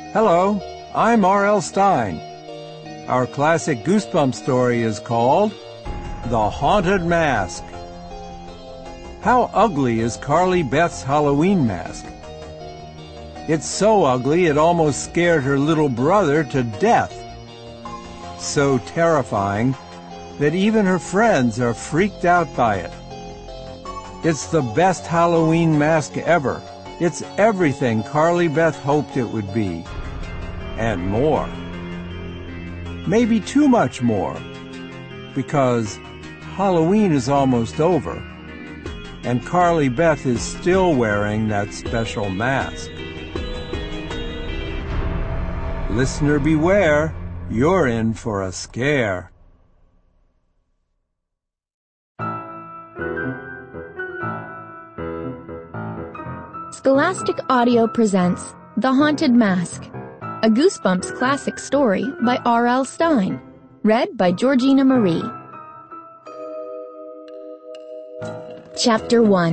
Hello, I'm R.L. Stine. Our classic Goosebumps story is called The Haunted Mask. How ugly is Carly Beth's Halloween mask? It's so ugly it almost scared her little brother to death. So terrifying that even her friends are freaked out by it. It's the best Halloween mask ever. It's everything Carly Beth hoped it would be. And more. Maybe too much more. Because Halloween is almost over. And Carly Beth is still wearing that special mask. Listener beware, you're in for a scare. Scholastic Audio presents The Haunted Mask, a Goosebumps classic story by R.L. Stine, read by Georgina Marie. Chapter 1.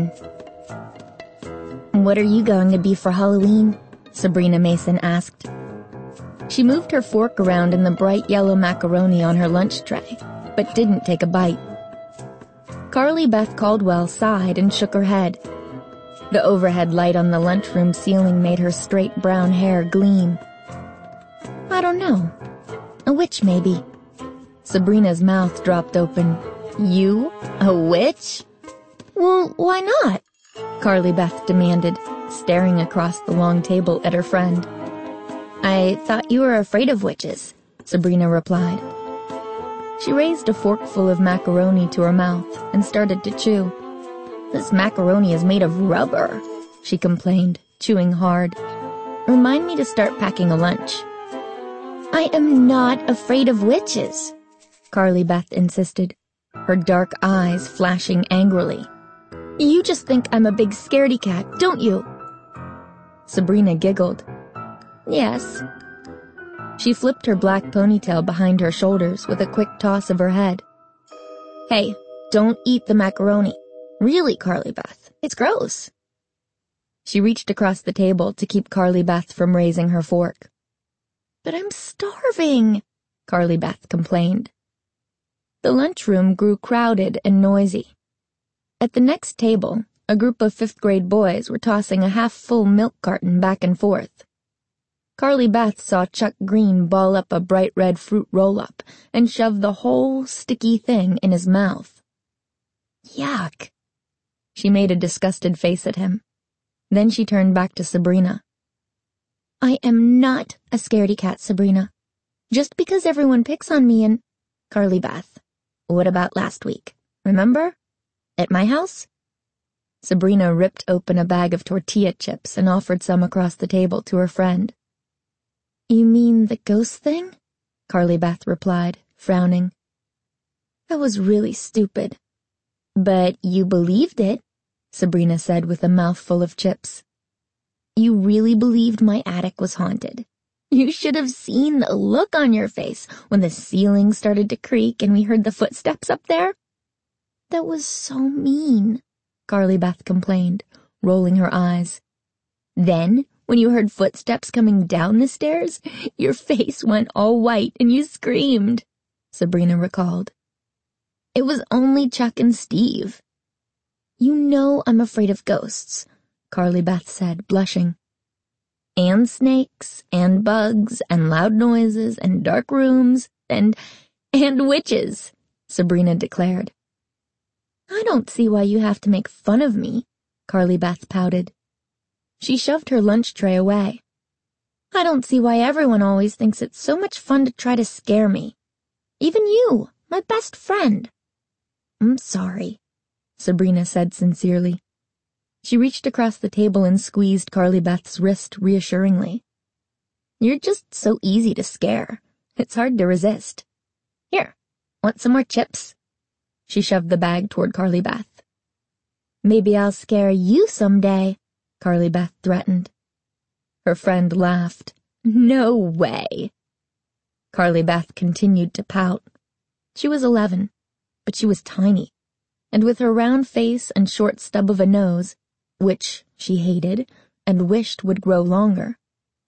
"What are you going to be for Halloween?" Sabrina Mason asked. She moved her fork around in the bright yellow macaroni on her lunch tray, but didn't take a bite. Carly Beth Caldwell sighed and shook her head. The overhead light on the lunchroom ceiling made her straight brown hair gleam. "I don't know. A witch, maybe." Sabrina's mouth dropped open. "You? A witch?" "Well, why not?" Carly Beth demanded, staring across the long table at her friend. "I thought you were afraid of witches," Sabrina replied. She raised a forkful of macaroni to her mouth and started to chew. "This macaroni is made of rubber," she complained, chewing hard. "Remind me to start packing a lunch." "I am not afraid of witches," Carly Beth insisted, her dark eyes flashing angrily. "You just think I'm a big scaredy cat, don't you?" Sabrina giggled. "Yes." She flipped her black ponytail behind her shoulders with a quick toss of her head. "Hey, don't eat the macaroni. Really, Carly Beth, it's gross." She reached across the table to keep Carly Beth from raising her fork. "But I'm starving," Carly Beth complained. The lunchroom grew crowded and noisy. At the next table, a group of fifth-grade boys were tossing a half-full milk carton back and forth. Carly Beth saw Chuck Green ball up a bright red fruit roll-up and shove the whole sticky thing in his mouth. "Yuck." She made a disgusted face at him. Then she turned back to Sabrina. "I am not a scaredy cat, Sabrina. Just because everyone picks on me and—" "Carly Beth, what about last week? Remember? At my house?" Sabrina ripped open a bag of tortilla chips and offered some across the table to her friend. "You mean the ghost thing?" Carly Beth replied, frowning. "That was really stupid." "But you believed it," Sabrina said with a mouthful of chips. "You really believed my attic was haunted. You should have seen the look on your face when the ceiling started to creak and we heard the footsteps up there." "That was so mean," Carly Beth complained, rolling her eyes. "Then, when you heard footsteps coming down the stairs, your face went all white and you screamed," Sabrina recalled. "It was only Chuck and Steve." "You know I'm afraid of ghosts," Carly Beth said, blushing. "And snakes, and bugs, and loud noises, and dark rooms, and witches," Sabrina declared. "I don't see why you have to make fun of me," Carly Beth pouted. She shoved her lunch tray away. "I don't see why everyone always thinks it's so much fun to try to scare me. Even you, my best friend." "I'm sorry," Sabrina said sincerely. She reached across the table and squeezed Carly Beth's wrist reassuringly. "You're just so easy to scare. It's hard to resist. Here, want some more chips?" She shoved the bag toward Carly Beth. "Maybe I'll scare you someday," Carly Beth threatened. Her friend laughed. "No way." Carly Beth continued to pout. She was 11, but she was tiny, and with her round face and short stub of a nose, which she hated and wished would grow longer,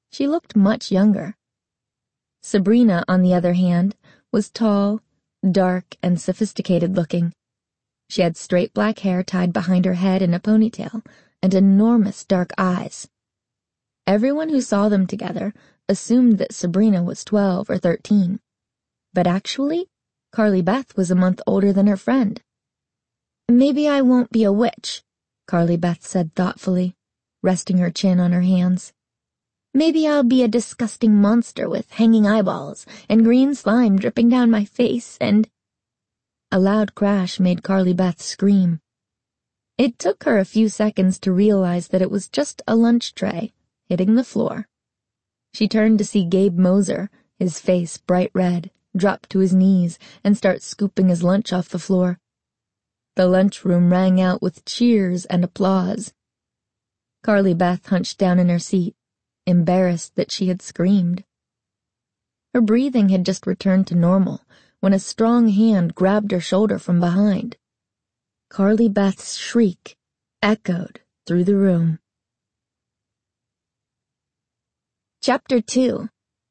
She looked much younger. Sabrina, on the other hand, was tall, dark, and sophisticated-looking. She had straight black hair tied behind her head in a ponytail and enormous dark eyes. Everyone who saw them together assumed that Sabrina was 12 or 13. But actually, Carly Beth was a month older than her friend. "Maybe I won't be a witch," Carly Beth said thoughtfully, resting her chin on her hands. "Maybe I'll be a disgusting monster with hanging eyeballs and green slime dripping down my face and—" A loud crash made Carly Beth scream. It took her a few seconds to realize that it was just a lunch tray hitting the floor. She turned to see Gabe Moser, his face bright red, drop to his knees and start scooping his lunch off the floor. The lunchroom rang out with cheers and applause. Carly Beth hunched down in her seat, embarrassed that she had screamed. Her breathing had just returned to normal when a strong hand grabbed her shoulder from behind. Carly Beth's shriek echoed through the room. Chapter 2.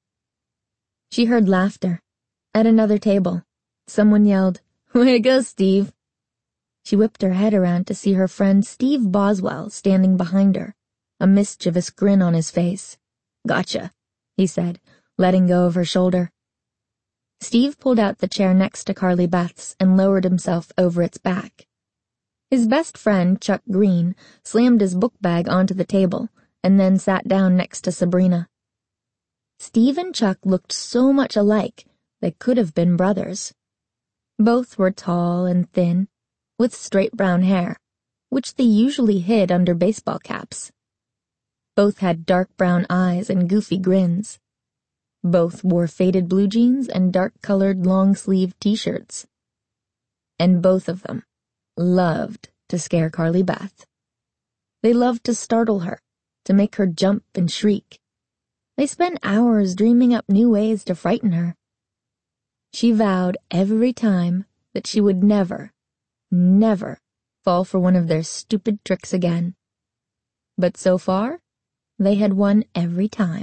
She heard laughter. At another table, someone yelled, "Way to go, Steve!" She whipped her head around to see her friend Steve Boswell standing behind her, a mischievous grin on his face. "Gotcha," he said, letting go of her shoulder. Steve pulled out the chair next to Carly Beth's and lowered himself over its back. His best friend, Chuck Green, slammed his book bag onto the table and then sat down next to Sabrina. Steve and Chuck looked so much alike they could have been brothers. Both were tall and thin, with straight brown hair, which they usually hid under baseball caps. Both had dark brown eyes and goofy grins. Both wore faded blue jeans and dark-colored long-sleeved t-shirts. And both of them loved to scare Carly Beth. They loved to startle her, to make her jump and shriek. They spent hours dreaming up new ways to frighten her. She vowed every time that she would never, never fall for one of their stupid tricks again. But so far, they had won every time.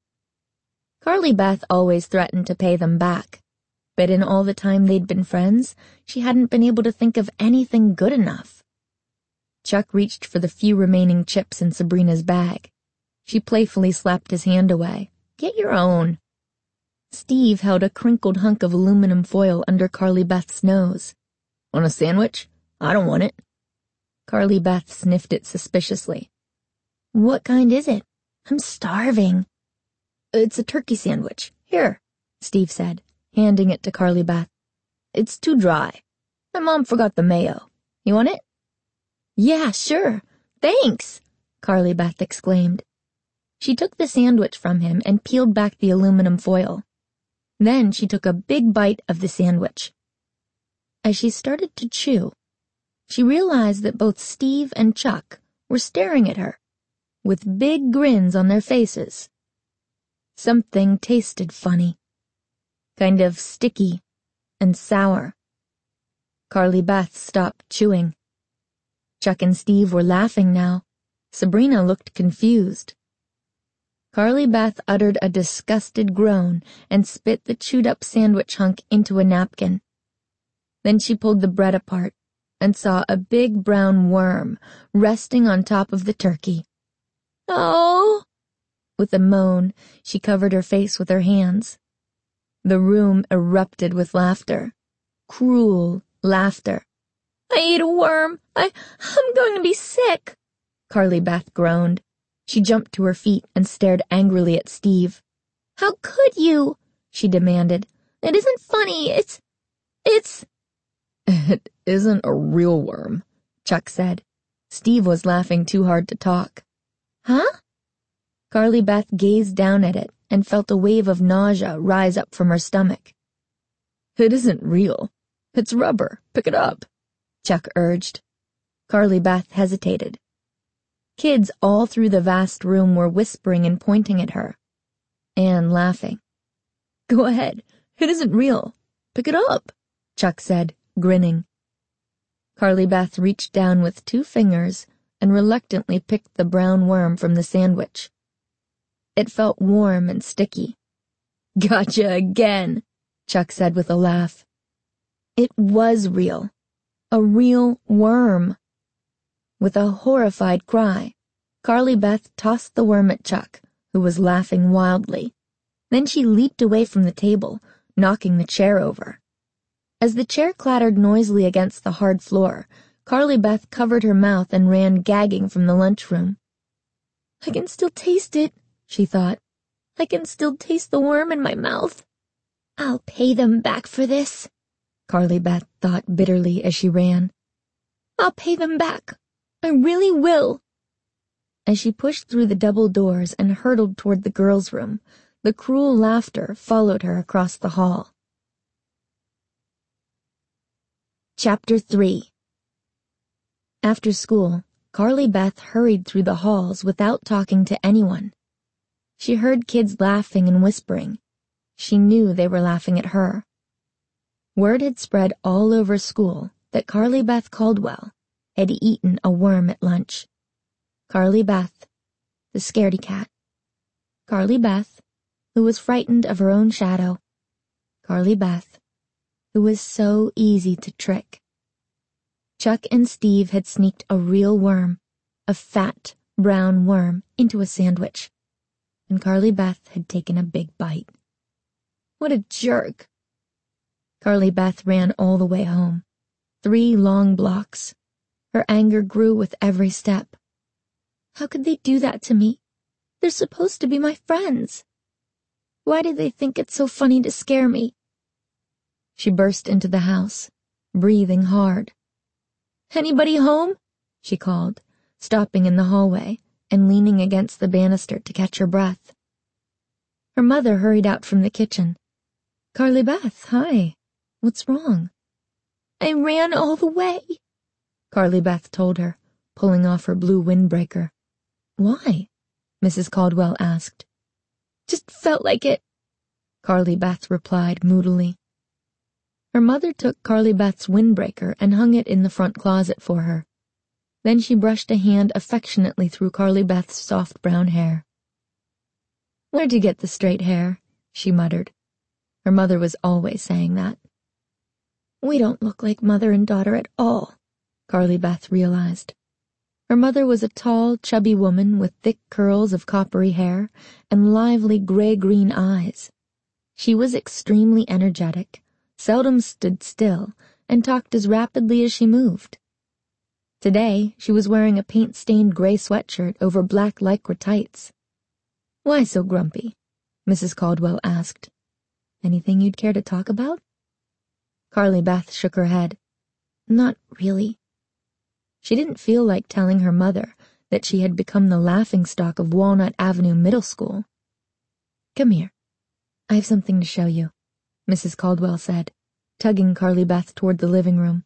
Carly Beth always threatened to pay them back, but in all the time they'd been friends, she hadn't been able to think of anything good enough. Chuck reached for the few remaining chips in Sabrina's bag. She playfully slapped his hand away. "Get your own." Steve held a crinkled hunk of aluminum foil under Carly Beth's nose. "Want a sandwich? I don't want it." Carly Beth sniffed it suspiciously. "What kind is it? I'm starving." "It's a turkey sandwich. Here," Steve said, handing it to Carly Beth. "It's too dry. My mom forgot the mayo. You want it?" "Yeah, sure. Thanks," Carly Beth exclaimed. She took the sandwich from him and peeled back the aluminum foil. Then she took a big bite of the sandwich. As she started to chew, she realized that both Steve and Chuck were staring at her, with big grins on their faces. Something tasted funny, kind of sticky and sour. Carly Beth stopped chewing. Chuck and Steve were laughing now. Sabrina looked confused. Carly Beth uttered a disgusted groan and spit the chewed-up sandwich hunk into a napkin. Then she pulled the bread apart and saw a big brown worm resting on top of the turkey. "Oh!" With a moan, she covered her face with her hands. The room erupted with laughter. Cruel laughter. "I ate a worm. I'm going to be sick," Carly Beth groaned. She jumped to her feet and stared angrily at Steve. "How could you?" she demanded. "It isn't funny. It's... "It isn't a real worm," Chuck said. Steve was laughing too hard to talk. "Huh?" Carly Beth gazed down at it and felt a wave of nausea rise up from her stomach. "It isn't real. It's rubber. Pick it up," Chuck urged. Carly Beth hesitated. Kids all through the vast room were whispering and pointing at her, and laughing. "Go ahead. It isn't real. Pick it up," Chuck said, grinning. Carly Beth reached down with 2 fingers and reluctantly picked the brown worm from the sandwich. It felt warm and sticky. "Gotcha again," Chuck said with a laugh. It was real. A real worm. With a horrified cry, Carly Beth tossed the worm at Chuck, who was laughing wildly. Then she leaped away from the table, knocking the chair over. As the chair clattered noisily against the hard floor, Carly Beth covered her mouth and ran gagging from the lunchroom. "I can still taste it," she thought. "I can still taste the worm in my mouth. I'll pay them back for this," Carly Beth thought bitterly as she ran. "I'll pay them back. I really will." As she pushed through the double doors and hurtled toward the girls' room, the cruel laughter followed her across the hall. Chapter 3. After school, Carly Beth hurried through the halls without talking to anyone. She heard kids laughing and whispering. She knew they were laughing at her. Word had spread all over school that Carly Beth Caldwell had eaten a worm at lunch. Carly Beth, the scaredy cat. Carly Beth, who was frightened of her own shadow. Carly Beth, who was so easy to trick. Chuck and Steve had sneaked a real worm, a fat, brown worm, into a sandwich, and Carly Beth had taken a big bite. What a jerk! Carly Beth ran all the way home, 3 long blocks. Her anger grew with every step. How could they do that to me? They're supposed to be my friends. Why do they think it's so funny to scare me? She burst into the house, breathing hard. "Anybody home?" she called, stopping in the hallway and leaning against the banister to catch her breath. Her mother hurried out from the kitchen. "Carly Beth, hi. What's wrong?" "I ran all the way," Carly Beth told her, pulling off her blue windbreaker. "Why?" Mrs. Caldwell asked. "Just felt like it," Carly Beth replied moodily. Her mother took Carly Beth's windbreaker and hung it in the front closet for her. Then she brushed a hand affectionately through Carly Beth's soft brown hair. "Where'd you get the straight hair?" she muttered. Her mother was always saying that. "We don't look like mother and daughter at all," Carly Beth realized. Her mother was a tall, chubby woman with thick curls of coppery hair and lively gray-green eyes. She was extremely energetic, seldom stood still, and talked as rapidly as she moved. Today, she was wearing a paint-stained gray sweatshirt over black lycra tights. "Why so grumpy?" Mrs. Caldwell asked. "Anything you'd care to talk about?" Carly Beth shook her head. "Not really." She didn't feel like telling her mother that she had become the laughingstock of Walnut Avenue Middle School. "Come here. I have something to show you," Mrs. Caldwell said, tugging Carly Beth toward the living room.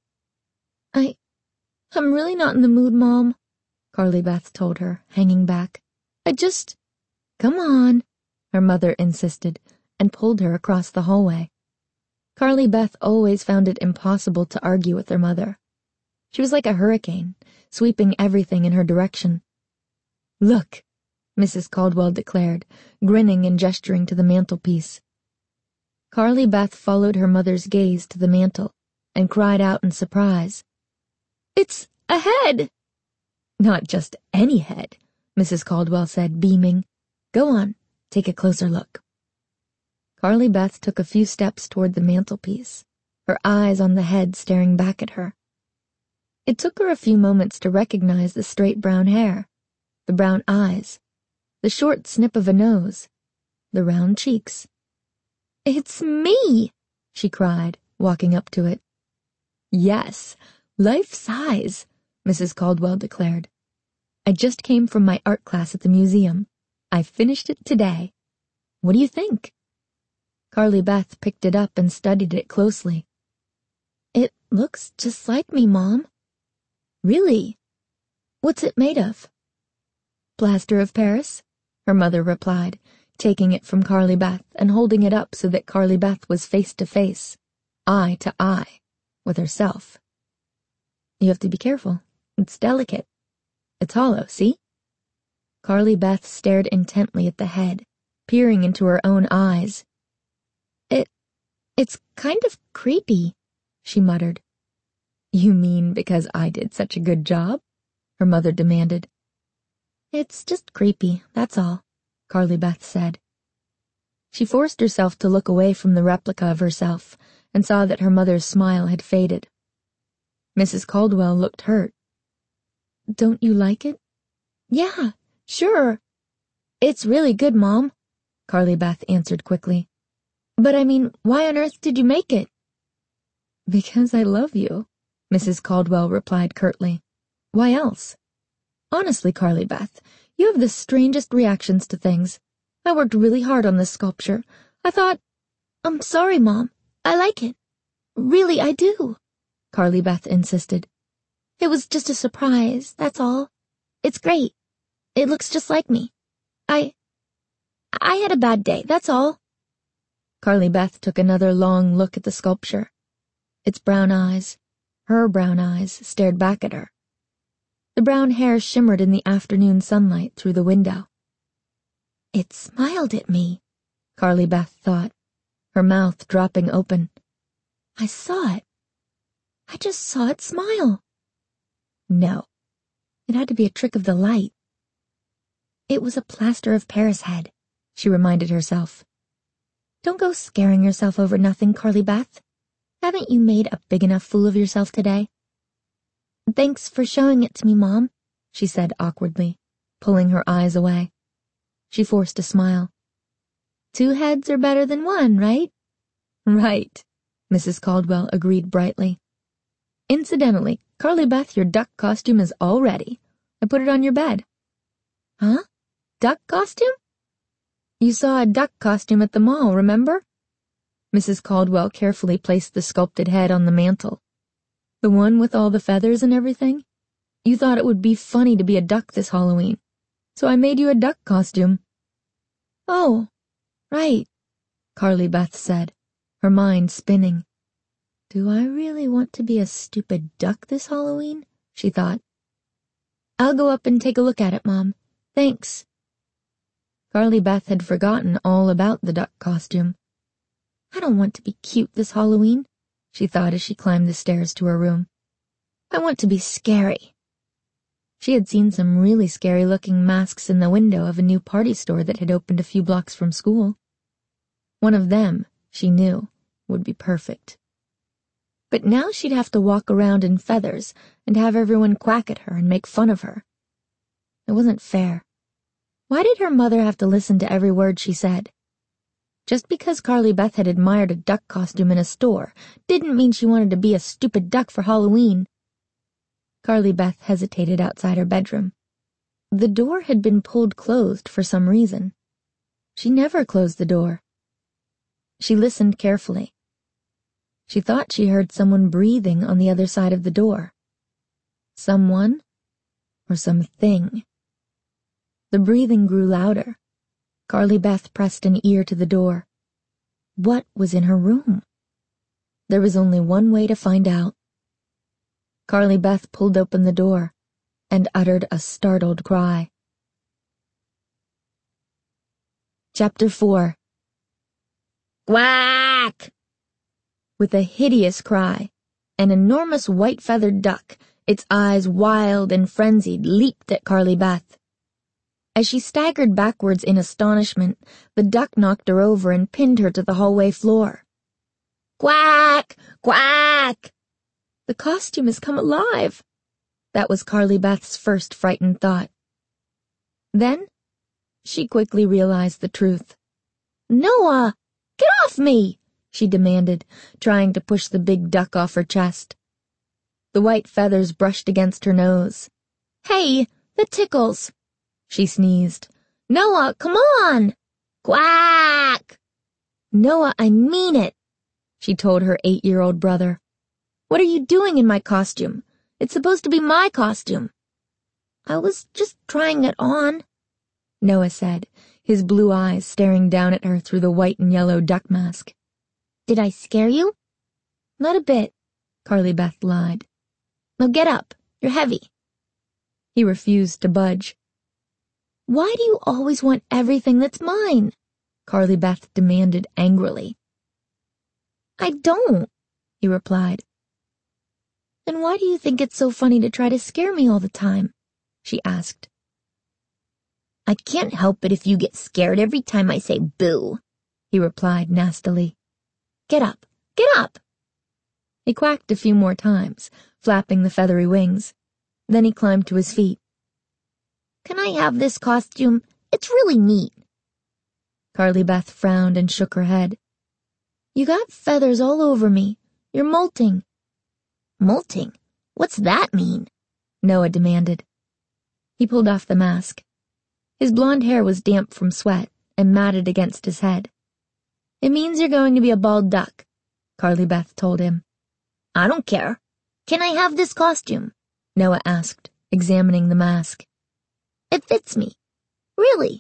I'm really not in the mood, Mom," Carly Beth told her, hanging back. "Come on," her mother insisted, and pulled her across the hallway. Carly Beth always found it impossible to argue with her mother. She was like a hurricane, sweeping everything in her direction. "Look," Mrs. Caldwell declared, grinning and gesturing to the mantelpiece. Carly Beth followed her mother's gaze to the mantel and cried out in surprise. "It's a head!" "Not just any head," Mrs. Caldwell said, beaming. "Go on, take a closer look." Carly Beth took a few steps toward the mantelpiece, her eyes on the head staring back at her. It took her a few moments to recognize the straight brown hair, the brown eyes, the short snip of a nose, the round cheeks. "It's me!" she cried, walking up to it. "Yes, life-size," Mrs. Caldwell declared. "I just came from my art class at the museum. I finished it today. What do you think?" Carly Beth picked it up and studied it closely. "It looks just like me, Mom." "Really? What's it made of?" "Plaster of Paris," her mother replied, taking it from Carly Beth and holding it up so that Carly Beth was face to face, eye to eye, with herself. "You have to be careful. It's delicate. It's hollow, see?" Carly Beth stared intently at the head, peering into her own eyes. It's kind of creepy, she muttered. You mean because I did such a good job? Her mother demanded. It's just creepy, that's all, Carly Beth said. She forced herself to look away from the replica of herself and saw that her mother's smile had faded. Mrs. Caldwell looked hurt. Don't you like it? Yeah, sure. It's really good, Mom, Carly Beth answered quickly. But I mean, why on earth did you make it? Because I love you, Mrs. Caldwell replied curtly. Why else? Honestly, Carly Beth, you have the strangest reactions to things. I worked really hard on this sculpture. I thought, I'm sorry, Mom. I like it. Really, I do, Carly Beth insisted. It was just a surprise, that's all. It's great. It looks just like me. I had a bad day, that's all. Carly Beth took another long look at the sculpture. Its brown eyes, her brown eyes, stared back at her. The brown hair shimmered in the afternoon sunlight through the window. It smiled at me, Carly Beth thought, her mouth dropping open. I saw it. I just saw it smile. No, it had to be a trick of the light. It was a plaster of Paris head, she reminded herself. Don't go scaring yourself over nothing, Carly Beth. Haven't you made a big enough fool of yourself today? Thanks for showing it to me, Mom, she said awkwardly, pulling her eyes away. She forced a smile. 2 heads are better than 1, right? Right, Mrs. Caldwell agreed brightly. Incidentally, Carly Beth, your duck costume is all ready. I put it on your bed. Huh? Duck costume? You saw a duck costume at the mall, remember? Mrs. Caldwell carefully placed the sculpted head on the mantel. The one with all the feathers and everything? You thought it would be funny to be a duck this Halloween, so I made you a duck costume. Oh, right, Carly Beth said, her mind spinning. Do I really want to be a stupid duck this Halloween? She thought. I'll go up and take a look at it, Mom. Thanks. Carly Beth had forgotten all about the duck costume. I don't want to be cute this Halloween, she thought as she climbed the stairs to her room. I want to be scary. She had seen some really scary-looking masks in the window of a new party store that had opened a few blocks from school. One of them, she knew, would be perfect. But now she'd have to walk around in feathers and have everyone quack at her and make fun of her. It wasn't fair. Why did her mother have to listen to every word she said? Just because Carly Beth had admired a duck costume in a store didn't mean she wanted to be a stupid duck for Halloween. Carly Beth hesitated outside her bedroom. The door had been pulled closed for some reason. She never closed the door. She listened carefully. She thought she heard someone breathing on the other side of the door. Someone or something. The breathing grew louder. Carly Beth pressed an ear to the door. What was in her room? There was only one way to find out. Carly Beth pulled open the door and uttered a startled cry. Chapter 4. Quack! With a hideous cry, an enormous white-feathered duck, its eyes wild and frenzied, leaped at Carly Beth. As she staggered backwards in astonishment, the duck knocked her over and pinned her to the hallway floor. Quack! Quack! The costume has come alive. That was Carly Beth's first frightened thought. Then, she quickly realized the truth. Noah! Get off me! She demanded, trying to push the big duck off her chest. The white feathers brushed against her nose. Hey, that tickles! She sneezed. Noah, come on! Quack! Noah, I mean it, she told her 8-year-old brother. What are you doing in my costume? It's supposed to be my costume. I was just trying it on, Noah said, his blue eyes staring down at her through the white and yellow duck mask. Did I scare you? Not a bit, Carly Beth lied. Now get up. You're heavy. He refused to budge. Why do you always want everything that's mine? Carly Beth demanded angrily. I don't, he replied. Then why do you think it's so funny to try to scare me all the time? She asked. I can't help it if you get scared every time I say boo, he replied nastily. Get up, get up! He quacked a few more times, flapping the feathery wings. Then he climbed to his feet. Can I have this costume? It's really neat. Carly Beth frowned and shook her head. You got feathers all over me. You're molting. Molting? What's that mean? Noah demanded. He pulled off the mask. His blonde hair was damp from sweat and matted against his head. It means you're going to be a bald duck, Carly Beth told him. I don't care. Can I have this costume? Noah asked, examining the mask. It fits me. Really?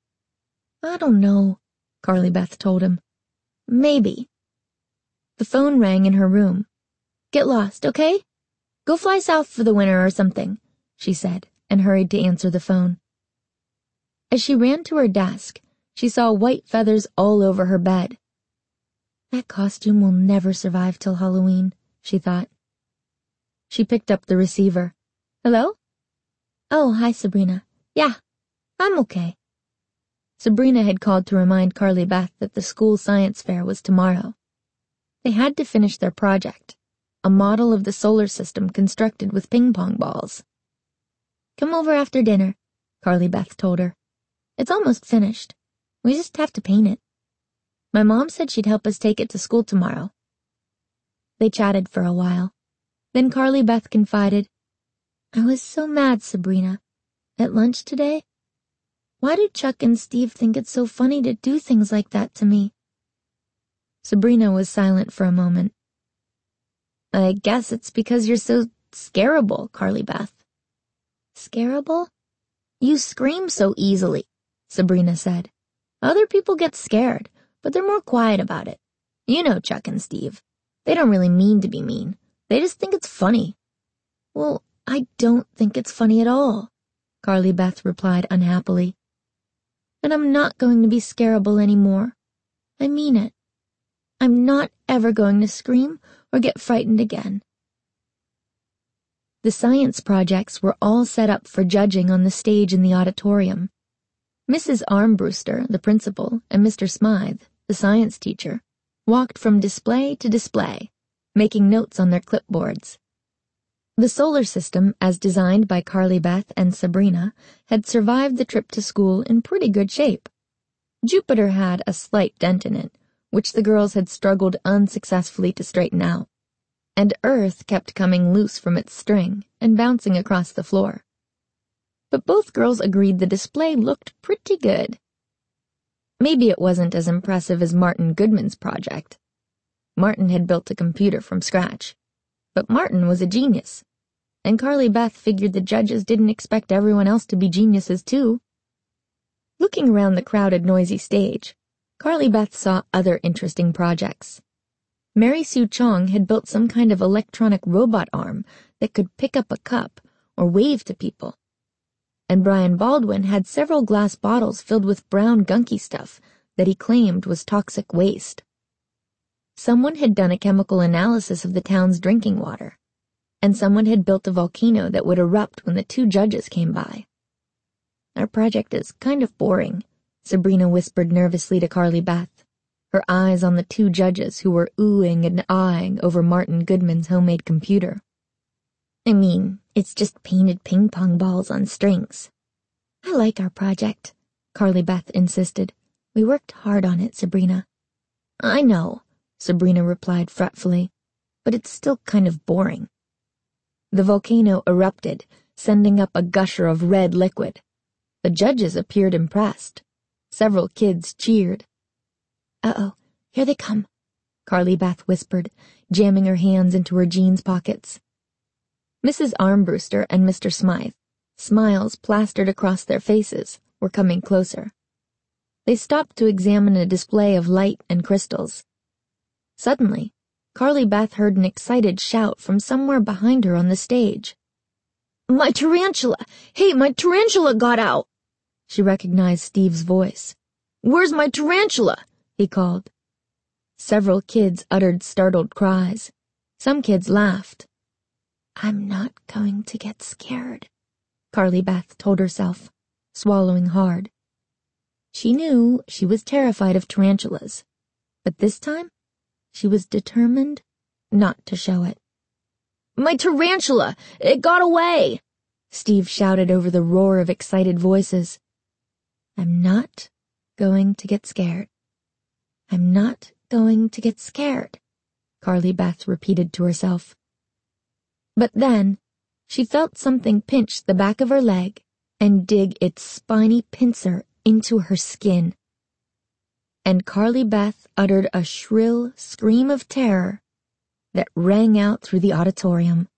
I don't know, Carly Beth told him. Maybe. The phone rang in her room. Get lost, okay? Go fly south for the winter or something, she said, and hurried to answer the phone. As she ran to her desk, she saw white feathers all over her bed. That costume will never survive till Halloween, she thought. She picked up the receiver. Hello? Oh, hi, Sabrina. Yeah, I'm okay. Sabrina had called to remind Carly Beth that the school science fair was tomorrow. They had to finish their project, a model of the solar system constructed with ping-pong balls. Come over after dinner, Carly Beth told her. It's almost finished. We just have to paint it. My mom said she'd help us take it to school tomorrow. They chatted for a while. Then Carly Beth confided, I was so mad, Sabrina. At lunch today? Why do Chuck and Steve think it's so funny to do things like that to me? Sabrina was silent for a moment. I guess it's because you're so scarable, Carly Beth. Scarable? You scream so easily, Sabrina said. Other people get scared, but they're more quiet about it. You know Chuck and Steve. They don't really mean to be mean. They just think it's funny. Well, I don't think it's funny at all, Carly Beth replied unhappily. And I'm not going to be scarable anymore. I mean it. I'm not ever going to scream or get frightened again. The science projects were all set up for judging on the stage in the auditorium. Mrs. Armbruster, the principal, and Mr. Smythe, the science teacher, walked from display to display, making notes on their clipboards. The solar system, as designed by Carly Beth and Sabrina, had survived the trip to school in pretty good shape. Jupiter had a slight dent in it, which the girls had struggled unsuccessfully to straighten out, and Earth kept coming loose from its string and bouncing across the floor. But both girls agreed the display looked pretty good. Maybe it wasn't as impressive as Martin Goodman's project. Martin had built a computer from scratch, but Martin was a genius, and Carly Beth figured the judges didn't expect everyone else to be geniuses too. Looking around the crowded, noisy stage, Carly Beth saw other interesting projects. Mary Sue Chong had built some kind of electronic robot arm that could pick up a cup or wave to people. And Brian Baldwin had several glass bottles filled with brown gunky stuff that he claimed was toxic waste. Someone had done a chemical analysis of the town's drinking water, and someone had built a volcano that would erupt when the two judges came by. Our project is kind of boring, Sabrina whispered nervously to Carly Beth, her eyes on the two judges who were oohing and aahing over Martin Goodman's homemade computer. I mean, it's just painted ping-pong balls on strings. I like our project, Carly Beth insisted. We worked hard on it, Sabrina. I know, Sabrina replied fretfully, but it's still kind of boring. The volcano erupted, sending up a gusher of red liquid. The judges appeared impressed. Several kids cheered. Uh-oh, here they come, Carly Beth whispered, jamming her hands into her jeans pockets. Mrs. Armbruster and Mr. Smythe, smiles plastered across their faces, were coming closer. They stopped to examine a display of light and crystals. Suddenly, Carly Beth heard an excited shout from somewhere behind her on the stage. My tarantula! Hey, my tarantula got out! she recognized Steve's voice. "Where's my tarantula?" he called. Several kids uttered startled cries. Some kids laughed. "I'm not going to get scared," Carly Beth told herself, swallowing hard. She knew she was terrified of tarantulas, but this time she was determined not to show it. "My tarantula! It got away!" Steve shouted over the roar of excited voices. "I'm not going to get scared. I'm not going to get scared," Carly Beth repeated to herself. But then she felt something pinch the back of her leg and dig its spiny pincer into her skin. And Carly Beth uttered a shrill scream of terror that rang out through the auditorium.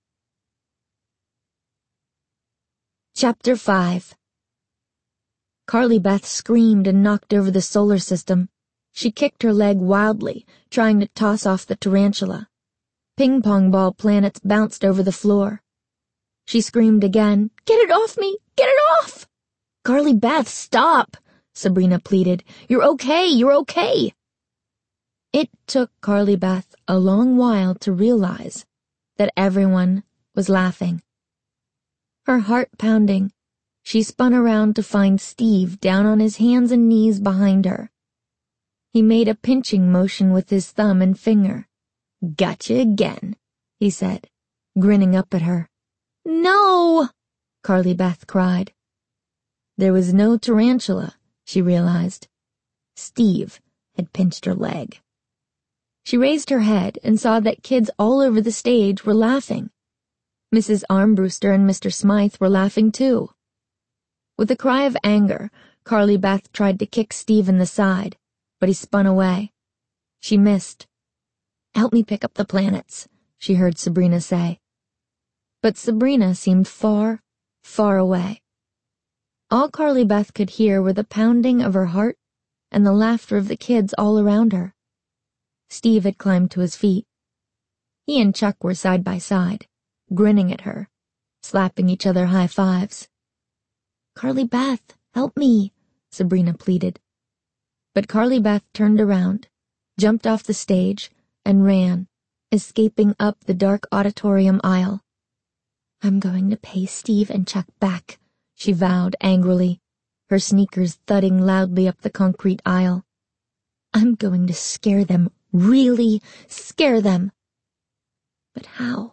Chapter 5. Carly Beth screamed and knocked over the solar system. She kicked her leg wildly, trying to toss off the tarantula. Ping-pong ball planets bounced over the floor. She screamed again, "Get it off me! Get it off!" "Carly Beth, stop!" Sabrina pleaded. "You're okay, you're okay." It took Carly Beth a long while to realize that everyone was laughing. Her heart pounding, she spun around to find Steve down on his hands and knees behind her. He made a pinching motion with his thumb and finger. "Gotcha again," he said, grinning up at her. "No!" Carly Beth cried. There was no tarantula, she realized. Steve had pinched her leg. She raised her head and saw that kids all over the stage were laughing. Mrs. Armbruster and Mr. Smythe were laughing too. With a cry of anger, Carly Beth tried to kick Steve in the side, but he spun away. She missed. "Help me pick up the planets," she heard Sabrina say. But Sabrina seemed far, far away. All Carly Beth could hear were the pounding of her heart and the laughter of the kids all around her. Steve had climbed to his feet. He and Chuck were side by side, grinning at her, slapping each other high fives. "Carly Beth, help me," Sabrina pleaded. But Carly Beth turned around, jumped off the stage, and ran, escaping up the dark auditorium aisle. "I'm going to pay Steve and Chuck back," she vowed angrily, her sneakers thudding loudly up the concrete aisle. "I'm going to scare them, really scare them." But how?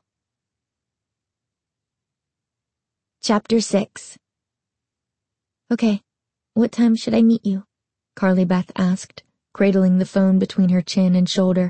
Chapter 6. "Okay, what time should I meet you?" Carly Beth asked, cradling the phone between her chin and shoulder.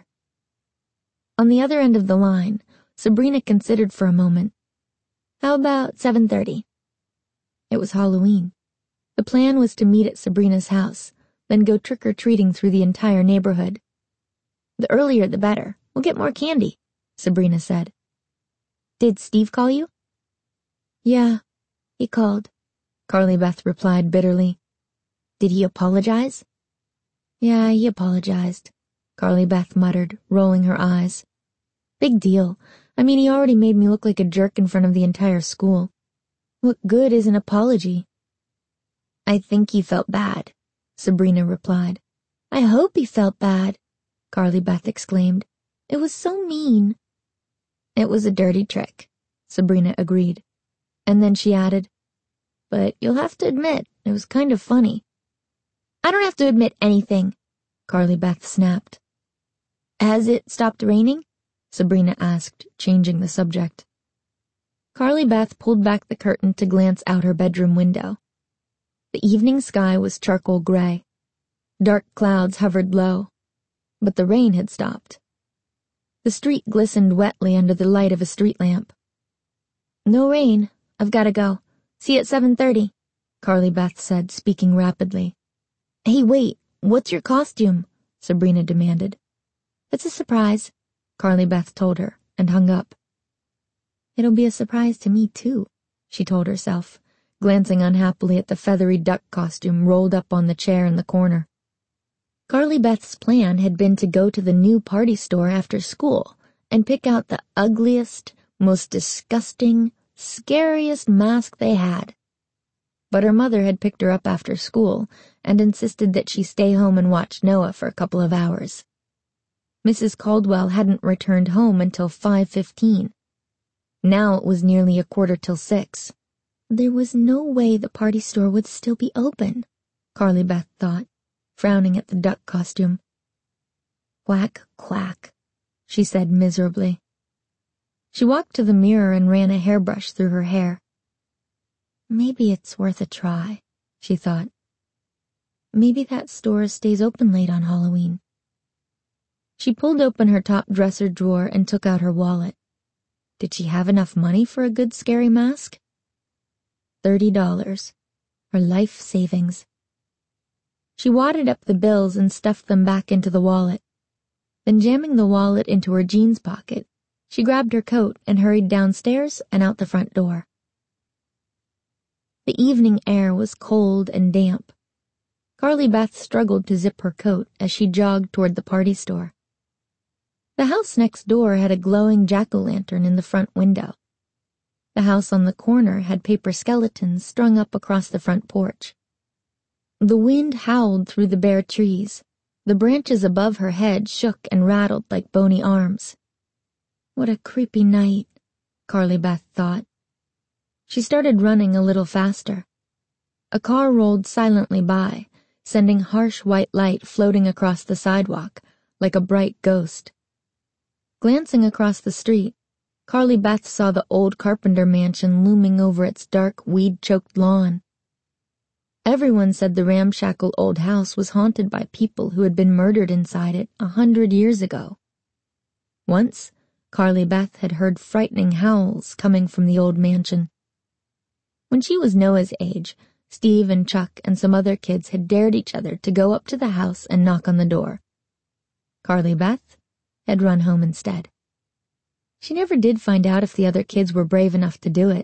On the other end of the line, Sabrina considered for a moment. "How about 7:30? It was Halloween. The plan was to meet at Sabrina's house, then go trick-or-treating through the entire neighborhood. "The earlier the better. We'll get more candy," Sabrina said. "Did Steve call you?" "Yeah, he called," Carly Beth replied bitterly. "Did he apologize?" "Yeah, he apologized," Carly Beth muttered, rolling her eyes. "Big deal. I mean, he already made me look like a jerk in front of the entire school. What good is an apology?" "I think he felt bad," Sabrina replied. "I hope he felt bad," Carly Beth exclaimed. "It was so mean." "It was a dirty trick," Sabrina agreed. And then she added, "But you'll have to admit, it was kind of funny." "I don't have to admit anything," Carly Beth snapped. "Has it stopped raining?" Sabrina asked, changing the subject. Carly Beth pulled back the curtain to glance out her bedroom window. The evening sky was charcoal gray. Dark clouds hovered low, but the rain had stopped. The street glistened wetly under the light of a street lamp. "No rain. I've got to go. See you at 7:30, Carly Beth said, speaking rapidly. "Hey, wait, what's your costume?" Sabrina demanded. "It's a surprise," Carly Beth told her, and hung up. "It'll be a surprise to me, too," she told herself, glancing unhappily at the feathery duck costume rolled up on the chair in the corner. Carly Beth's plan had been to go to the new party store after school and pick out the ugliest, most disgusting, scariest mask they had. but her mother had picked her up after school and insisted that she stay home and watch Noah for a couple of hours. Mrs. Caldwell hadn't returned home until 5:15. Now it was nearly 6:15. There was no way the party store would still be open, Carly Beth thought, frowning at the duck costume. Quack, quack, she said miserably. She walked to the mirror and ran a hairbrush through her hair. Maybe it's worth a try, she thought. Maybe that store stays open late on Halloween. She pulled open her top dresser drawer and took out her wallet. Did she have enough money for a good scary mask? $30. Her life savings. She wadded up the bills and stuffed them back into the wallet. Then, jamming the wallet into her jeans pocket, she grabbed her coat and hurried downstairs and out the front door. The evening air was cold and damp. Carly Beth struggled to zip her coat as she jogged toward the party store. The house next door had a glowing jack-o'-lantern in the front window. The house on the corner had paper skeletons strung up across the front porch. The wind howled through the bare trees. The branches above her head shook and rattled like bony arms. What a creepy night, Carly Beth thought. She started running a little faster. A car rolled silently by, sending harsh white light floating across the sidewalk like a bright ghost. Glancing across the street, Carly Beth saw the old Carpenter mansion looming over its dark, weed-choked lawn. Everyone said the ramshackle old house was haunted by people who had been murdered inside it 100 years ago. Once, Carly Beth had heard frightening howls coming from the old mansion. When she was Noah's age, Steve and Chuck and some other kids had dared each other to go up to the house and knock on the door. Carly Beth had run home instead. She never did find out if the other kids were brave enough to do it.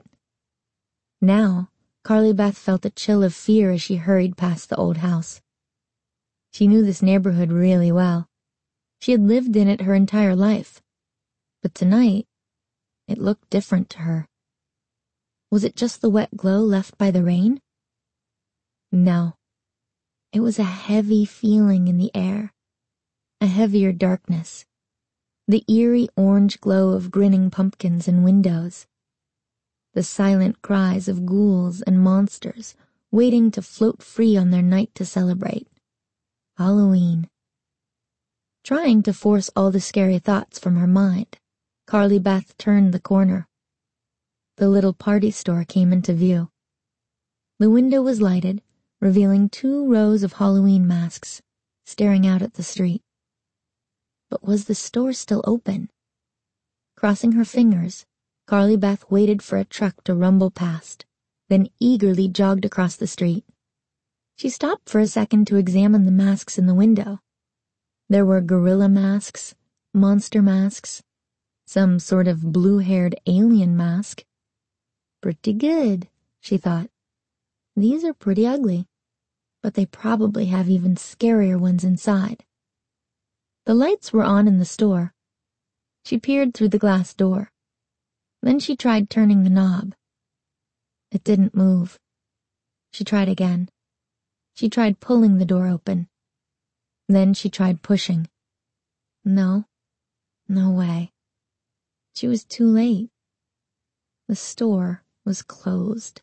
Now, Carly Beth felt a chill of fear as she hurried past the old house. She knew this neighborhood really well. She had lived in it her entire life. But tonight, it looked different to her. Was it just the wet glow left by the rain? No. It was a heavy feeling in the air. A heavier darkness. The eerie orange glow of grinning pumpkins and windows. The silent cries of ghouls and monsters waiting to float free on their night to celebrate. Halloween. Trying to force all the scary thoughts from her mind, Carly Beth turned the corner. The little party store came into view. The window was lighted, revealing 2 rows of Halloween masks, staring out at the street. But was the store still open? Crossing her fingers, Carly Beth waited for a truck to rumble past, then eagerly jogged across the street. She stopped for a second to examine the masks in the window. There were gorilla masks, monster masks, some sort of blue-haired alien mask. Pretty good, she thought. These are pretty ugly, but they probably have even scarier ones inside. The lights were on in the store. She peered through the glass door. Then she tried turning the knob. It didn't move. She tried again. She tried pulling the door open. Then she tried pushing. No way. She was too late. The store was closed.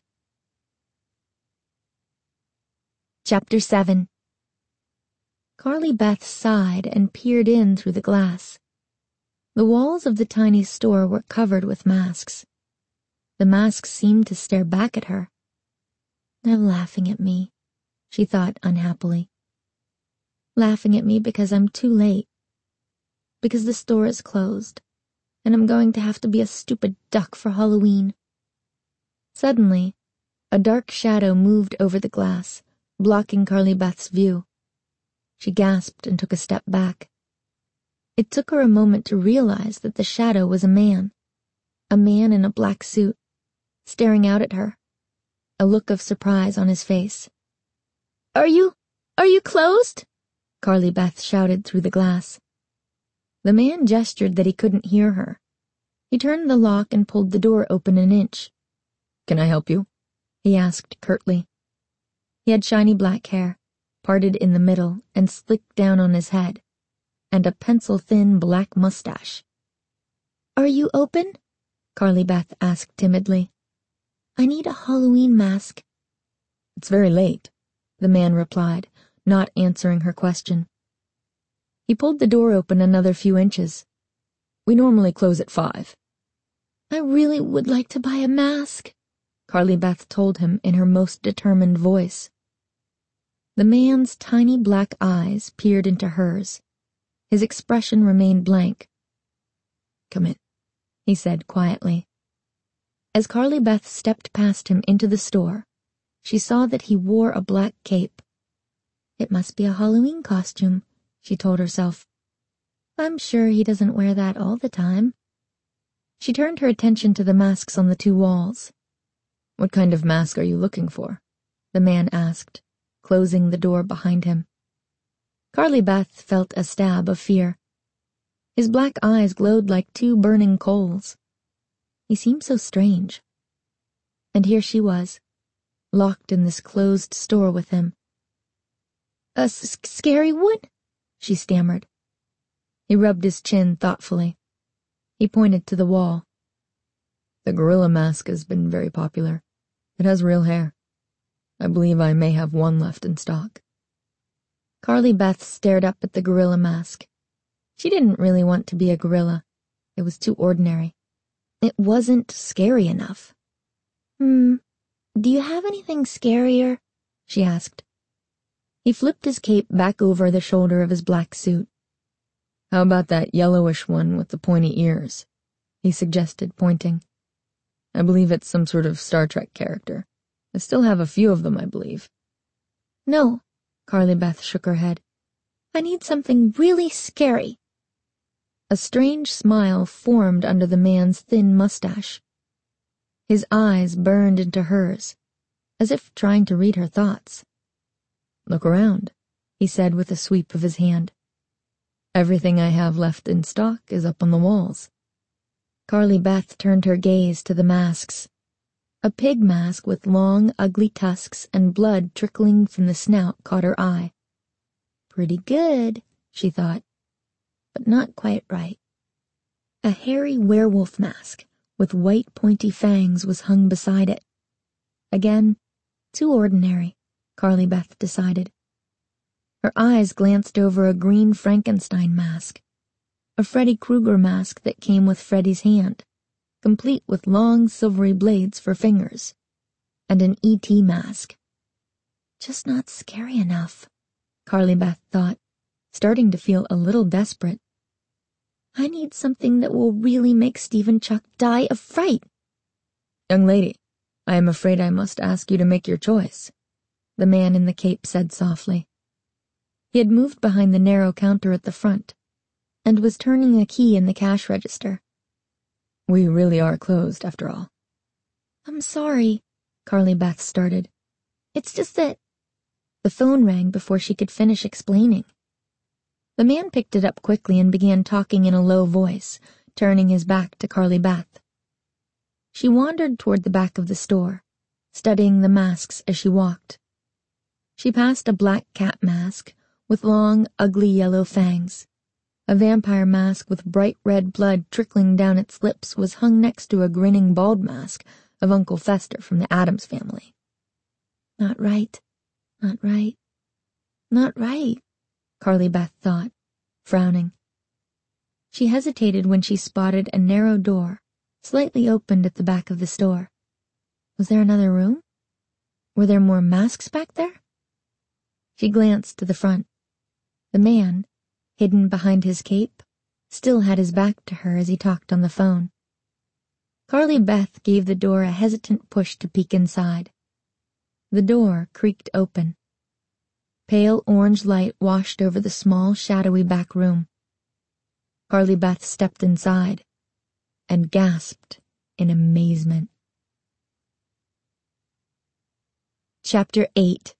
Chapter 7. Carly Beth sighed and peered in through the glass. The walls of the tiny store were covered with masks. The masks seemed to stare back at her. They're laughing at me, she thought unhappily. Laughing at me because I'm too late. Because the store is closed, and I'm going to have to be a stupid duck for Halloween. Suddenly, a dark shadow moved over the glass, blocking Carly Beth's view. She gasped and took a step back. It took her a moment to realize that the shadow was a man in a black suit, staring out at her, a look of surprise on his face. Are you closed?" Carly Beth shouted through the glass. The man gestured that he couldn't hear her. He turned the lock and pulled the door open an inch. "Can I help you?" he asked curtly. He had shiny black hair, parted in the middle and slicked down on his head, and a pencil-thin black mustache. "Are you open?" Carly Beth asked timidly. "I need a Halloween mask." "It's very late," the man replied, not answering her question. He pulled the door open another few inches. "We normally close at 5. "I really would like to buy a mask," Carly Beth told him in her most determined voice. The man's tiny black eyes peered into hers. His expression remained blank. "Come in," he said quietly. As Carly Beth stepped past him into the store, she saw that he wore a black cape. It must be a Halloween costume, she told herself. I'm sure he doesn't wear that all the time. She turned her attention to the masks on the 2 walls. "What kind of mask are you looking for?" the man asked, closing the door behind him. Carly Beth felt a stab of fear. His black eyes glowed like 2 burning coals. He seemed so strange. And here she was, locked in this closed store with him. "A scary one?" she stammered. He rubbed his chin thoughtfully. He pointed to the wall. "The gorilla mask has been very popular. It has real hair. I believe I may have one left in stock." Carly Beth stared up at the gorilla mask. She didn't really want to be a gorilla. It was too ordinary. It wasn't scary enough. Do you have anything scarier?" she asked. He flipped his cape back over the shoulder of his black suit. "How about that yellowish one with the pointy ears?" he suggested, pointing. "I believe it's some sort of Star Trek character. I still have a few of them, I believe." "No," Carly Beth shook her head. "I need something really scary." A strange smile formed under the man's thin mustache. His eyes burned into hers, as if trying to read her thoughts. "Look around," he said with a sweep of his hand. "Everything I have left in stock is up on the walls." Carly Beth turned her gaze to the masks. A pig mask with long, ugly tusks and blood trickling from the snout caught her eye. Pretty good, she thought, but not quite right. A hairy werewolf mask with white pointy fangs was hung beside it. Again, too ordinary, Carly Beth decided. Her eyes glanced over a green Frankenstein mask, a Freddy Krueger mask that came with Freddy's hand, complete with long silvery blades for fingers, and an E.T. mask. Just not scary enough, Carly Beth thought, starting to feel a little desperate. I need something that will really make Stephen Chuck die of fright. Young lady, I am afraid I must ask you to make your choice, the man in the cape said softly. He had moved behind the narrow counter at the front, and was turning a key in the cash register. We really are closed, after all. I'm sorry, Carly Beth started. It's just that... The phone rang before she could finish explaining. The man picked it up quickly and began talking in a low voice, turning his back to Carly Beth. She wandered toward the back of the store, studying the masks as she walked. She passed a black cat mask with long, ugly yellow fangs. A vampire mask with bright red blood trickling down its lips was hung next to a grinning bald mask of Uncle Fester from the Addams Family. Not right, not right, not right, Carly Beth thought, frowning. She hesitated when she spotted a narrow door, slightly opened at the back of the store. Was there another room? Were there more masks back there? She glanced to the front. The man, hidden behind his cape, still had his back to her as he talked on the phone. Carly Beth gave the door a hesitant push to peek inside. The door creaked open. Pale orange light washed over the small, shadowy back room. Carly Beth stepped inside and gasped in amazement. Chapter 8.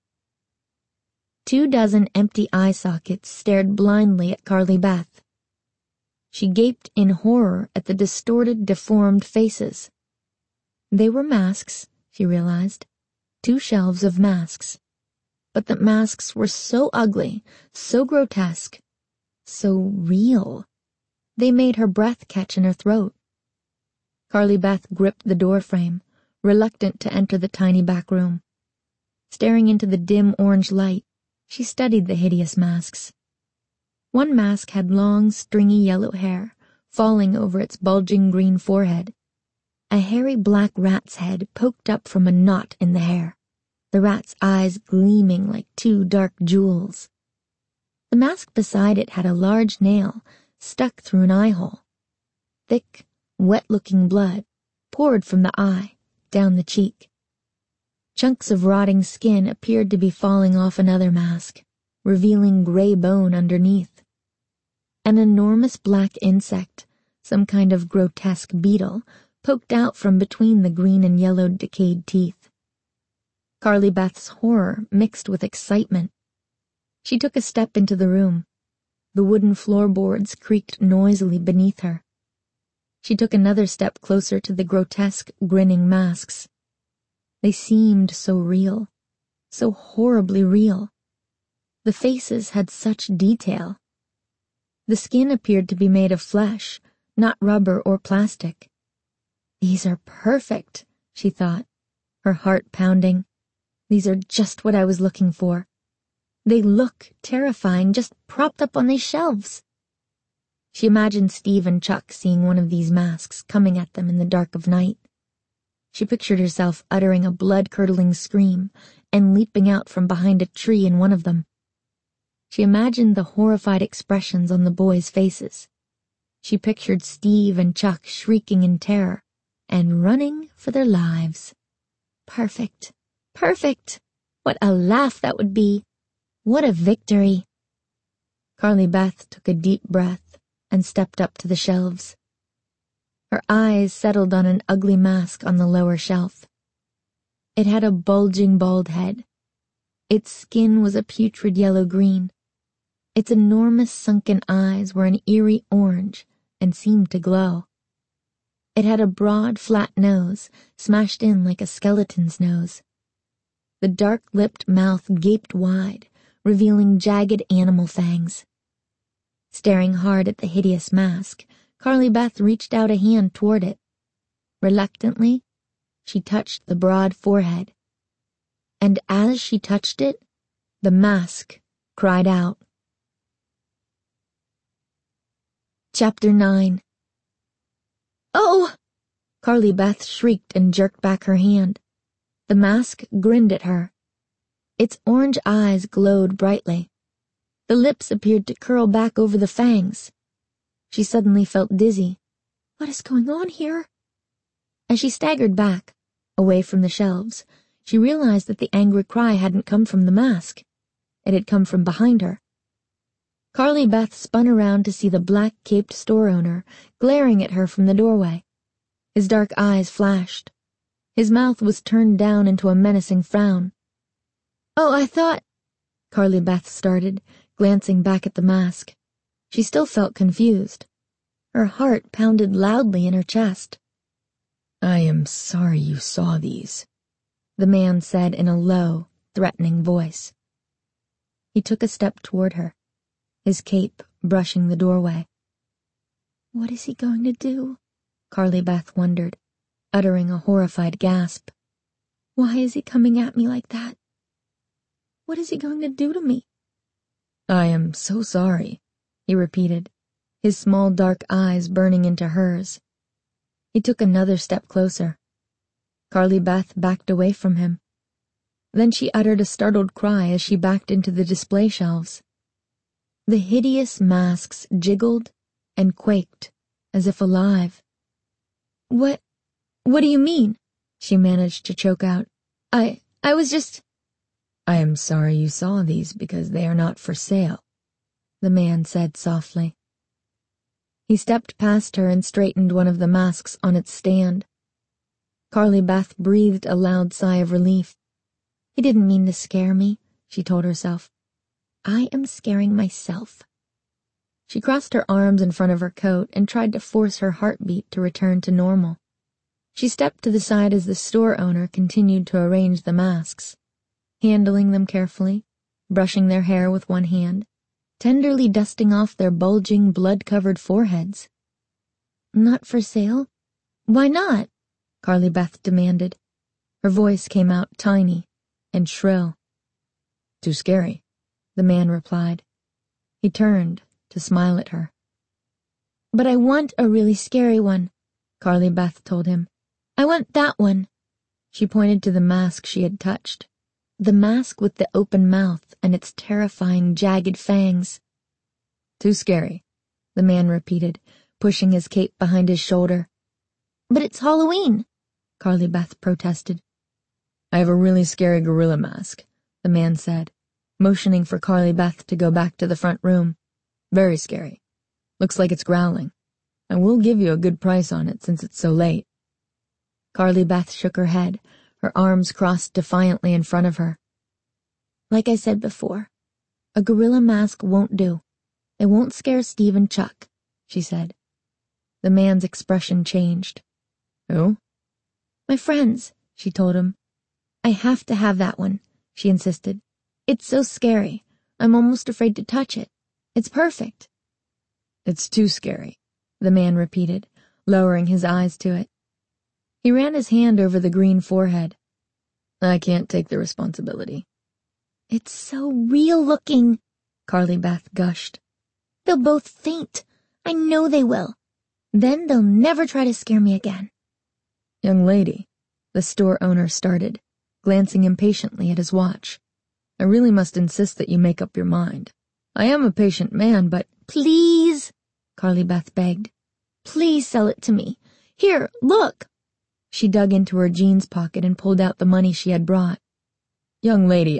24 empty eye sockets stared blindly at Carly Beth. She gaped in horror at the distorted, deformed faces. They were masks, she realized. 2 shelves of masks, but the masks were so ugly, so grotesque, so real. They made her breath catch in her throat. Carly Beth gripped the doorframe, reluctant to enter the tiny back room. Staring into the dim orange light, she studied the hideous masks. One mask had long, stringy yellow hair falling over its bulging green forehead. A hairy black rat's head poked up from a knot in the hair, the rat's eyes gleaming like two dark jewels. The mask beside it had a large nail stuck through an eye hole. Thick, wet-looking blood poured from the eye down the cheek. Chunks of rotting skin appeared to be falling off another mask, revealing gray bone underneath. An enormous black insect, some kind of grotesque beetle, poked out from between the green and yellowed decayed teeth. Carly Beth's horror mixed with excitement. She took a step into the room. The wooden floorboards creaked noisily beneath her. She took another step closer to the grotesque, grinning masks. They seemed so real, so horribly real. The faces had such detail. The skin appeared to be made of flesh, not rubber or plastic. These are perfect, she thought, her heart pounding. These are just what I was looking for. They look terrifying, just propped up on these shelves. She imagined Steve and Chuck seeing one of these masks coming at them in the dark of night. She pictured herself uttering a blood-curdling scream and leaping out from behind a tree in one of them. She imagined the horrified expressions on the boys' faces. She pictured Steve and Chuck shrieking in terror and running for their lives. Perfect. Perfect! What a laugh that would be! What a victory! Carly Beth took a deep breath and stepped up to the shelves. Her eyes settled on an ugly mask on the lower shelf. It had a bulging bald head. Its skin was a putrid yellow-green. Its enormous sunken eyes were an eerie orange and seemed to glow. It had a broad, flat nose, smashed in like a skeleton's nose. The dark-lipped mouth gaped wide, revealing jagged animal fangs. Staring hard at the hideous mask, Carly Beth reached out a hand toward it. Reluctantly, she touched the broad forehead. And as she touched it, the mask cried out. Chapter 9. "Oh!" Carly Beth shrieked and jerked back her hand. The mask grinned at her. Its orange eyes glowed brightly. The lips appeared to curl back over the fangs. She suddenly felt dizzy. What is going on here? As she staggered back, away from the shelves, she realized that the angry cry hadn't come from the mask. It had come from behind her. Carly Beth spun around to see the black-caped store owner glaring at her from the doorway. His dark eyes flashed. His mouth was turned down into a menacing frown. "Oh, I thought—" Carly Beth started, glancing back at the mask. She still felt confused. Her heart pounded loudly in her chest. "I am sorry you saw these," the man said in a low, threatening voice. He took a step toward her, his cape brushing the doorway. What is he going to do? Carly Beth wondered, uttering a horrified gasp. Why is he coming at me like that? What is he going to do to me? "I am so sorry," he repeated, his small dark eyes burning into hers. He took another step closer. Carly Beth backed away from him. Then she uttered a startled cry as she backed into the display shelves. The hideous masks jiggled and quaked, as if alive. What do you mean?" she managed to choke out. I was just—" "I am sorry you saw these because they are not for sale," the man said softly. He stepped past her and straightened one of the masks on its stand. Carly Beth breathed a loud sigh of relief. He didn't mean to scare me, she told herself. I am scaring myself. She crossed her arms in front of her coat and tried to force her heartbeat to return to normal. She stepped to the side as the store owner continued to arrange the masks. handling them carefully, brushing their hair with one hand, tenderly dusting off their bulging, blood-covered foreheads. "Not for sale? Why not?" Carly Beth demanded. Her voice came out tiny and shrill. "Too scary," the man replied. He turned to smile at her. "But I want a really scary one," Carly Beth told him. "I want that one." She pointed to the mask she had touched. The mask with the open mouth and its terrifying, jagged fangs. "Too scary," the man repeated, pushing his cape behind his shoulder. "But it's Halloween," Carly Beth protested. "I have a really scary gorilla mask," the man said, motioning for Carly Beth to go back to the front room. "Very scary. Looks like it's growling. I will give you a good price on it since it's so late." Carly Beth shook her head, her arms crossed defiantly in front of her. "Like I said before, a gorilla mask won't do. It won't scare Steve and Chuck," she said. The man's expression changed. "Who?" "My friends," she told him. "I have to have that one," she insisted. "It's so scary. I'm almost afraid to touch it. It's perfect." "It's too scary," the man repeated, lowering his eyes to it. He ran his hand over the green forehead. "I can't take the responsibility." "It's so real looking," Carly Beth gushed. "They'll both faint. I know they will. Then they'll never try to scare me again." "Young lady," the store owner started, glancing impatiently at his watch. "I really must insist that you make up your mind. I am a patient man, but—" "Please," Carly Beth begged. "Please sell it to me. Here, look." She dug into her jeans pocket and pulled out the money she had brought. "Young lady,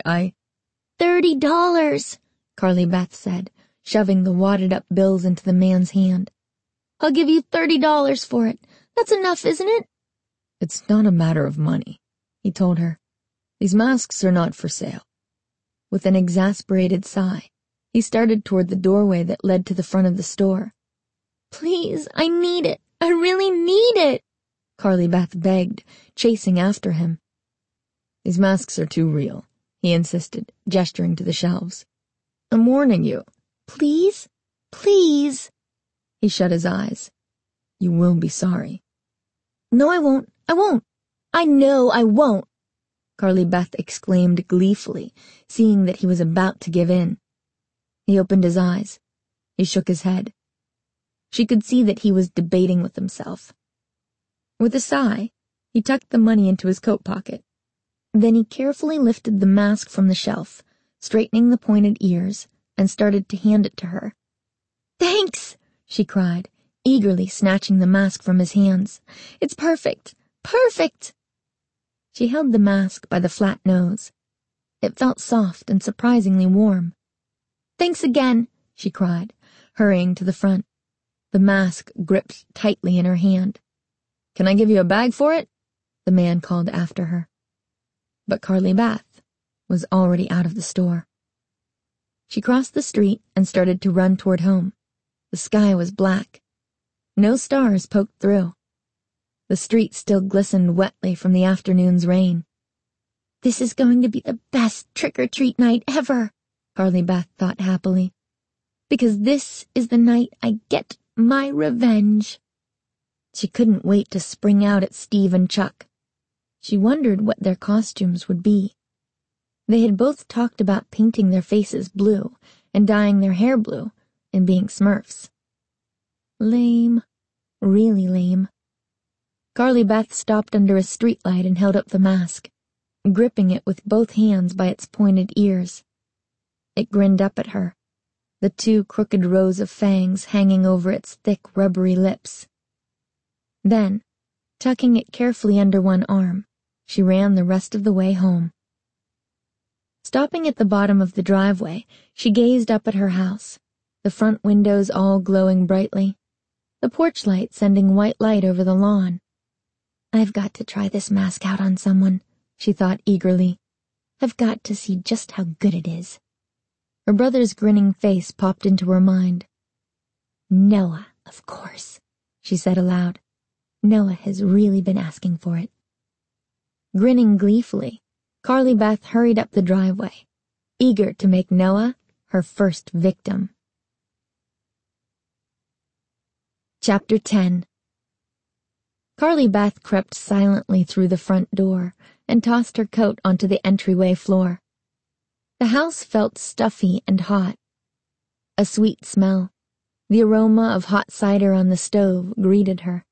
$30, Carly Beth said, shoving the wadded-up bills into the man's hand. "I'll give you $30 for it. That's enough, isn't it?" "It's not a matter of money," he told her. "These masks are not for sale." With an exasperated sigh, he started toward the doorway that led to the front of the store. "Please, I need it. I really need it," Carly Beth begged, chasing after him. "These masks are too real," he insisted, gesturing to the shelves. "I'm warning you." "Please? Please?" He shut his eyes. "You will be sorry." "No, I won't. I won't. I know I won't," Carly Beth exclaimed gleefully, seeing that he was about to give in. He opened his eyes. He shook his head. She could see that he was debating with himself. With a sigh, he tucked the money into his coat pocket. Then he carefully lifted the mask from the shelf, straightening the pointed ears, and started to hand it to her. "Thanks," she cried, eagerly snatching the mask from his hands. "It's perfect. Perfect." She held the mask by the flat nose. It felt soft and surprisingly warm. "Thanks again," she cried, hurrying to the front. The mask gripped tightly in her hand. "Can I give you a bag for it?" the man called after her. But Carly Beth was already out of the store. She crossed the street and started to run toward home. The sky was black. No stars poked through. The street still glistened wetly from the afternoon's rain. "This is going to be the best trick-or-treat night ever," Carly Beth thought happily. "Because this is the night I get my revenge." She couldn't wait to spring out at Steve and Chuck. She wondered what their costumes would be. They had both talked about painting their faces blue and dyeing their hair blue and being Smurfs. Lame. Really lame. Carly Beth stopped under a streetlight and held up the mask, gripping it with both hands by its pointed ears. It grinned up at her, the two crooked rows of fangs hanging over its thick, rubbery lips. Then, tucking it carefully under one arm, she ran the rest of the way home. Stopping at the bottom of the driveway, she gazed up at her house, the front windows all glowing brightly, the porch light sending white light over the lawn. "I've got to try this mask out on someone," she thought eagerly. "I've got to see just how good it is." Her brother's grinning face popped into her mind. "Noah, of course," she said aloud. "Noah has really been asking for it." Grinning gleefully, Carly Beth hurried up the driveway, eager to make Noah her first victim. Chapter 10. Carly Beth crept silently through the front door and tossed her coat onto the entryway floor. The house felt stuffy and hot. A sweet smell, the aroma of hot cider on the stove, greeted her.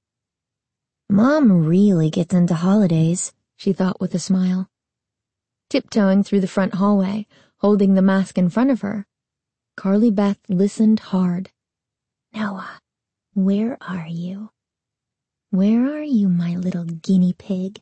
Mom really gets into holidays, she thought with a smile. Tiptoeing through the front hallway, holding the mask in front of her, Carly Beth listened hard. Noah, where are you? Where are you, my little guinea pig?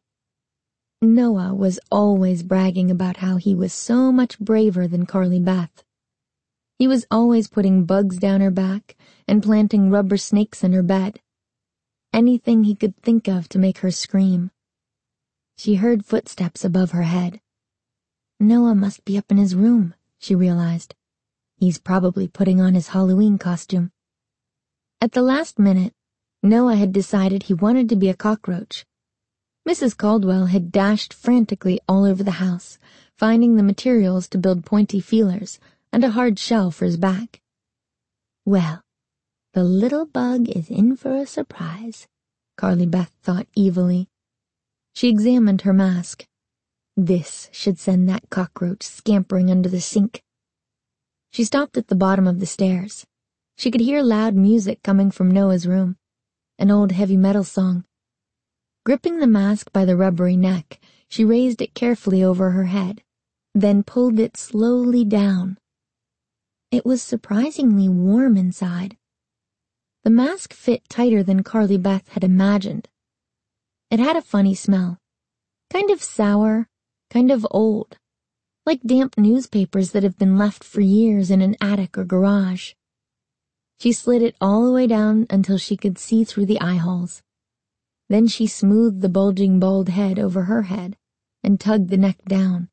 Noah was always bragging about how he was so much braver than Carly Beth. He was always putting bugs down her back and planting rubber snakes in her bed. Anything he could think of to make her scream. She heard footsteps above her head. Noah must be up in his room, she realized. He's probably putting on his Halloween costume. At the last minute, Noah had decided he wanted to be a cockroach. Mrs. Caldwell had dashed frantically all over the house, finding the materials to build pointy feelers and a hard shell for his back. Well, the little bug is in for a surprise, Carly Beth thought evilly. She examined her mask. This should send that cockroach scampering under the sink. She stopped at the bottom of the stairs. She could hear loud music coming from Noah's room, an old heavy metal song. Gripping the mask by the rubbery neck, she raised it carefully over her head, then pulled it slowly down. It was surprisingly warm inside. The mask fit tighter than Carly Beth had imagined. It had a funny smell, kind of sour, kind of old, like damp newspapers that have been left for years in an attic or garage. She slid it all the way down until she could see through the eye holes. Then she smoothed the bulging bald head over her head and tugged the neck down.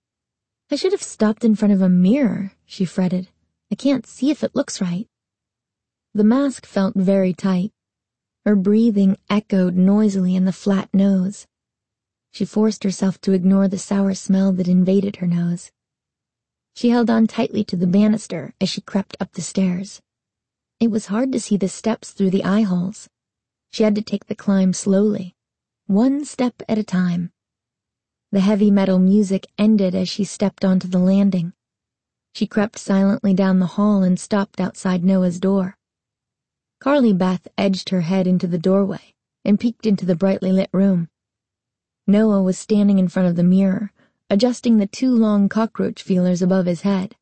I should have stopped in front of a mirror, she fretted. I can't see if it looks right. The mask felt very tight. Her breathing echoed noisily in the flat nose. She forced herself to ignore the sour smell that invaded her nose. She held on tightly to the banister as she crept up the stairs. It was hard to see the steps through the eye holes. She had to take the climb slowly, one step at a time. The heavy metal music ended as she stepped onto the landing. She crept silently down the hall and stopped outside Noah's door. Carly Beth edged her head into the doorway and peeked into the brightly lit room. Noah was standing in front of the mirror, adjusting the 2 long cockroach feelers above his head.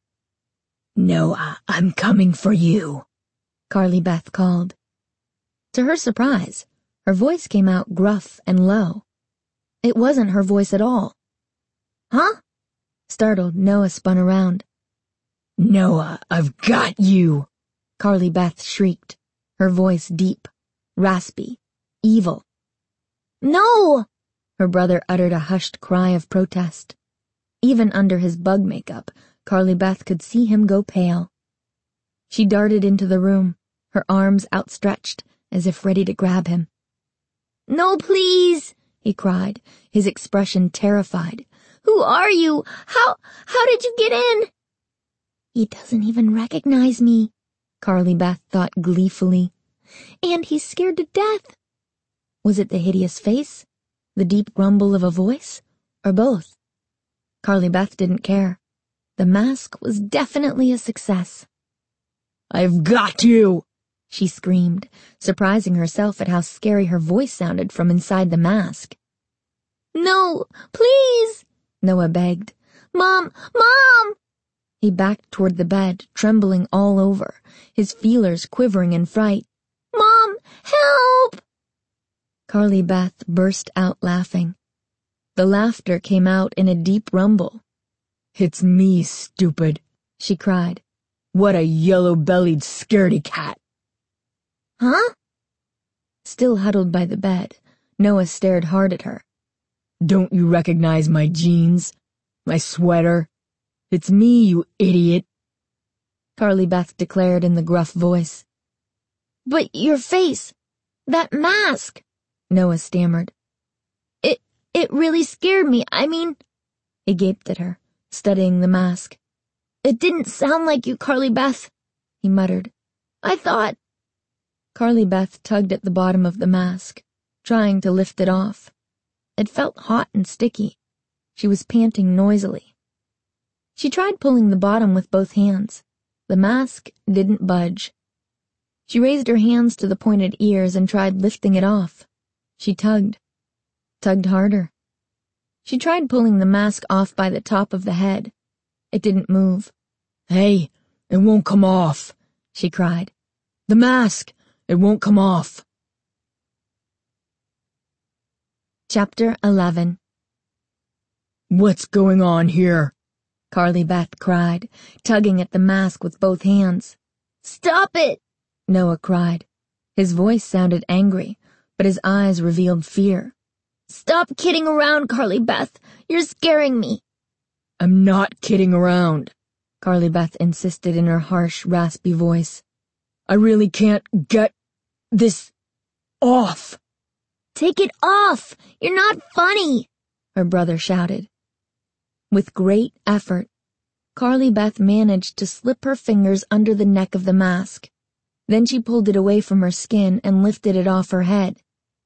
Noah, I'm coming for you, Carly Beth called. To her surprise, her voice came out gruff and low. It wasn't her voice at all. Huh? Startled, Noah spun around. Noah, I've got you, Carly Beth shrieked, her voice deep, raspy, evil. No! Her brother uttered a hushed cry of protest. Even under his bug makeup, Carly Beth could see him go pale. She darted into the room, her arms outstretched, as if ready to grab him. No, please, he cried, his expression terrified. Who are you? How did you get in? He doesn't even recognize me, Carly Beth thought gleefully. And he's scared to death. Was it the hideous face, the deep grumble of a voice, or both? Carly Beth didn't care. The mask was definitely a success. I've got you, she screamed, surprising herself at how scary her voice sounded from inside the mask. No, please, Noah begged. Mom! He backed toward the bed, trembling all over, his feelers quivering in fright. Mom, help! Carly Beth burst out laughing. The laughter came out in a deep rumble. It's me, stupid, she cried. What a yellow-bellied scaredy cat. Huh? Still huddled by the bed, Noah stared hard at her. Don't you recognize my jeans? My sweater? It's me, you idiot, Carly Beth declared in the gruff voice. But your face, that mask, Noah stammered. It really scared me. I mean, He gaped at her, studying the mask. "It didn't sound like you, Carly Beth," he muttered. "I thought—" Carly Beth tugged at the bottom of the mask, trying to lift it off. It felt hot and sticky. She was panting noisily. She tried pulling the bottom with both hands. The mask didn't budge. She raised her hands to the pointed ears and tried lifting it off. She tugged harder. She tried pulling the mask off by the top of the head. It didn't move. "Hey, it won't come off," she cried. "The mask, it won't come off." Chapter 11. "What's going on here?" Carly Beth cried, tugging at the mask with both hands. "Stop it!" Noah cried. His voice sounded angry, but his eyes revealed fear. "Stop kidding around, Carly Beth. You're scaring me." "I'm not kidding around," Carly Beth insisted in her harsh, raspy voice. "I really can't get this off." "Take it off! You're not funny!" her brother shouted. With great effort, Carly Beth managed to slip her fingers under the neck of the mask. Then she pulled it away from her skin and lifted it off her head.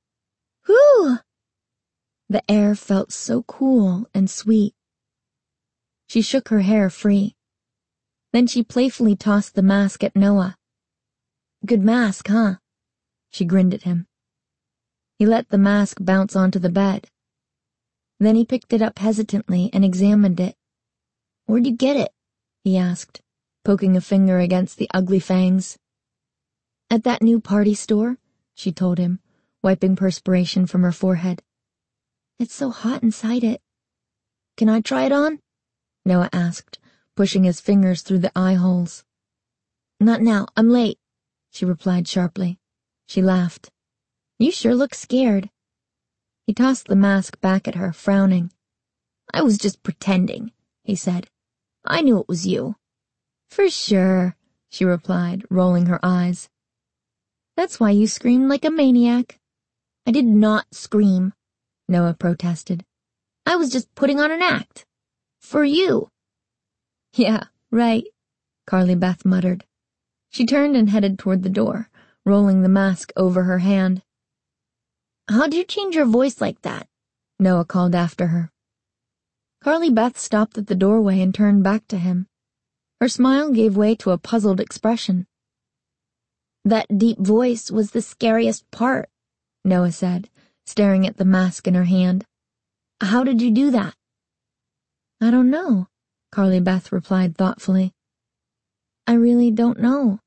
Whew! The air felt so cool and sweet. She shook her hair free. Then she playfully tossed the mask at Noah. "Good mask, huh?" She grinned at him. He let the mask bounce onto the bed. Then he picked it up hesitantly and examined it. "Where'd you get it?" he asked, poking a finger against the ugly fangs. "At that new party store," she told him, wiping perspiration from her forehead. "It's so hot inside it." "Can I try it on?" Noah asked, pushing his fingers through the eye holes. "Not now, I'm late," she replied sharply. She laughed. "You sure look scared." He tossed the mask back at her, frowning. "I was just pretending," he said. "I knew it was you." "For sure," she replied, rolling her eyes. "That's why you screamed like a maniac." "I did not scream," Noah protested. "I was just putting on an act. For you." "Yeah, right," Carly Beth muttered. She turned and headed toward the door, rolling the mask over her hand. "How'd you change your voice like that?" Noah called after her. Carly Beth stopped at the doorway and turned back to him. Her smile gave way to a puzzled expression. "That deep voice was the scariest part," Noah said, staring at the mask in her hand. "How did you do that?" "I don't know," Carly Beth replied thoughtfully. "I really don't know."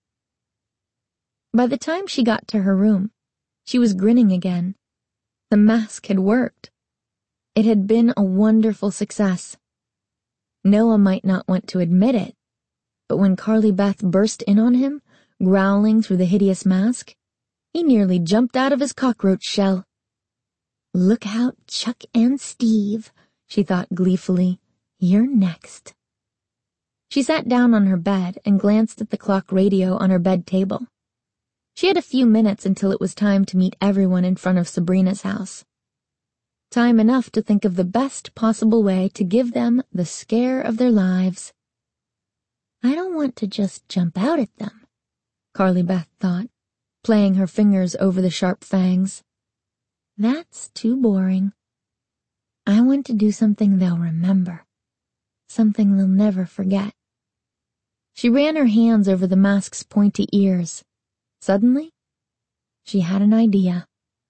By the time she got to her room, she was grinning again. The mask had worked. It had been a wonderful success. Noah might not want to admit it, but when Carly Beth burst in on him, growling through the hideous mask, he nearly jumped out of his cockroach shell. "Look out, Chuck and Steve," she thought gleefully. "You're next." She sat down on her bed and glanced at the clock radio on her bed table. She had a few minutes until it was time to meet everyone in front of Sabrina's house. Time enough to think of the best possible way to give them the scare of their lives. "I don't want to just jump out at them," Carly Beth thought, playing her fingers over the sharp fangs. "That's too boring. I want to do something they'll remember, something they'll never forget." She ran her hands over the mask's pointy ears. Suddenly, she had an idea.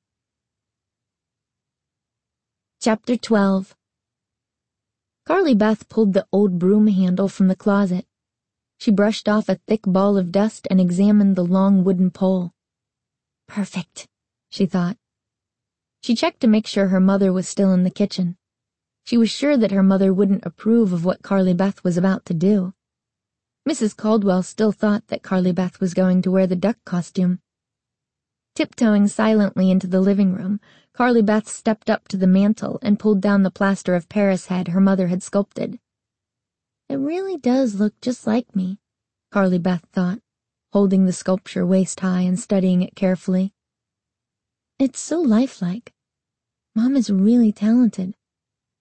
Chapter 12. Carly Beth pulled the old broom handle from the closet. She brushed off a thick ball of dust and examined the long wooden pole. "Perfect," she thought. She checked to make sure her mother was still in the kitchen. She was sure that her mother wouldn't approve of what Carly Beth was about to do. Mrs. Caldwell still thought that Carly Beth was going to wear the duck costume. Tiptoeing silently into the living room, Carly Beth stepped up to the mantel and pulled down the plaster of Paris head her mother had sculpted. "It really does look just like me," Carly Beth thought, holding the sculpture waist-high and studying it carefully. "It's so lifelike. Mom is really talented."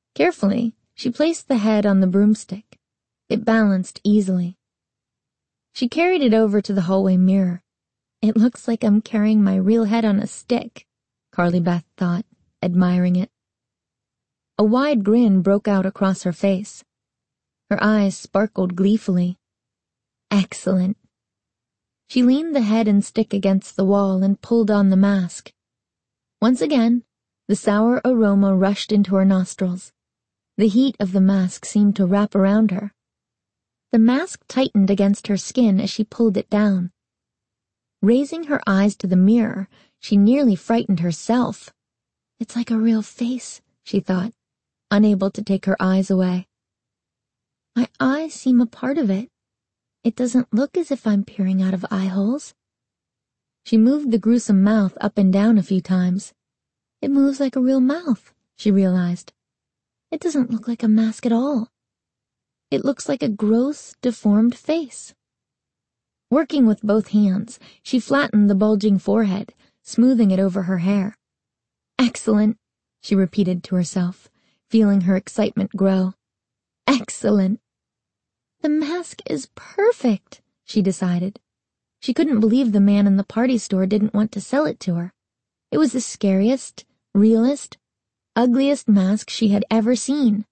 Carefully, she placed the head on the broomstick. It balanced easily. She carried it over to the hallway mirror. It looks like I'm carrying my real head on a stick, Carly Beth thought, admiring it. A wide grin broke out across her face. Her eyes sparkled gleefully. Excellent. She leaned the head and stick against the wall and pulled on the mask. Once again, the sour aroma rushed into her nostrils. The heat of the mask seemed to wrap around her. The mask tightened against her skin as she pulled it down. Raising her eyes to the mirror, she nearly frightened herself. It's like a real face, she thought, unable to take her eyes away. My eyes seem a part of it. It doesn't look as if I'm peering out of eye holes. She moved the gruesome mouth up and down a few times. It moves like a real mouth, she realized. It doesn't look like a mask at all. It looks like a gross, deformed face. Working with both hands, she flattened the bulging forehead, smoothing it over her hair. Excellent, she repeated to herself, feeling her excitement grow. Excellent. The mask is perfect, she decided. She couldn't believe the man in the party store didn't want to sell it to her. It was the scariest, realest, ugliest mask she had ever seen.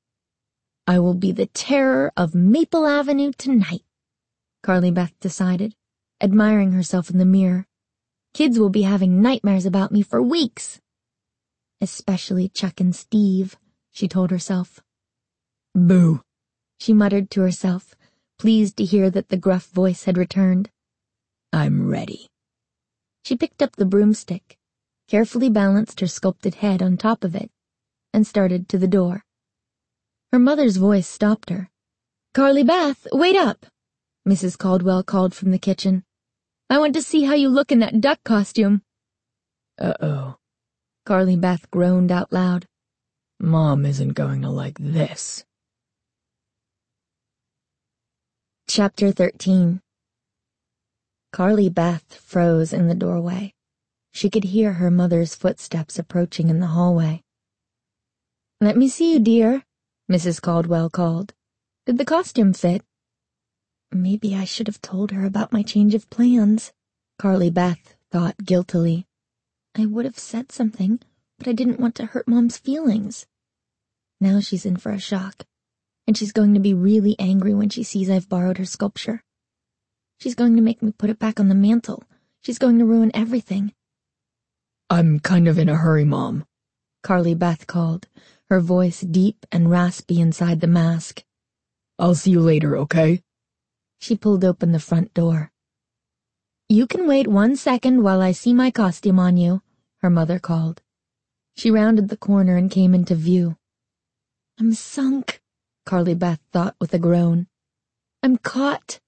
I will be the terror of Maple Avenue tonight, Carly Beth decided, admiring herself in the mirror. Kids will be having nightmares about me for weeks. Especially Chuck and Steve, she told herself. Boo, she muttered to herself, pleased to hear that the gruff voice had returned. I'm ready. She picked up the broomstick, carefully balanced her sculpted head on top of it, and started to the door. Her mother's voice stopped her. Carly Beth, wait up! Mrs. Caldwell called from the kitchen. I want to see how you look in that duck costume. Uh-oh. Carly Beth groaned out loud. Mom isn't going to like this. Chapter 13. Carly Beth froze in the doorway. She could hear her mother's footsteps approaching in the hallway. Let me see you, dear, Mrs. Caldwell called. Did the costume fit? Maybe I should have told her about my change of plans, Carly Beth thought guiltily. I would have said something, but I didn't want to hurt Mom's feelings. Now she's in for a shock, and she's going to be really angry when she sees I've borrowed her sculpture. She's going to make me put it back on the mantel. She's going to ruin everything. I'm kind of in a hurry, Mom, Carly Beth called, her voice deep and raspy inside the mask. I'll see you later, okay? She pulled open the front door. You can wait 1 second while I see my costume on you, her mother called. She rounded the corner and came into view. I'm sunk, Carly Beth thought with a groan. I'm caught.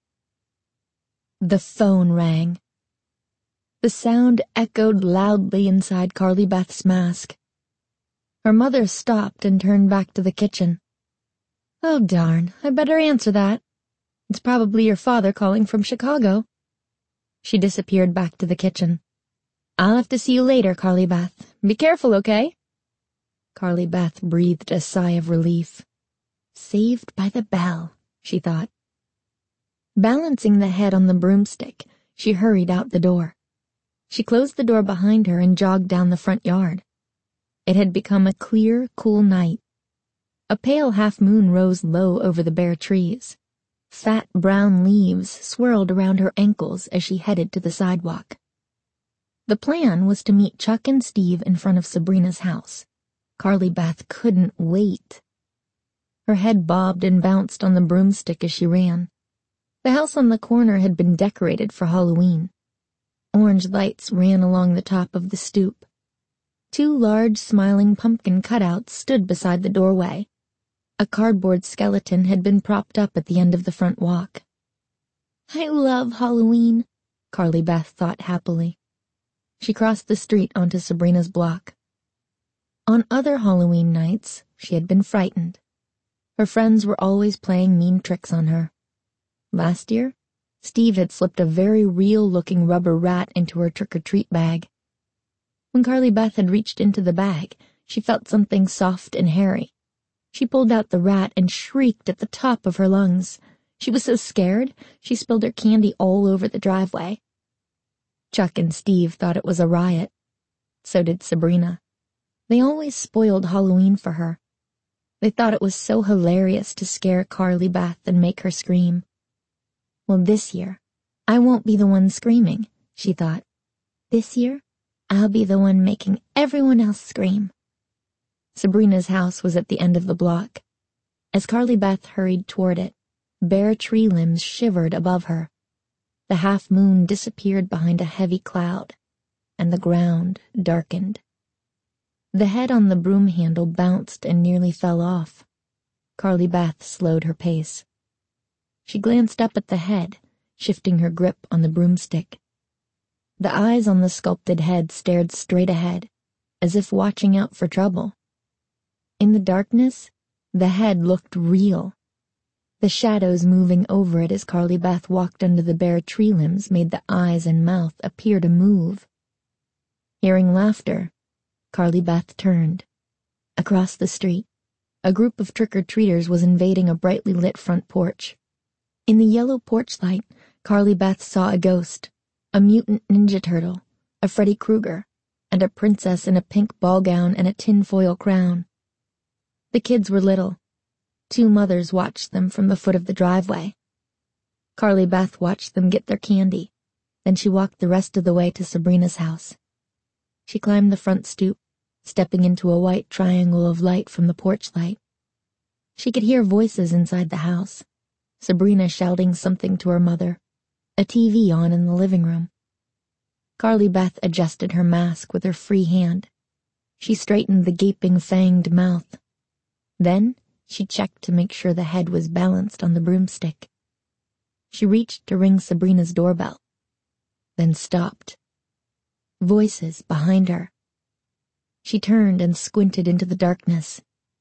The phone rang. The sound echoed loudly inside Carly Beth's mask. Her mother stopped and turned back to the kitchen. Oh, darn, I better answer that. It's probably your father calling from Chicago. She disappeared back to the kitchen. I'll have to see you later, Carly Beth. Be careful, okay? Carly Beth breathed a sigh of relief. Saved by the bell, she thought. Balancing the head on the broomstick, she hurried out the door. She closed the door behind her and jogged down the front yard. It had become a clear, cool night. A pale half-moon rose low over the bare trees. Fat brown leaves swirled around her ankles as she headed to the sidewalk. The plan was to meet Chuck and Steve in front of Sabrina's house. Carly Beth couldn't wait. Her head bobbed and bounced on the broomstick as she ran. The house on the corner had been decorated for Halloween. Orange lights ran along the top of the stoop. 2 large, smiling pumpkin cutouts stood beside the doorway. A cardboard skeleton had been propped up at the end of the front walk. I love Halloween, Carly Beth thought happily. She crossed the street onto Sabrina's block. On other Halloween nights, she had been frightened. Her friends were always playing mean tricks on her. Last year, Steve had slipped a very real-looking rubber rat into her trick-or-treat bag. When Carly Beth had reached into the bag, she felt something soft and hairy. She pulled out the rat and shrieked at the top of her lungs. She was so scared, she spilled her candy all over the driveway. Chuck and Steve thought it was a riot. So did Sabrina. They always spoiled Halloween for her. They thought it was so hilarious to scare Carly Beth and make her scream. Well, this year, I won't be the one screaming, she thought. This year, I'll be the one making everyone else scream. Sabrina's house was at the end of the block. As Carly Beth hurried toward it, bare tree limbs shivered above her. The half-moon disappeared behind a heavy cloud, and the ground darkened. The head on the broom handle bounced and nearly fell off. Carly Beth slowed her pace. She glanced up at the head, shifting her grip on the broomstick. The eyes on the sculpted head stared straight ahead, as if watching out for trouble. In the darkness, the head looked real. The shadows moving over it as Carly Beth walked under the bare tree limbs made the eyes and mouth appear to move. Hearing laughter, Carly Beth turned. Across the street, a group of trick-or-treaters was invading a brightly lit front porch. In the yellow porch light, Carly Beth saw a ghost, a mutant ninja turtle, a Freddy Krueger, and a princess in a pink ball gown and a tinfoil crown. The kids were little. 2 mothers watched them from the foot of the driveway. Carly Beth watched them get their candy. Then she walked the rest of the way to Sabrina's house. She climbed the front stoop, stepping into a white triangle of light from the porch light. She could hear voices inside the house. Sabrina shouting something to her mother, a TV on in the living room. Carly Beth adjusted her mask with her free hand. She straightened the gaping, fanged mouth. Then she checked to make sure the head was balanced on the broomstick. She reached to ring Sabrina's doorbell, then stopped. Voices behind her. She turned and squinted into the darkness.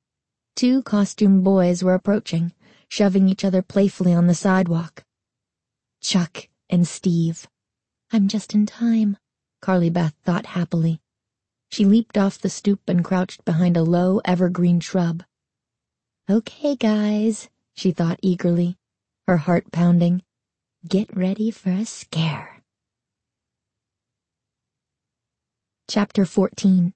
2 costumed boys were approaching, shoving each other playfully on the sidewalk. Chuck and Steve. I'm just in time, Carly Beth thought happily. She leaped off the stoop and crouched behind a low, evergreen shrub. Okay, guys, she thought eagerly, her heart pounding. Get ready for a scare. Chapter 14.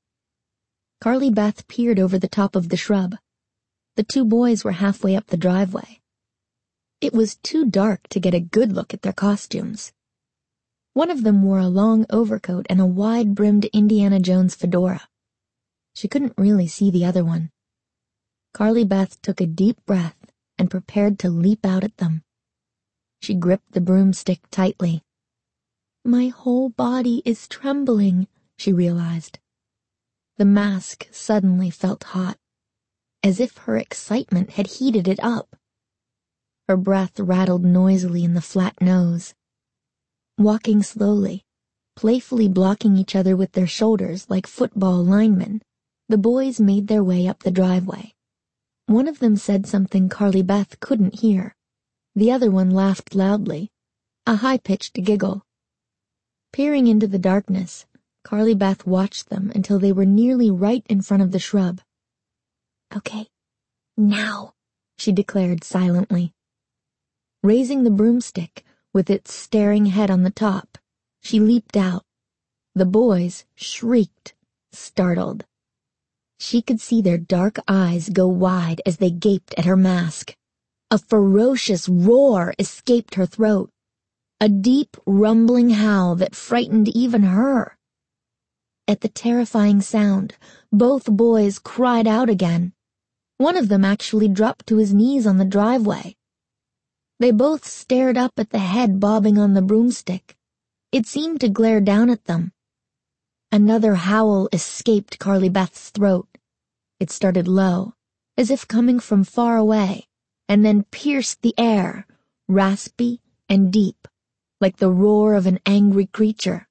Carly Beth peered over the top of the shrub. The 2 boys were halfway up the driveway. It was too dark to get a good look at their costumes. One of them wore a long overcoat and a wide-brimmed Indiana Jones fedora. She couldn't really see the other one. Carly Beth took a deep breath and prepared to leap out at them. She gripped the broomstick tightly. My whole body is trembling, she realized. The mask suddenly felt hot, as if her excitement had heated it up. Her breath rattled noisily in the flat nose. Walking slowly, playfully blocking each other with their shoulders like football linemen, the boys made their way up the driveway. One of them said something Carly Beth couldn't hear. The other one laughed loudly, a high-pitched giggle. Peering into the darkness, Carly Beth watched them until they were nearly right in front of the shrub. Okay, now, she declared silently. Raising the broomstick, with its staring head on the top, she leaped out. The boys shrieked, startled. She could see their dark eyes go wide as they gaped at her mask. A ferocious roar escaped her throat, a deep, rumbling howl that frightened even her. At the terrifying sound, both boys cried out again. One of them actually dropped to his knees on the driveway. They both stared up at the head bobbing on the broomstick. It seemed to glare down at them. Another howl escaped Carly Beth's throat. It started low, as if coming from far away, and then pierced the air, raspy and deep, like the roar of an angry creature.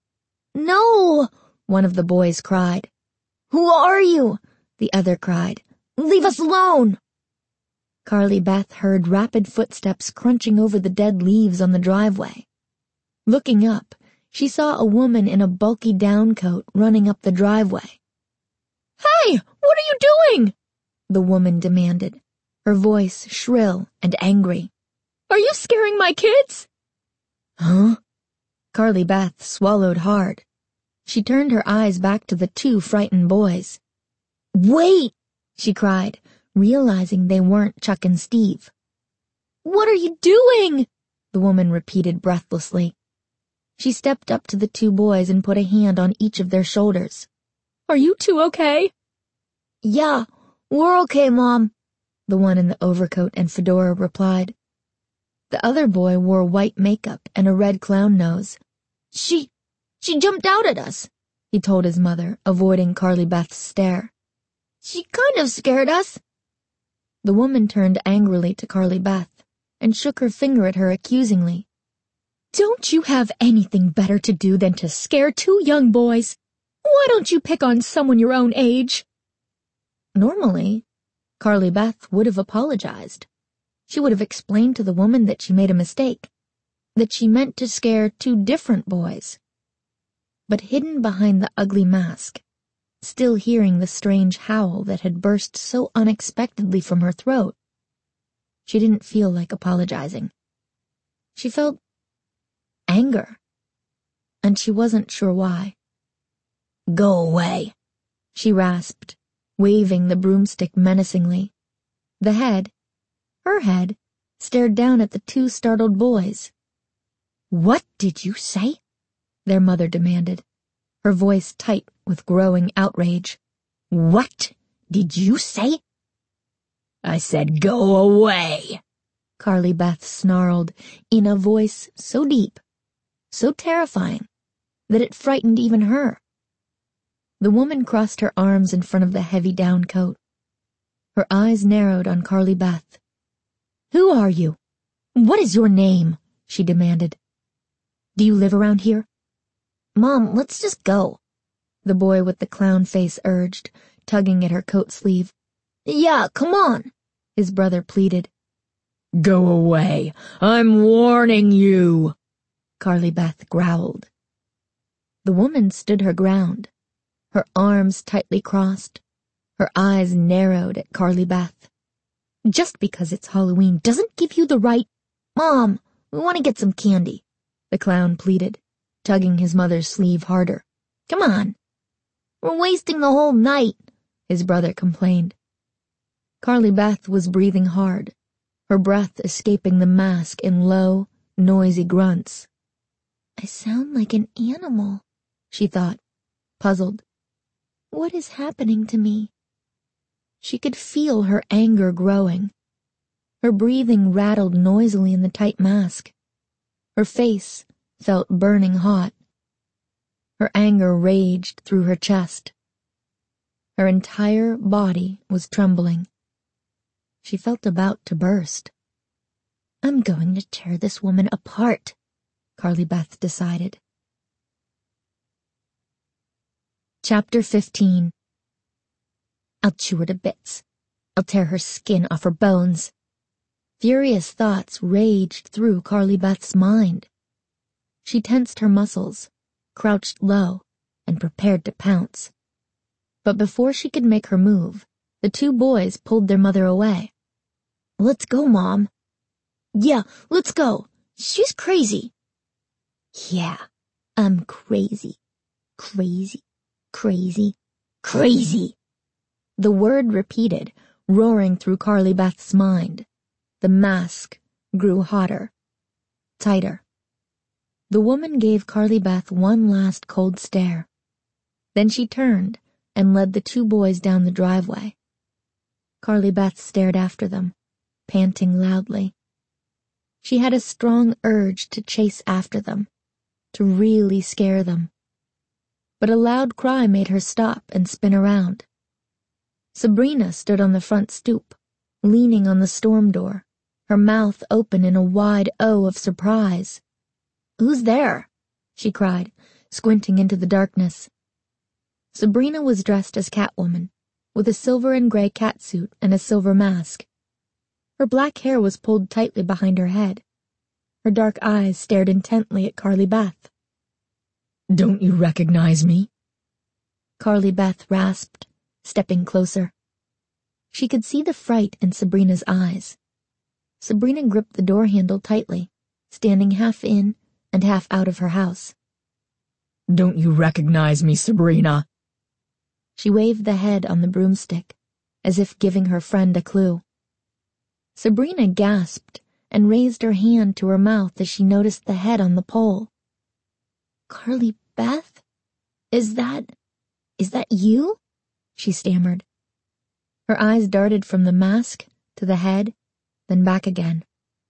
No! One of the boys cried. Who are you? The other cried. Leave us alone! Carly Beth heard rapid footsteps crunching over the dead leaves on the driveway. Looking up, she saw a woman in a bulky down coat running up the driveway. Hey, what are you doing? the woman demanded, her voice shrill and angry. "Are you scaring my kids?" "Huh?" Carly Beth swallowed hard. She turned her eyes back to the two frightened boys. "Wait!" she cried, realizing they weren't Chuck and Steve. "What are you doing?" the woman repeated breathlessly. She stepped up to the two boys and put a hand on each of their shoulders. "Are you two okay?" "Yeah, we're okay, Mom," the one in the overcoat and fedora replied. The other boy wore white makeup and a red clown nose. She jumped out at us," he told his mother, avoiding Carly Beth's stare. "She kind of scared us." The woman turned angrily to Carly Beth and shook her finger at her accusingly. "Don't you have anything better to do than to scare two young boys? Why don't you pick on someone your own age?" Normally, Carly Beth would have apologized. She would have explained to the woman that she made a mistake, that she meant to scare two different boys. But hidden behind the ugly mask, still hearing the strange howl that had burst so unexpectedly from her throat, she didn't feel like apologizing. She felt anger, and she wasn't sure why. "Go away," she rasped, waving the broomstick menacingly. The head, her head, stared down at the two startled boys. "What did you say?" their mother demanded, her voice tight with growing outrage. "What did you say?" "I said go away," Carly Beth snarled in a voice so deep, so terrifying, that it frightened even her. The woman crossed her arms in front of the heavy down coat. Her eyes narrowed on Carly Beth. "Who are you? What is your name?" she demanded. "Do you live around here?" "Mom, let's just go," the boy with the clown face urged, tugging at her coat sleeve. "Yeah, come on," his brother pleaded. "Go away, I'm warning you," Carly Beth growled. The woman stood her ground, her arms tightly crossed, her eyes narrowed at Carly Beth. "Just because it's Halloween doesn't give you the right—" "Mom, we want to get some candy," the clown pleaded, tugging his mother's sleeve harder. "Come on. We're wasting the whole night," his brother complained. Carly Beth was breathing hard, her breath escaping the mask in low, noisy grunts. "I sound like an animal," she thought, puzzled. "What is happening to me?" She could feel her anger growing. Her breathing rattled noisily in the tight mask. Her face felt burning hot. Her anger raged through her chest. Her entire body was trembling. She felt about to burst. "I'm going to tear this woman apart," Carly Beth decided. Chapter 15. "I'll chew her to bits. I'll tear her skin off her bones." Furious thoughts raged through Carly Beth's mind. She tensed her muscles, crouched low, and prepared to pounce. But before she could make her move, the two boys pulled their mother away. "Let's go, Mom." "Yeah, let's go. She's crazy." "Yeah, I'm crazy. Crazy, crazy, crazy." The word repeated, roaring through Carly Beth's mind. The mask grew hotter, tighter. The woman gave Carly Beth one last cold stare. Then she turned and led the two boys down the driveway. Carly Beth stared after them, panting loudly. She had a strong urge to chase after them, to really scare them. But a loud cry made her stop and spin around. Sabrina stood on the front stoop, leaning on the storm door, her mouth open in a wide O of surprise. "Who's there?" she cried, squinting into the darkness. Sabrina was dressed as Catwoman, with a silver and gray catsuit and a silver mask. Her black hair was pulled tightly behind her head. Her dark eyes stared intently at Carly Beth. "Don't you recognize me?" Carly Beth rasped, stepping closer. She could see the fright in Sabrina's eyes. Sabrina gripped the door handle tightly, standing half in and half out of her house. "Don't you recognize me, Sabrina?" She waved the head on the broomstick, as if giving her friend a clue. Sabrina gasped and raised her hand to her mouth as she noticed the head on the pole. "Carly Beth? Is that you?" she stammered. Her eyes darted from the mask to the head, then back again.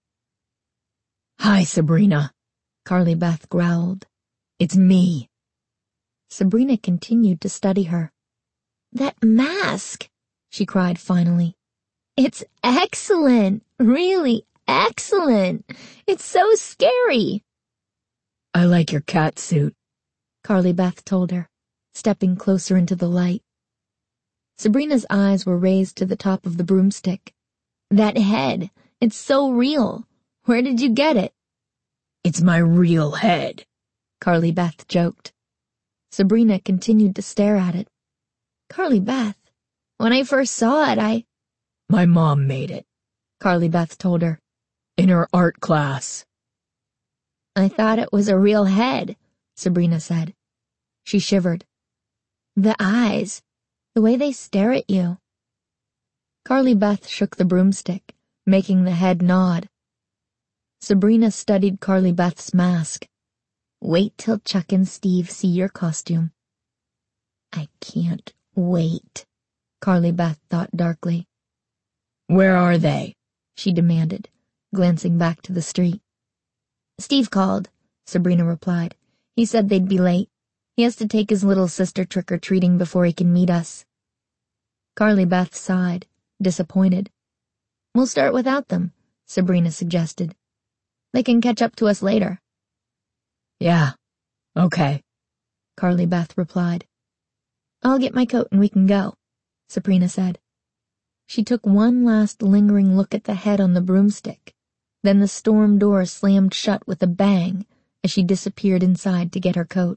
"Hi, Sabrina," Carly Beth growled. "It's me." Sabrina continued to study her. "That mask!" she cried finally. "It's excellent! Really excellent! It's so scary!" "I like your cat suit," Carly Beth told her, stepping closer into the light. Sabrina's eyes were raised to the top of the broomstick. "That head! It's so real! Where did you get it?" "It's my real head," Carly Beth joked. Sabrina continued to stare at it. "Carly Beth, when I first saw it, "My mom made it," Carly Beth told her. "In her art class." "I thought it was a real head," Sabrina said. She shivered. "The eyes, the way they stare at you." Carly Beth shook the broomstick, making the head nod. Sabrina studied Carly Beth's mask. "Wait till Chuck and Steve see your costume." "I can't wait," Carly Beth thought darkly. "Where are they?" she demanded, glancing back to the street. "Steve called," Sabrina replied. "He said they'd be late. He has to take his little sister trick-or-treating before he can meet us." Carly Beth sighed, disappointed. "We'll start without them," Sabrina suggested. "They can catch up to us later." "Yeah, okay," Carly Beth replied. "I'll get my coat and we can go," Sabrina said. She took one last lingering look at the head on the broomstick. Then the storm door slammed shut with a bang as she disappeared inside to get her coat.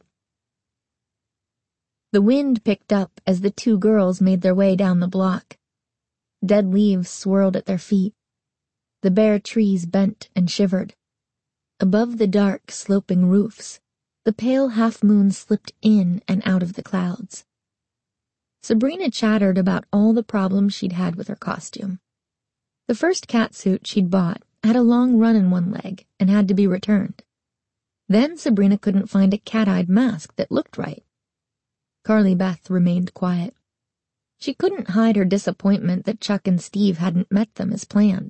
The wind picked up as the two girls made their way down the block. Dead leaves swirled at their feet. The bare trees bent and shivered. Above the dark, sloping roofs, the pale half-moon slipped in and out of the clouds. Sabrina chattered about all the problems she'd had with her costume. The first catsuit she'd bought had a long run in one leg and had to be returned. Then Sabrina couldn't find a cat-eyed mask that looked right. Carly Beth remained quiet. She couldn't hide her disappointment that Chuck and Steve hadn't met them as planned.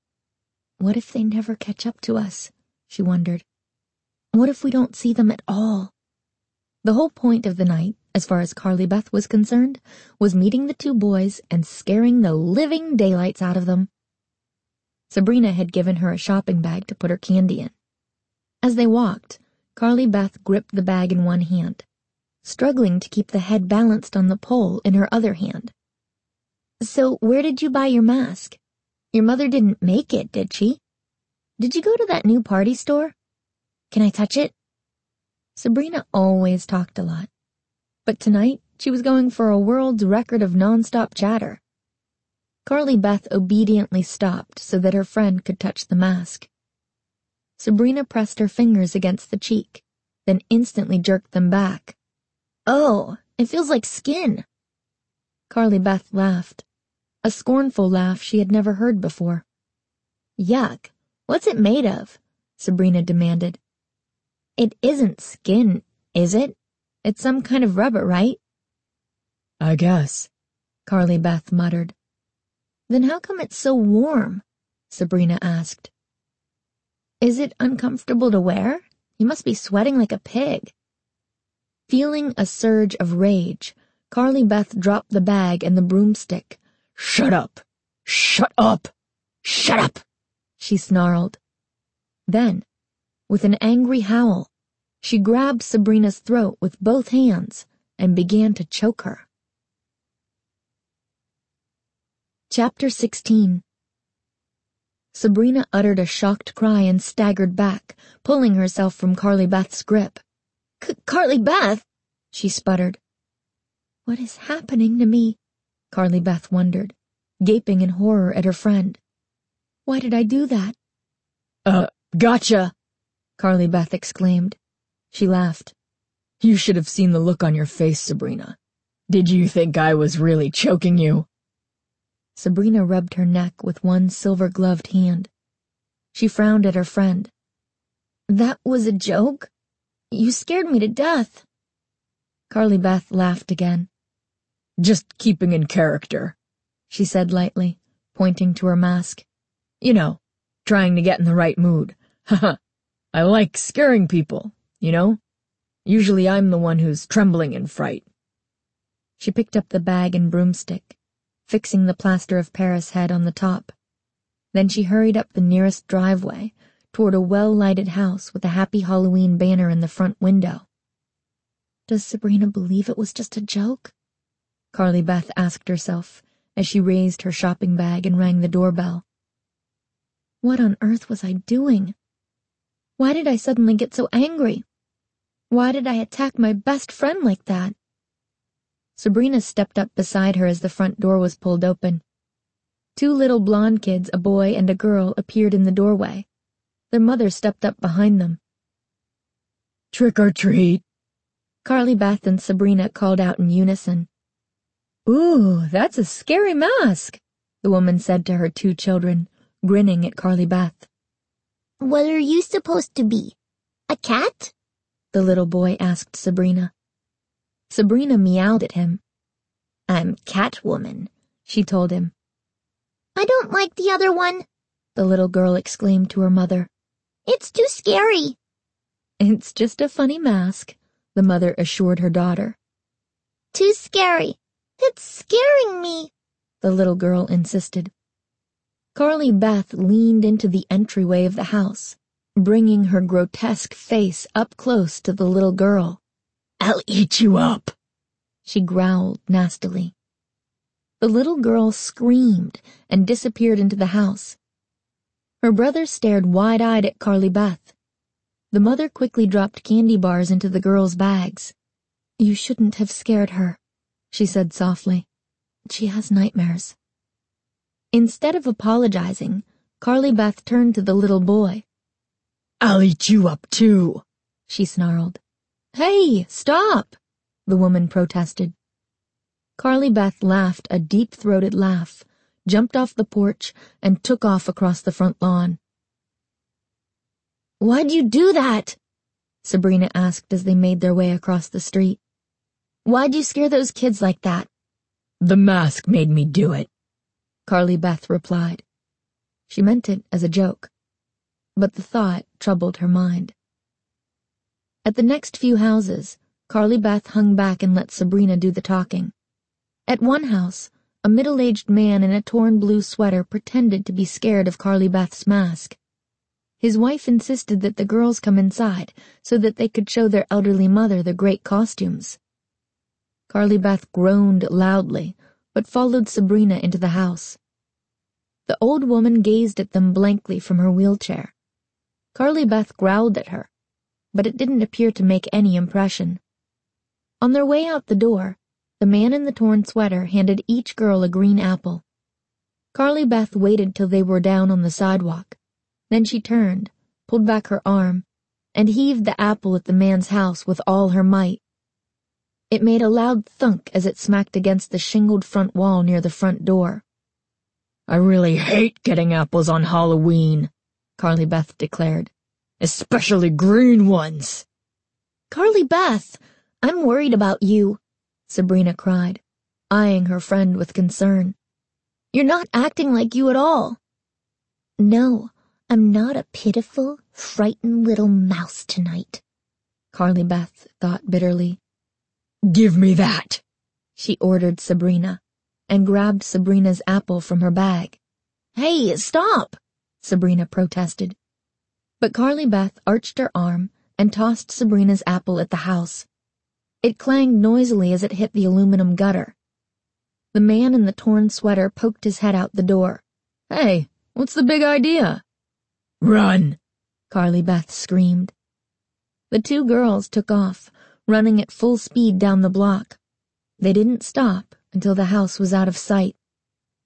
What if they never catch up to us? She wondered. What if we don't see them at all? The whole point of the night, as far as Carly Beth was concerned, was meeting the two boys and scaring the living daylights out of them. Sabrina had given her a shopping bag to put her candy in. As they walked, Carly Beth gripped the bag in one hand, struggling to keep the head balanced on the pole in her other hand. "So where did you buy your mask? Your mother didn't make it, did she? Did you go to that new party store? Can I touch it?" Sabrina always talked a lot, but tonight she was going for a world's record of nonstop chatter. Carly Beth obediently stopped so that her friend could touch the mask. Sabrina pressed her fingers against the cheek, then instantly jerked them back. "Oh, it feels like skin." Carly Beth laughed, a scornful laugh she had never heard before. "Yuck, what's it made of?" Sabrina demanded. "It isn't skin, is it? It's some kind of rubber, right?" "I guess," Carly Beth muttered. "Then how come it's so warm?" Sabrina asked. "Is it uncomfortable to wear? You must be sweating like a pig." Feeling a surge of rage, Carly Beth dropped the bag and the broomstick. "Shut up! Shut up! Shut up!" she snarled. Then, with an angry howl, she grabbed Sabrina's throat with both hands and began to choke her. Chapter 16. Sabrina uttered a shocked cry and staggered back, pulling herself from Carly Beth's grip. Carly Beth!" she sputtered. "What is happening to me?" Carly Beth wondered. gaping in horror at her friend. "Why did I do that?" Gotcha!" Carly Beth exclaimed. She laughed. "You should have seen the look on your face, Sabrina. Did you think I was really choking you?" Sabrina rubbed her neck with one silver-gloved hand. She frowned at her friend. "That was a joke? You scared me to death." Carly Beth laughed again. "Just keeping in character," she said lightly, pointing to her mask. "You know, trying to get in the right mood. Haha, I like scaring people, you know? Usually I'm the one who's trembling in fright." She picked up the bag and broomstick, fixing the plaster of Paris head on the top. Then she hurried up the nearest driveway toward a well-lighted house with a Happy Halloween banner in the front window. Does Sabrina believe it was just a joke? Carly Beth asked herself as she raised her shopping bag and rang the doorbell. What on earth was I doing? Why did I suddenly get so angry? Why did I attack my best friend like that? Sabrina stepped up beside her as the front door was pulled open. Two little blonde kids, a boy and a girl, appeared in the doorway. Their mother stepped up behind them. "Trick or treat," Carly Beth and Sabrina called out in unison. "Ooh, that's a scary mask," the woman said to her two children, grinning at Carly Beth. "What are you supposed to be? A cat?" the little boy asked Sabrina. Sabrina meowed at him. "I'm Catwoman," she told him. "I don't like the other one," the little girl exclaimed to her mother. "It's too scary." "It's just a funny mask," the mother assured her daughter. "Too scary. It's scaring me," the little girl insisted. Carly Beth leaned into the entryway of the house, bringing her grotesque face up close to the little girl. "I'll eat you up," she growled nastily. The little girl screamed and disappeared into the house. Her brother stared wide-eyed at Carly Beth. The mother quickly dropped candy bars into the girls' bags. "You shouldn't have scared her," she said softly. "She has nightmares." Instead of apologizing, Carly Beth turned to the little boy. "I'll eat you up too," she snarled. "Hey, stop!" the woman protested. Carly Beth laughed a deep-throated laugh, jumped off the porch, and took off across the front lawn. "Why'd you do that?" Sabrina asked as they made their way across the street. "Why'd you scare those kids like that?" "The mask made me do it," Carly Beth replied. She meant it as a joke, but the thought troubled her mind. At the next few houses, Carly Beth hung back and let Sabrina do the talking. At one house, a middle-aged man in a torn blue sweater pretended to be scared of Carly Beth's mask. His wife insisted that the girls come inside so that they could show their elderly mother the great costumes. Carly Beth groaned loudly, but followed Sabrina into the house. The old woman gazed at them blankly from her wheelchair. Carly Beth growled at her, but it didn't appear to make any impression. On their way out the door, the man in the torn sweater handed each girl a green apple. Carly Beth waited till they were down on the sidewalk. Then she turned, pulled back her arm, and heaved the apple at the man's house with all her might. It made a loud thunk as it smacked against the shingled front wall near the front door. "I really hate getting apples on Halloween," Carly Beth declared. "Especially green ones." "Carly Beth, I'm worried about you," Sabrina cried, eyeing her friend with concern. "You're not acting like you at all." "No, I'm not a pitiful, frightened little mouse tonight," Carly Beth thought bitterly. "Give me that," she ordered Sabrina, and grabbed Sabrina's apple from her bag. "Hey, stop!" Sabrina protested. But Carly Beth arched her arm and tossed Sabrina's apple at the house. It clanged noisily as it hit the aluminum gutter. The man in the torn sweater poked his head out the door. "Hey, what's the big idea?" "Run!" Carly Beth screamed. The two girls took off, running at full speed down the block. They didn't stop until the house was out of sight.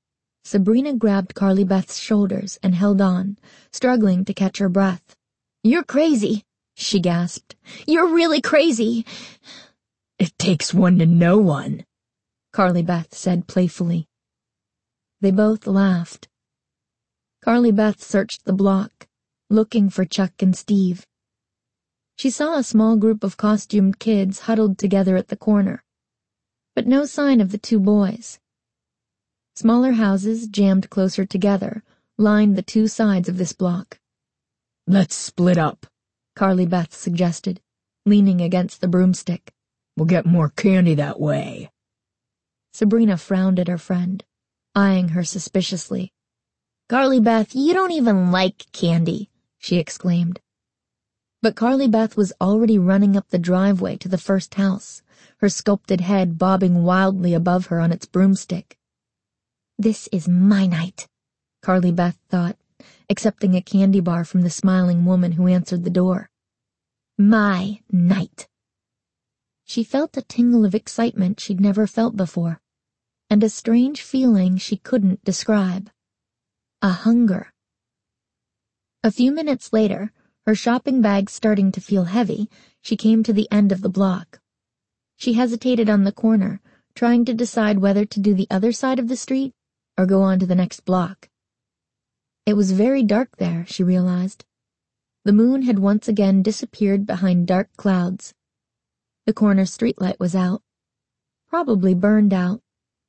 Sabrina grabbed Carly Beth's shoulders and held on, struggling to catch her breath. "You're crazy," she gasped. "You're really crazy." "It takes one to know one," Carly Beth said playfully. They both laughed. Carly Beth searched the block, looking for Chuck and Steve. She saw a small group of costumed kids huddled together at the corner, but no sign of the two boys. Smaller houses, jammed closer together, lined the two sides of this block. "Let's split up," Carly Beth suggested, leaning against the broomstick. "We'll get more candy that way." Sabrina frowned at her friend, eyeing her suspiciously. "Carly Beth, you don't even like candy," she exclaimed. But Carly Beth was already running up the driveway to the first house, her sculpted head bobbing wildly above her on its broomstick. "This is my night," Carly Beth thought, accepting a candy bar from the smiling woman who answered the door. "My night." She felt a tingle of excitement she'd never felt before, and a strange feeling she couldn't describe. A hunger. A few minutes later, her shopping bag starting to feel heavy, she came to the end of the block. She hesitated on the corner, trying to decide whether to do the other side of the street or go on to the next block. It was very dark there, she realized. The moon had once again disappeared behind dark clouds. The corner streetlight was out, probably burned out.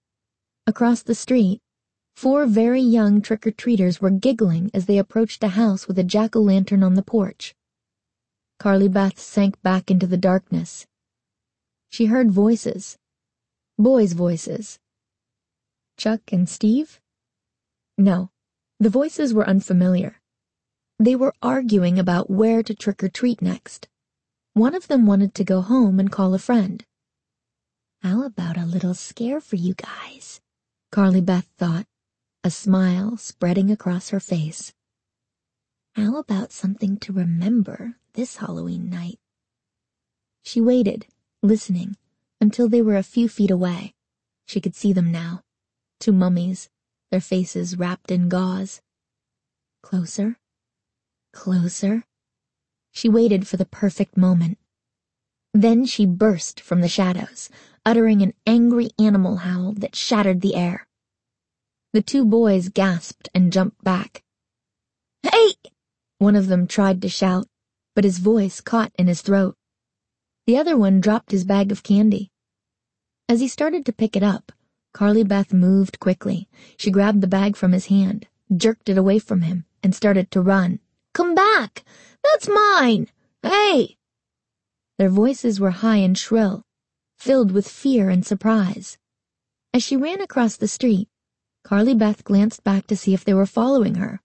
Across the street, 4 very young trick-or-treaters were giggling as they approached a house with a jack-o'-lantern on the porch. Carly Beth sank back into the darkness. She heard voices. Boys' voices. Chuck and Steve? No, the voices were unfamiliar. They were arguing about where to trick-or-treat next. One of them wanted to go home and call a friend. "How about a little scare for you guys?" Carly Beth thought, a smile spreading across her face. "How about something to remember this Halloween night?" She waited, listening, until they were a few feet away. She could see them now. 2 mummies, their faces wrapped in gauze. Closer. Closer. She waited for the perfect moment. Then she burst from the shadows, uttering an angry animal howl that shattered the air. The 2 boys gasped and jumped back. "Hey!" One of them tried to shout, but his voice caught in his throat. The other one dropped his bag of candy. As he started to pick it up, Carly Beth moved quickly. She grabbed the bag from his hand, jerked it away from him, and started to run. "Come back! That's mine! Hey!" Their voices were high and shrill, filled with fear and surprise. As she ran across the street, Carly Beth glanced back to see if they were following her.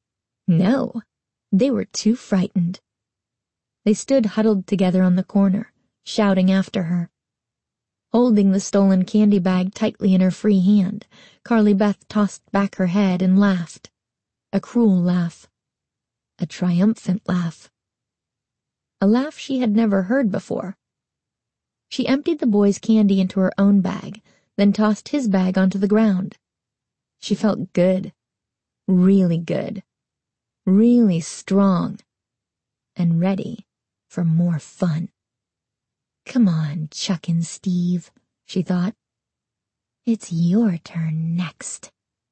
No, they were too frightened. They stood huddled together on the corner, shouting after her. Holding the stolen candy bag tightly in her free hand, Carly Beth tossed back her head and laughed. A cruel laugh. A triumphant laugh. A laugh she had never heard before. She emptied the boy's candy into her own bag, then tossed his bag onto the ground. She felt good. Really good. Really strong. And ready for more fun. Come on, Chuck and Steve, she thought. It's your turn next.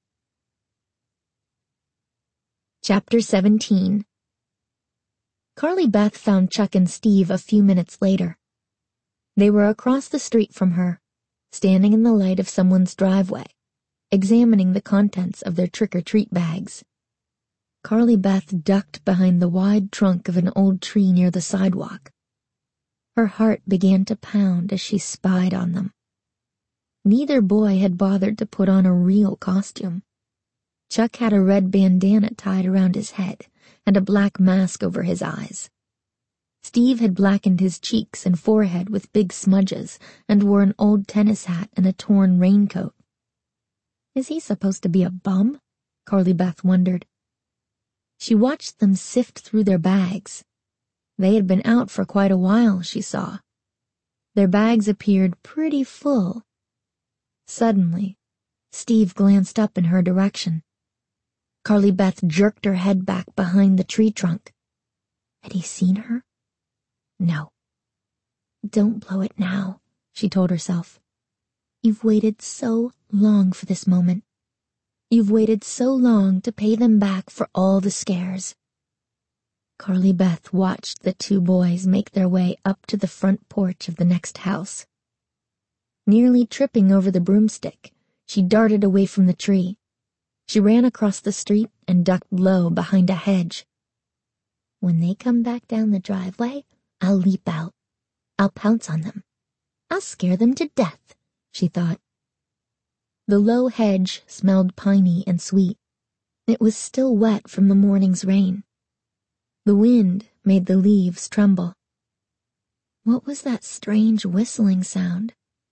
Chapter 17. Carly Beth found Chuck and Steve a few minutes later. They were across the street from her, standing in the light of someone's driveway, examining the contents of their trick-or-treat bags. Carly Beth ducked behind the wide trunk of an old tree near the sidewalk. Her heart began to pound as she spied on them. Neither boy had bothered to put on a real costume. Chuck had a red bandana tied around his head and a black mask over his eyes. Steve had blackened his cheeks and forehead with big smudges and wore an old tennis hat and a torn raincoat. Is he supposed to be a bum? Carly Beth wondered. She watched them sift through their bags. They had been out for quite a while, she saw. Their bags appeared pretty full. Suddenly, Steve glanced up in her direction. Carly Beth jerked her head back behind the tree trunk. Had he seen her? No. Don't blow it now, she told herself. You've waited so long for this moment. You've waited so long to pay them back for all the scares. Carly Beth watched the two boys make their way up to the front porch of the next house. Nearly tripping over the broomstick, she darted away from the tree. She ran across the street and ducked low behind a hedge. When they come back down the driveway, I'll leap out. I'll pounce on them. I'll scare them to death, she thought. The low hedge smelled piney and sweet. It was still wet from the morning's rain. The wind made the leaves tremble. What was that strange whistling sound?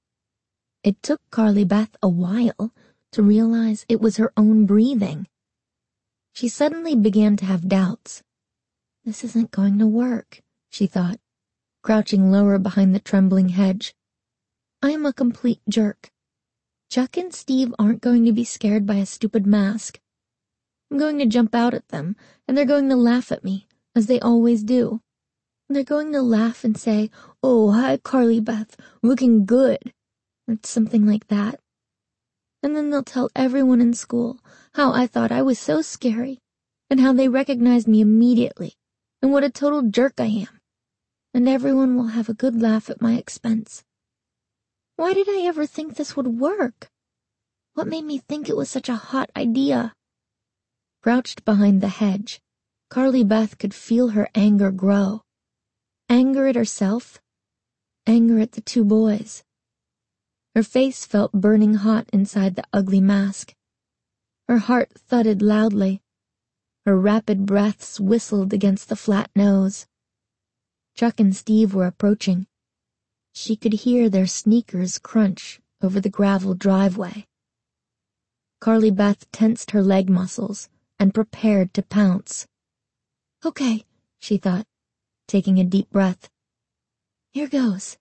It took Carly Beth a while to realize it was her own breathing. She suddenly began to have doubts. This isn't going to work, she thought, crouching lower behind the trembling hedge. I am a complete jerk. Chuck and Steve aren't going to be scared by a stupid mask. I'm going to jump out at them, and they're going to laugh at me, as they always do. They're going to laugh and say, "Oh, hi, Carly Beth, looking good," or something like that. And then they'll tell everyone in school how I thought I was so scary, and how they recognized me immediately, and what a total jerk I am. And everyone will have a good laugh at my expense. Why did I ever think this would work? What made me think it was such a hot idea? Crouched behind the hedge, Carly Beth could feel her anger grow. Anger at herself, anger at the two boys. Her face felt burning hot inside the ugly mask. Her heart thudded loudly. Her rapid breaths whistled against the flat nose. Chuck and Steve were approaching. She could hear their sneakers crunch over the gravel driveway. Carly Beth tensed her leg muscles and prepared to pounce. Okay, she thought, taking a deep breath. Here goes.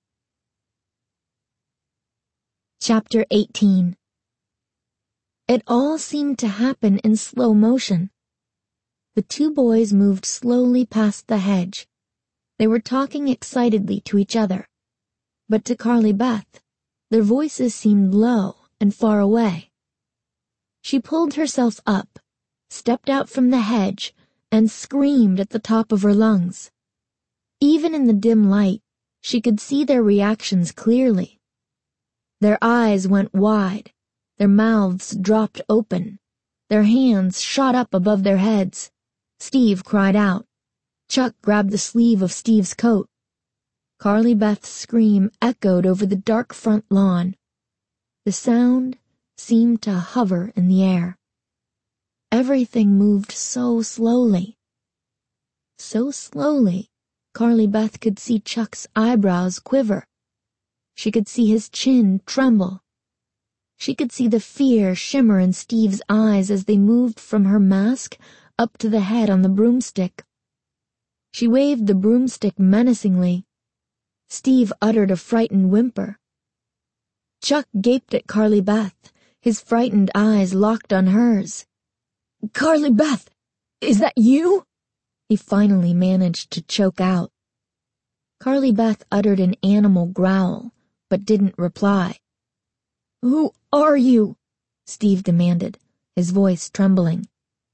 Chapter 18. It all seemed to happen in slow motion. The two boys moved slowly past the hedge. They were talking excitedly to each other, but to Carly Beth, their voices seemed low and far away. She pulled herself up, stepped out from the hedge, and screamed at the top of her lungs. Even in the dim light, she could see their reactions clearly. Their eyes went wide, their mouths dropped open, their hands shot up above their heads. Steve cried out. Chuck grabbed the sleeve of Steve's coat. Carly Beth's scream echoed over the dark front lawn. The sound seemed to hover in the air. Everything moved so slowly. So slowly, Carly Beth could see Chuck's eyebrows quiver. She could see his chin tremble. She could see the fear shimmer in Steve's eyes as they moved from her mask up to the head on the broomstick. She waved the broomstick menacingly. Steve uttered a frightened whimper. Chuck gaped at Carly Beth, his frightened eyes locked on hers. Carly Beth, is that you? He finally managed to choke out. Carly Beth uttered an animal growl, but didn't reply. Who are you? Steve demanded, his voice trembling.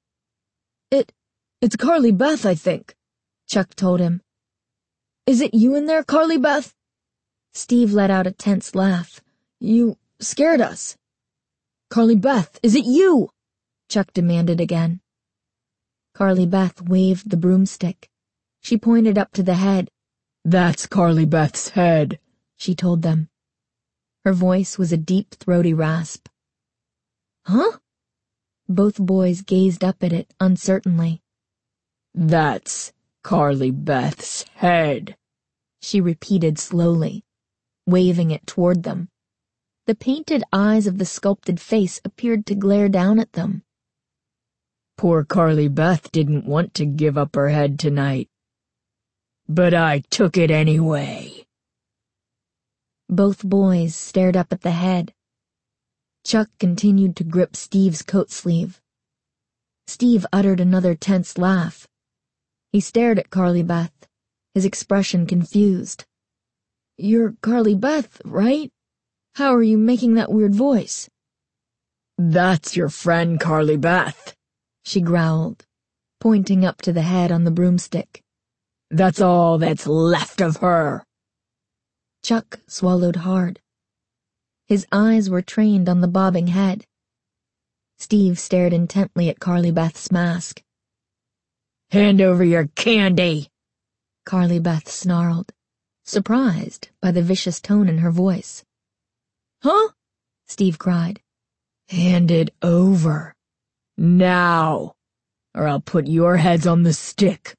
It's Carly Beth, I think, Chuck told him. Is it you in there, Carly Beth? Steve let out a tense laugh. You scared us. Carly Beth, is it you? Chuck demanded again. Carly Beth waved the broomstick. She pointed up to the head. That's Carly Beth's head, she told them. Her voice was a deep, throaty rasp. Huh? Both boys gazed up at it uncertainly. That's Carly Beth's head, she repeated slowly, waving it toward them. The painted eyes of the sculpted face appeared to glare down at them. Poor Carly Beth didn't want to give up her head tonight. But I took it anyway. Both boys stared up at the head. Chuck continued to grip Steve's coat sleeve. Steve uttered another tense laugh. He stared at Carly Beth, his expression confused. "You're Carly Beth, right? How are you making that weird voice?" "That's your friend Carly Beth," she growled, pointing up to the head on the broomstick. "That's all that's left of her." Chuck swallowed hard. His eyes were trained on the bobbing head. Steve stared intently at Carly Beth's mask. "Hand over your candy," Carly Beth snarled, surprised by the vicious tone in her voice. "Huh?" Steve cried. "Hand it over. Now, or I'll put your heads on the stick."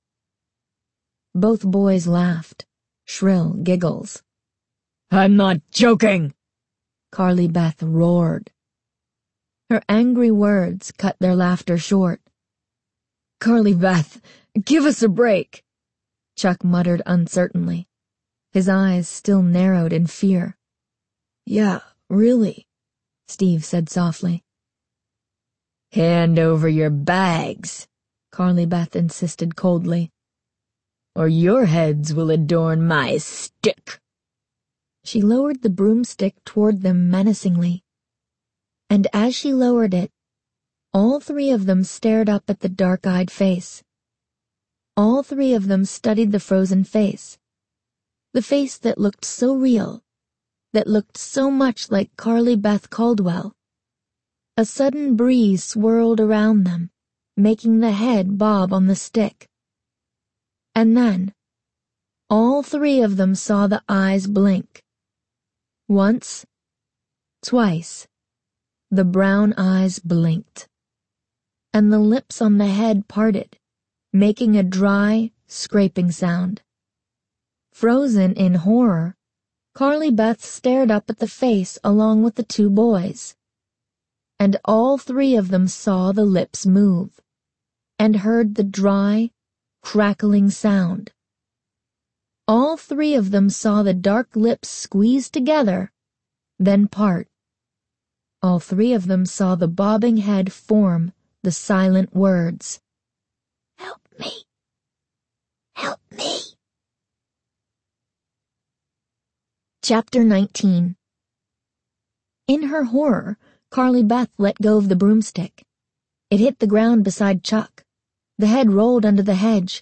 Both boys laughed, shrill giggles. "I'm not joking," Carly Beth roared. Her angry words cut their laughter short. "Carly Beth, give us a break," Chuck muttered uncertainly, his eyes still narrowed in fear. "Yeah, really," Steve said softly. "Hand over your bags," Carly Beth insisted coldly. "Or your heads will adorn my stick." She lowered the broomstick toward them menacingly, and as she lowered it, all three of them stared up at the dark-eyed face. All three of them studied the frozen face, the face that looked so real, that looked so much like Carly Beth Caldwell. A sudden breeze swirled around them, making the head bob on the stick. And then, all three of them saw the eyes blink. Once, twice, the brown eyes blinked, and the lips on the head parted, making a dry, scraping sound. Frozen in horror, Carly Beth stared up at the face along with the two boys, and all three of them saw the lips move, and heard the dry, crackling sound. All three of them saw the dark lips squeeze together, then part. All three of them saw the bobbing head form the silent words, "Help me! Help me!" Chapter 19. In her horror, Carly Beth let go of the broomstick. It hit the ground beside Chuck. The head rolled under the hedge.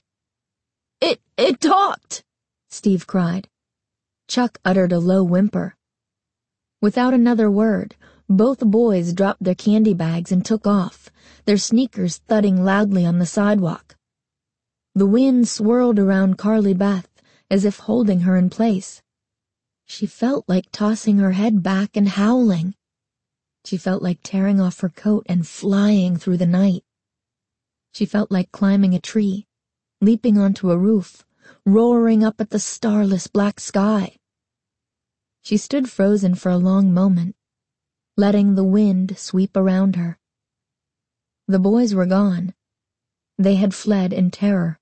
It talked!" Steve cried. Chuck uttered a low whimper. Without another word, both boys dropped their candy bags and took off, their sneakers thudding loudly on the sidewalk. The wind swirled around Carly Beth as if holding her in place. She felt like tossing her head back and howling. She felt like tearing off her coat and flying through the night. She felt like climbing a tree, leaping onto a roof, roaring up at the starless black sky. She stood frozen for a long moment, letting the wind sweep around her. The boys were gone. They had fled in terror.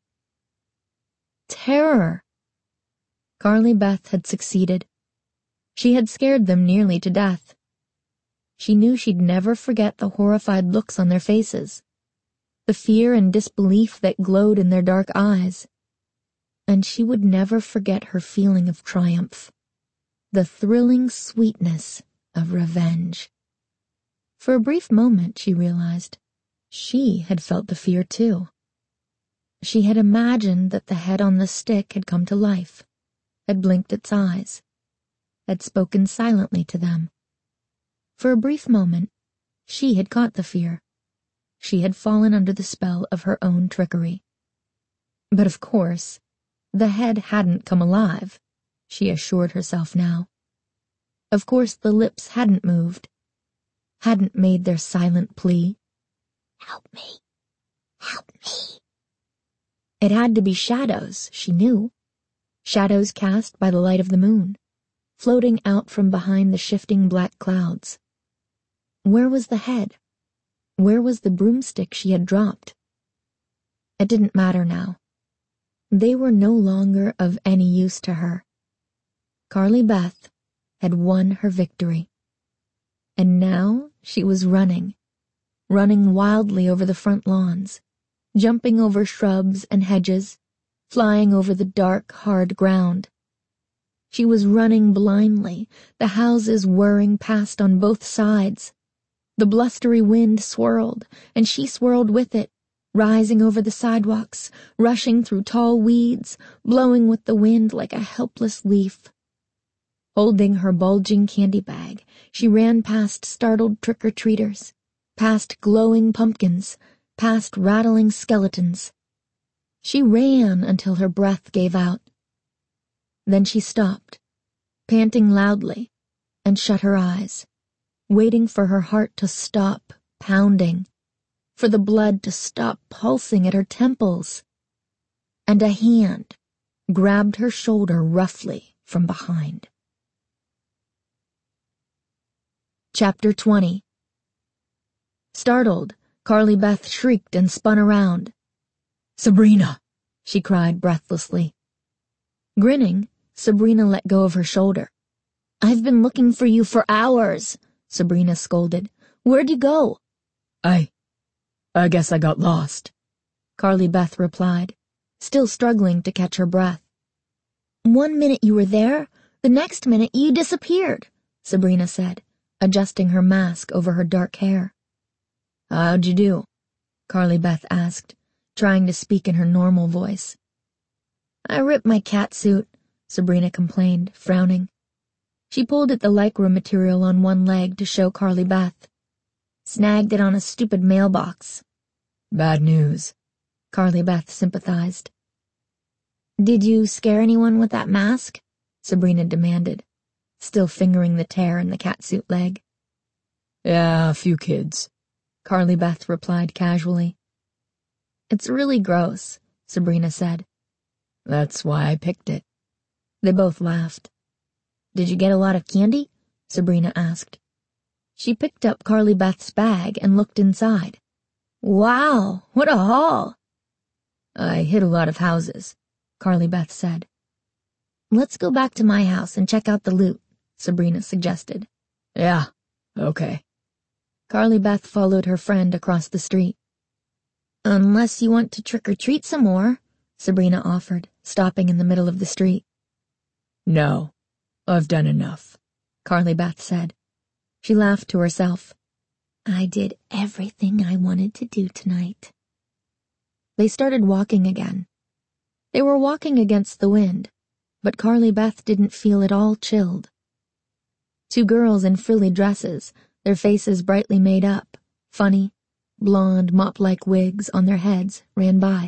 Terror! Carly Beth had succeeded. She had scared them nearly to death. She knew she'd never forget the horrified looks on their faces, the fear and disbelief that glowed in their dark eyes. And she would never forget her feeling of triumph, the thrilling sweetness of revenge. For a brief moment, she realized, she had felt the fear too. She had imagined that the head on the stick had come to life, had blinked its eyes, had spoken silently to them. For a brief moment, she had caught the fear. She had fallen under the spell of her own trickery. But of course, the head hadn't come alive, she assured herself now. Of course the lips hadn't moved, hadn't made their silent plea. "Help me! Help me!" It had to be shadows, she knew. Shadows cast by the light of the moon, floating out from behind the shifting black clouds. Where was the head? Where was the broomstick she had dropped? It didn't matter now. They were no longer of any use to her. Carly Beth had won her victory, and now she was running wildly over the front lawns, jumping over shrubs and hedges, flying over the dark, hard ground. She was running blindly, the houses whirring past on both sides. The blustery wind swirled, and she swirled with it, rising over the sidewalks, rushing through tall weeds, blowing with the wind like a helpless leaf. Holding her bulging candy bag, she ran past startled trick-or-treaters, past glowing pumpkins, past rattling skeletons. She ran until her breath gave out. Then she stopped, panting loudly, and shut her eyes, waiting for her heart to stop pounding, for the blood to stop pulsing at her temples. And a hand grabbed her shoulder roughly from behind. Chapter 20. Startled, Carly Beth shrieked and spun around. "Sabrina!" she cried breathlessly. Grinning, Sabrina let go of her shoulder. "I've been looking for you for hours," Sabrina scolded. "Where'd you go?" I guess I got lost," Carly Beth replied, still struggling to catch her breath. "1 minute you were there, the next minute you disappeared," Sabrina said, adjusting her mask over her dark hair. "How'd you do?" Carly Beth asked, trying to speak in her normal voice. "I ripped my catsuit," Sabrina complained, frowning. She pulled at the lycra material on one leg to show Carly Beth. "Snagged it on a stupid mailbox." "Bad news," Carly Beth sympathized. "Did you scare anyone with that mask?" Sabrina demanded, still fingering the tear in the catsuit leg. "Yeah, a few kids," Carly Beth replied casually. "It's really gross," Sabrina said. "That's why I picked it." They both laughed. "Did you get a lot of candy?" Sabrina asked. She picked up Carly Beth's bag and looked inside. "Wow, what a haul!" "I hit a lot of houses," Carly Beth said. "Let's go back to my house and check out the loot," Sabrina suggested. "Yeah, okay." Carly Beth followed her friend across the street. "Unless you want to trick-or-treat some more," Sabrina offered, stopping in the middle of the street. "No, I've done enough," Carly Beth said. She laughed to herself. "I did everything I wanted to do tonight." They started walking again. They were walking against the wind, but Carly Beth didn't feel at all chilled. 2 girls in frilly dresses, their faces brightly made up, funny, blonde, mop-like wigs on their heads, ran by.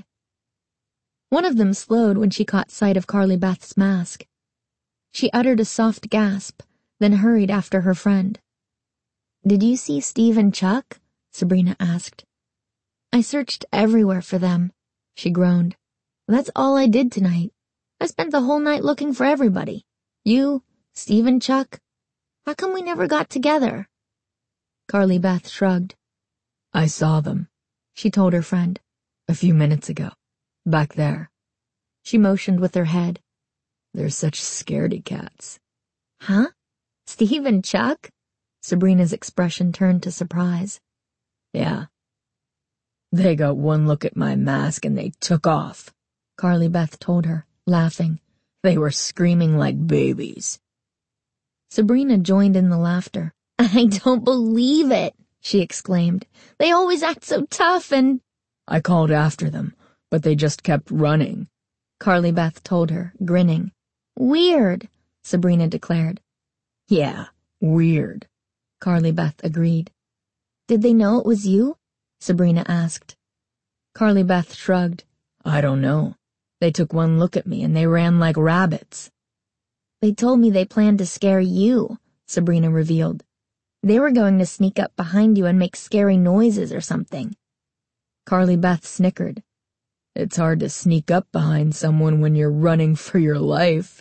One of them slowed when she caught sight of Carly Beth's mask. She uttered a soft gasp, then hurried after her friend. "Did you see Steve and Chuck?" Sabrina asked. "I searched everywhere for them," she groaned. "That's all I did tonight. I spent the whole night looking for everybody. You, Steve and Chuck. How come we never got together?" Carly Beth shrugged. "I saw them," she told her friend, "a few minutes ago. Back there." She motioned with her head. "They're such scaredy cats." "Huh? Steve and Chuck?" Sabrina's expression turned to surprise. "Yeah. They got one look at my mask and they took off," Carly Beth told her, laughing. "They were screaming like babies." Sabrina joined in the laughter. "I don't believe it," she exclaimed. "They always act so tough and—" "I called after them, but they just kept running," Carly Beth told her, grinning. "Weird," Sabrina declared. "Yeah, weird," Carly Beth agreed. "Did they know it was you?" Sabrina asked. Carly Beth shrugged. "I don't know. They took one look at me and they ran like rabbits." "They told me they planned to scare you," Sabrina revealed. "They were going to sneak up behind you and make scary noises or something." Carly Beth snickered. "It's hard to sneak up behind someone when you're running for your life."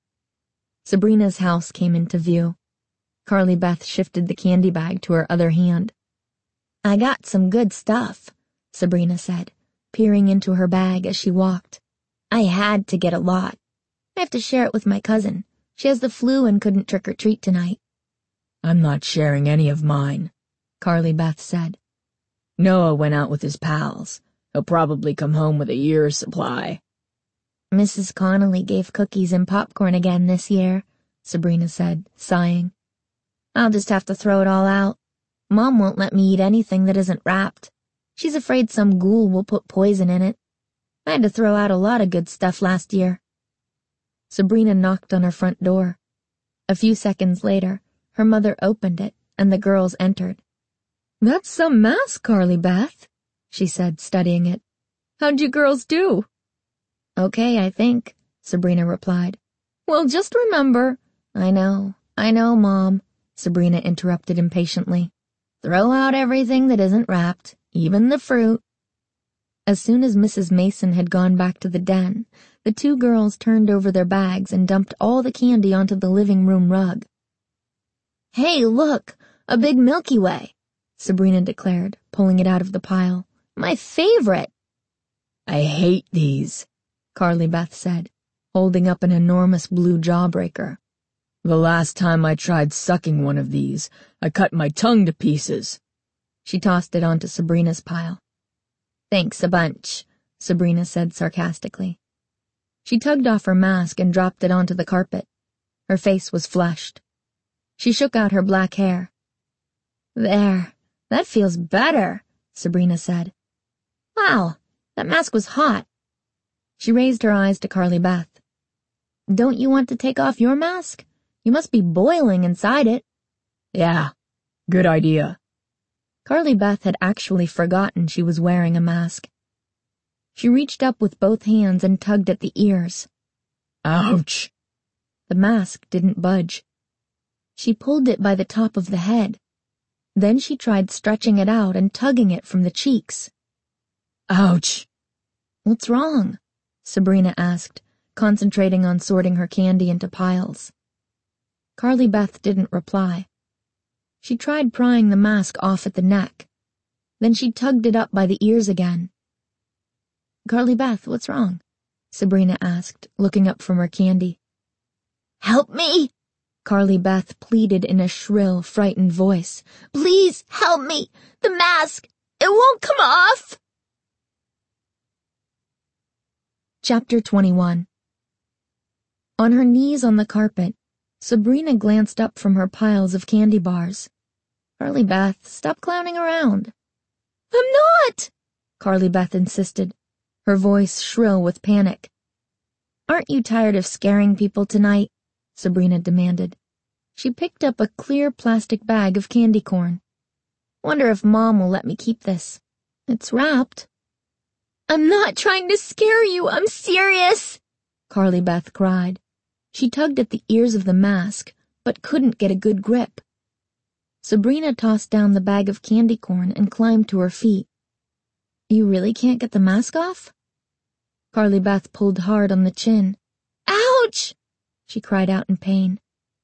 Sabrina's house came into view. Carly Beth shifted the candy bag to her other hand. "I got some good stuff," Sabrina said, peering into her bag as she walked. "I had to get a lot. I have to share it with my cousin. She has the flu and couldn't trick-or-treat tonight." "I'm not sharing any of mine," Carly Beth said. Noah went out with his pals. He'll probably come home with a year's supply. Mrs. Connolly gave cookies and popcorn again this year, Sabrina said, sighing. I'll just have to throw it all out. Mom won't let me eat anything that isn't wrapped. She's afraid some ghoul will put poison in it. I had to throw out a lot of good stuff last year. Sabrina knocked on her front door. A few seconds later, her mother opened it, and the girls entered. That's some mask, Carly Beth, she said, studying it. How'd you girls do? Okay, I think, Sabrina replied. Well, just remember. I know, Mom, Sabrina interrupted impatiently. Throw out everything that isn't wrapped, even the fruit. As soon as Mrs. Mason had gone back to the den, the two girls turned over their bags and dumped all the candy onto the living room rug. Hey, look, a big Milky Way, Sabrina declared, pulling it out of the pile. My favorite. I hate these, Carly Beth said, holding up an enormous blue jawbreaker. The last time I tried sucking one of these, I cut my tongue to pieces. She tossed it onto Sabrina's pile. Thanks a bunch, Sabrina said sarcastically. She tugged off her mask and dropped it onto the carpet. Her face was flushed. She shook out her black hair. There, that feels better, Sabrina said. Wow, that mask was hot. She raised her eyes to Carly Beth. Don't you want to take off your mask? You must be boiling inside it. Yeah, good idea. Carly Beth had actually forgotten she was wearing a mask. She reached up with both hands and tugged at the ears. Ouch! The mask didn't budge. She pulled it by the top of the head. Then she tried stretching it out and tugging it from the cheeks. Ouch! What's wrong? Sabrina asked, concentrating on sorting her candy into piles. Carly Beth didn't reply. She tried prying the mask off at the neck. Then she tugged it up by the ears again. Carly Beth, what's wrong? Sabrina asked, looking up from her candy. Help me! Carly Beth pleaded in a shrill, frightened voice. Please help me! The mask! It won't come off! Chapter 21. On her knees on the carpet, Sabrina glanced up from her piles of candy bars. Carly Beth, stop clowning around. I'm not! Carly Beth insisted, her voice shrill with panic. Aren't you tired of scaring people tonight? Sabrina demanded. She picked up a clear plastic bag of candy corn. Wonder if Mom will let me keep this. It's wrapped. I'm not trying to scare you, I'm serious, Carly Beth cried. She tugged at the ears of the mask, but couldn't get a good grip. Sabrina tossed down the bag of candy corn and climbed to her feet. You really can't get the mask off? Carly Beth pulled hard on the chin. Ouch! She cried out in pain.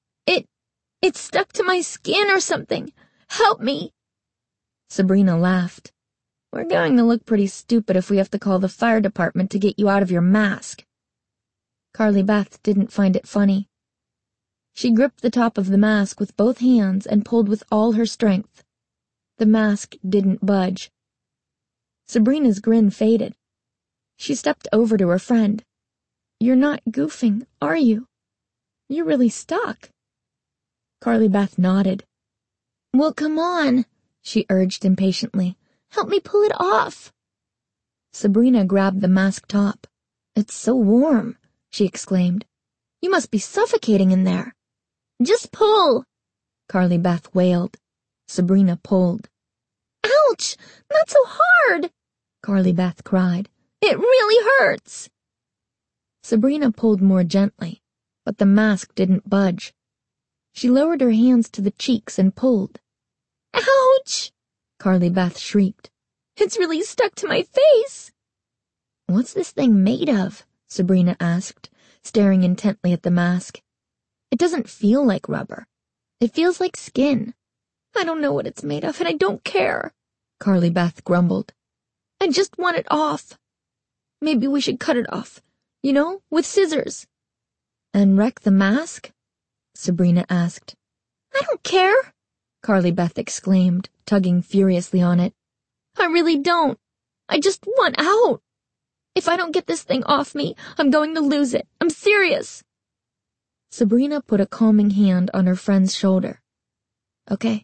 It's stuck to my skin or something. Help me! Sabrina laughed. We're going to look pretty stupid if we have to call the fire department to get you out of your mask. Carly Beth didn't find it funny. She gripped the top of the mask with both hands and pulled with all her strength. The mask didn't budge. Sabrina's grin faded. She stepped over to her friend. You're not goofing, are you? You're really stuck. Carly Beth nodded. Well, come on, she urged impatiently. Help me pull it off. Sabrina grabbed the mask top. It's so warm, she exclaimed. You must be suffocating in there. Just pull, Carly Beth wailed. Sabrina pulled. Ouch! Not so hard, Carly Beth cried. It really hurts. Sabrina pulled more gently, but the mask didn't budge. She lowered her hands to the cheeks and pulled. Ouch! Carly Beth shrieked. It's really stuck to my face. What's this thing made of? Sabrina asked, staring intently at the mask. It doesn't feel like rubber. It feels like skin. I don't know what it's made of, and I don't care, Carly Beth grumbled. I just want it off. Maybe we should cut it off, with scissors. And wreck the mask? Sabrina asked. I don't care, Carly Beth exclaimed, tugging furiously on it. I really don't. I just want out. If I don't get this thing off me, I'm going to lose it. I'm serious. Sabrina put a calming hand on her friend's shoulder. Okay,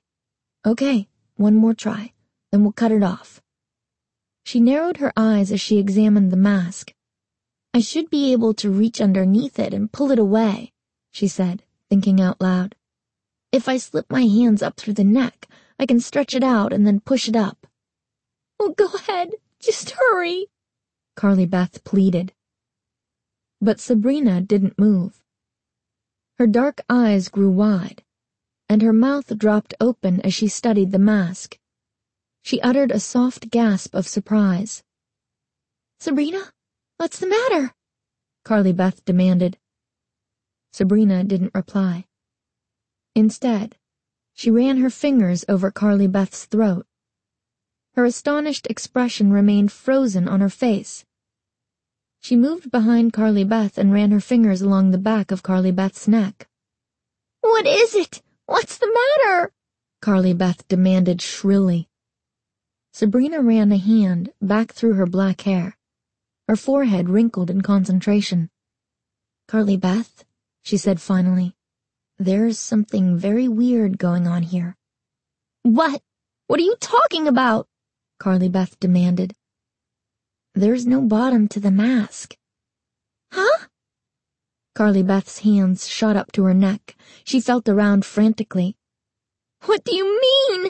one more try, then we'll cut it off. She narrowed her eyes as she examined the mask. I should be able to reach underneath it and pull it away, she said, thinking out loud. If I slip my hands up through the neck, I can stretch it out and then push it up. Oh, go ahead. Just hurry, Carly Beth pleaded. But Sabrina didn't move. Her dark eyes grew wide, and her mouth dropped open as she studied the mask. She uttered a soft gasp of surprise. Sabrina, what's the matter? Carly Beth demanded. Sabrina didn't reply. Instead, she ran her fingers over Carly Beth's throat. Her astonished expression remained frozen on her face. She moved behind Carly Beth and ran her fingers along the back of Carly Beth's neck. What is it? What's the matter? Carly Beth demanded shrilly. Sabrina ran a hand back through her black hair, her forehead wrinkled in concentration. Carly Beth, she said finally, there's something very weird going on here. What? What are you talking about? Carly Beth demanded. There's no bottom to the mask. Huh? Carly Beth's hands shot up to her neck. She felt around frantically. What do you mean?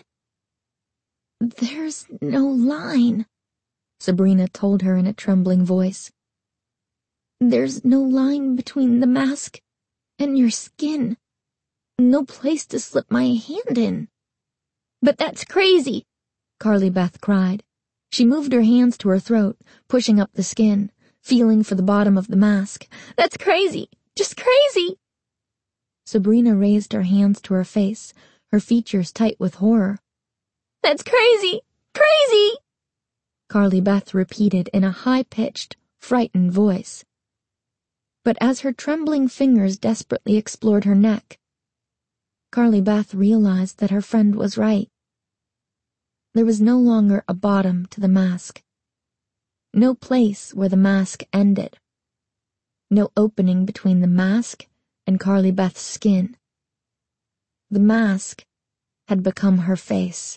There's no line, Sabrina told her in a trembling voice. There's no line between the mask and your skin. No place to slip my hand in. But that's crazy, Carly Beth cried. She moved her hands to her throat, pushing up the skin, feeling for the bottom of the mask. That's crazy, just crazy. Sabrina raised her hands to her face, her features tight with horror. That's crazy, crazy, Carly Beth repeated in a high-pitched, frightened voice. But as her trembling fingers desperately explored her neck, Carly Beth realized that her friend was right. There was no longer a bottom to the mask. No place where the mask ended. No opening between the mask and Carly Beth's skin. The mask had become her face.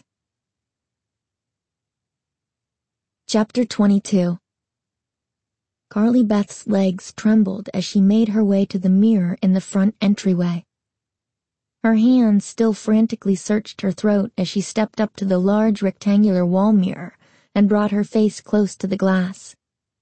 Chapter 22. Carly Beth's legs trembled as she made her way to the mirror in the front entryway. Her hands still frantically searched her throat as she stepped up to the large rectangular wall mirror and brought her face close to the glass.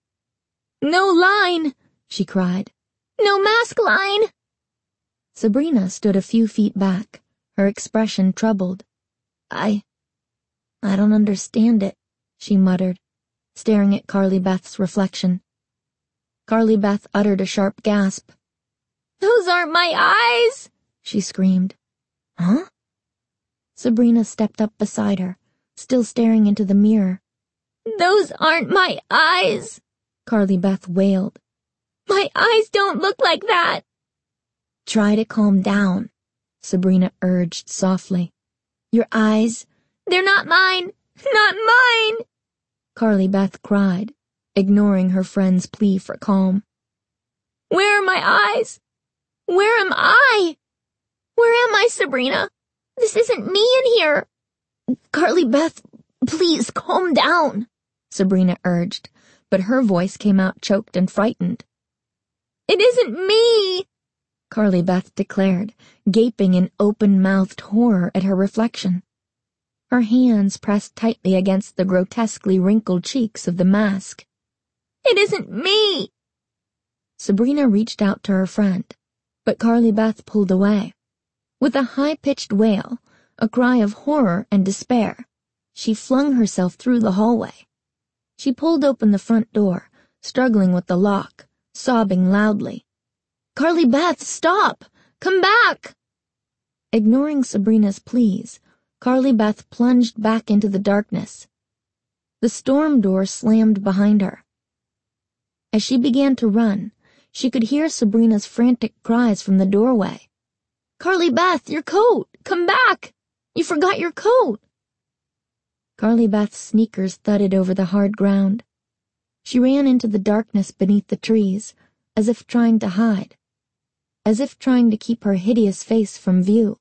No line, she cried. No mask line. Sabrina stood a few feet back, her expression troubled. I don't understand it, she muttered, staring at Carly Beth's reflection. Carly Beth uttered a sharp gasp. Those aren't my eyes, she screamed. Huh? Sabrina stepped up beside her, still staring into the mirror. Those aren't my eyes, Carly Beth wailed. My eyes don't look like that. Try to calm down, Sabrina urged softly. Your eyes, they're not mine, not mine, Carly Beth cried, ignoring her friend's plea for calm. Where are my eyes? Where am I? Where am I, Sabrina? This isn't me in here. Carly Beth, please calm down, Sabrina urged, but her voice came out choked and frightened. It isn't me, Carly Beth declared, gaping in open-mouthed horror at her reflection. Her hands pressed tightly against the grotesquely wrinkled cheeks of the mask. It isn't me. Sabrina reached out to her friend, but Carly Beth pulled away. With a high-pitched wail, a cry of horror and despair, she flung herself through the hallway. She pulled open the front door, struggling with the lock, sobbing loudly. Carly Beth, stop! Come back! Ignoring Sabrina's pleas, Carly Beth plunged back into the darkness. The storm door slammed behind her. As she began to run, she could hear Sabrina's frantic cries from the doorway. Carly Beth, your coat! Come back! You forgot your coat. Carly Beth's sneakers thudded over the hard ground. She ran into the darkness beneath the trees, as if trying to hide, as if trying to keep her hideous face from view.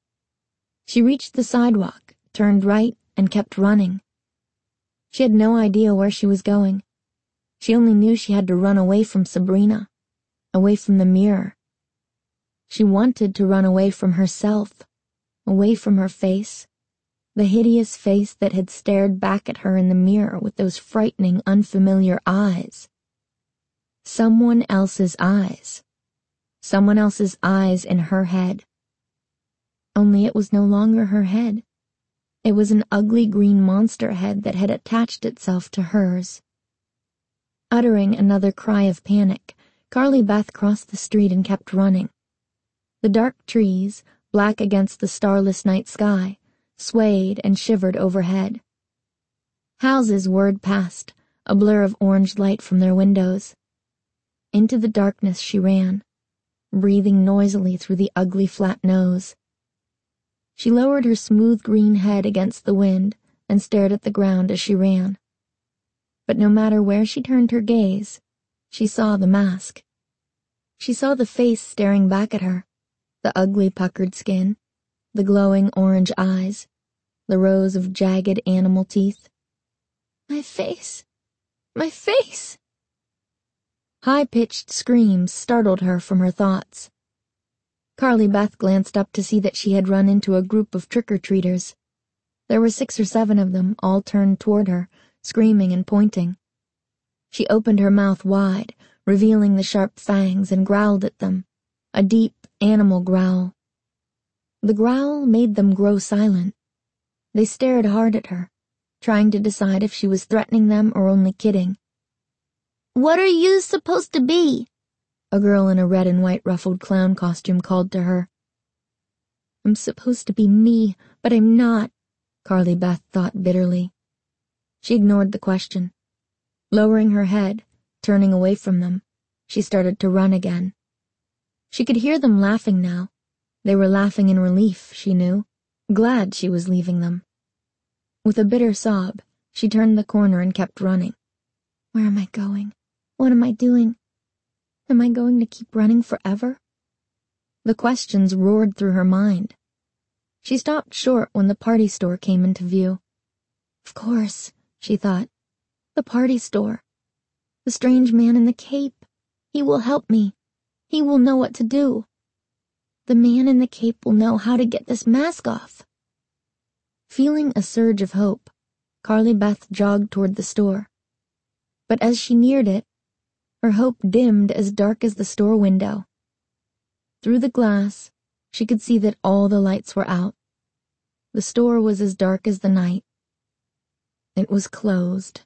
She reached the sidewalk, turned right, and kept running. She had no idea where she was going. She only knew she had to run away from Sabrina, away from the mirror. She wanted to run away from herself, away from her face, the hideous face that had stared back at her in the mirror with those frightening, unfamiliar eyes. Someone else's eyes. Someone else's eyes in her head. Only it was no longer her head. It was an ugly green monster head that had attached itself to hers. Uttering another cry of panic, Carly Beth crossed the street and kept running. The dark trees, black against the starless night sky, swayed and shivered overhead. Houses whirred past, a blur of orange light from their windows. Into the darkness she ran, breathing noisily through the ugly flat nose. She lowered her smooth green head against the wind and stared at the ground as she ran. But no matter where she turned her gaze, she saw the mask. She saw the face staring back at her, the ugly puckered skin, the glowing orange eyes, the rows of jagged animal teeth. My face! My face! High-pitched screams startled her from her thoughts. Carly Beth glanced up to see that she had run into a group of trick-or-treaters. There were 6 or 7 of them, all turned toward her, screaming and pointing. She opened her mouth wide, revealing the sharp fangs, and growled at them, a deep animal growl. The growl made them grow silent. They stared hard at her, trying to decide if she was threatening them or only kidding. "What are you supposed to be?" a girl in a red and white ruffled clown costume called to her. I'm supposed to be me, but I'm not, Carly Beth thought bitterly. She ignored the question. Lowering her head, turning away from them, she started to run again. She could hear them laughing now. They were laughing in relief, she knew, glad she was leaving them. With a bitter sob, she turned the corner and kept running. Where am I going? What am I doing? Am I going to keep running forever? The questions roared through her mind. She stopped short when the party store came into view. Of course, she thought. The party store. The strange man in the cape. He will help me. He will know what to do. The man in the cape will know how to get this mask off. Feeling a surge of hope, Carly Beth jogged toward the store. But as she neared it, her hope dimmed as dark as the store window. Through the glass, she could see that all the lights were out. The store was as dark as the night. It was closed.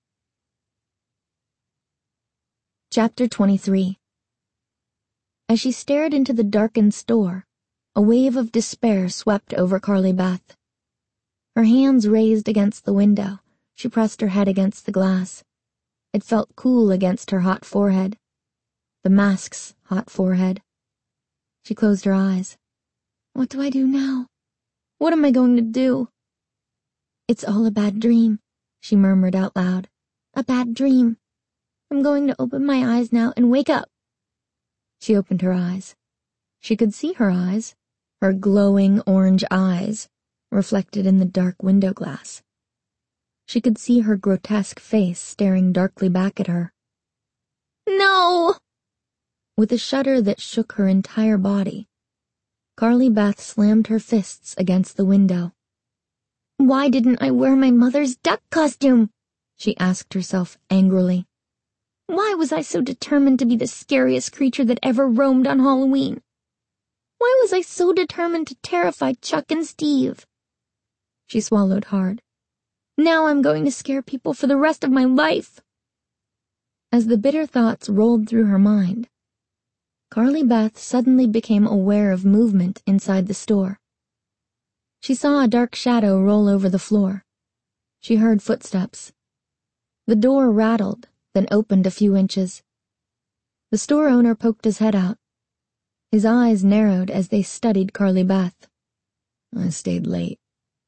Chapter 23. As she stared into the darkened store, a wave of despair swept over Carly Beth. Her hands raised against the window, she pressed her head against the glass. It felt cool against her hot forehead. The mask's hot forehead. She closed her eyes. What do I do now? What am I going to do? It's all a bad dream, she murmured out loud. A bad dream. I'm going to open my eyes now and wake up. She opened her eyes. She could see her eyes, her glowing orange eyes, reflected in the dark window glass. She could see her grotesque face staring darkly back at her. No! With a shudder that shook her entire body, Carly Beth slammed her fists against the window. Why didn't I wear my mother's duck costume? She asked herself angrily. Why was I so determined to be the scariest creature that ever roamed on Halloween? Why was I so determined to terrify Chuck and Steve? She swallowed hard. Now I'm going to scare people for the rest of my life. As the bitter thoughts rolled through her mind, Carly Beth suddenly became aware of movement inside the store. She saw a dark shadow roll over the floor. She heard footsteps. The door rattled, then opened a few inches. The store owner poked his head out. His eyes narrowed as they studied Carly Beth. I stayed late,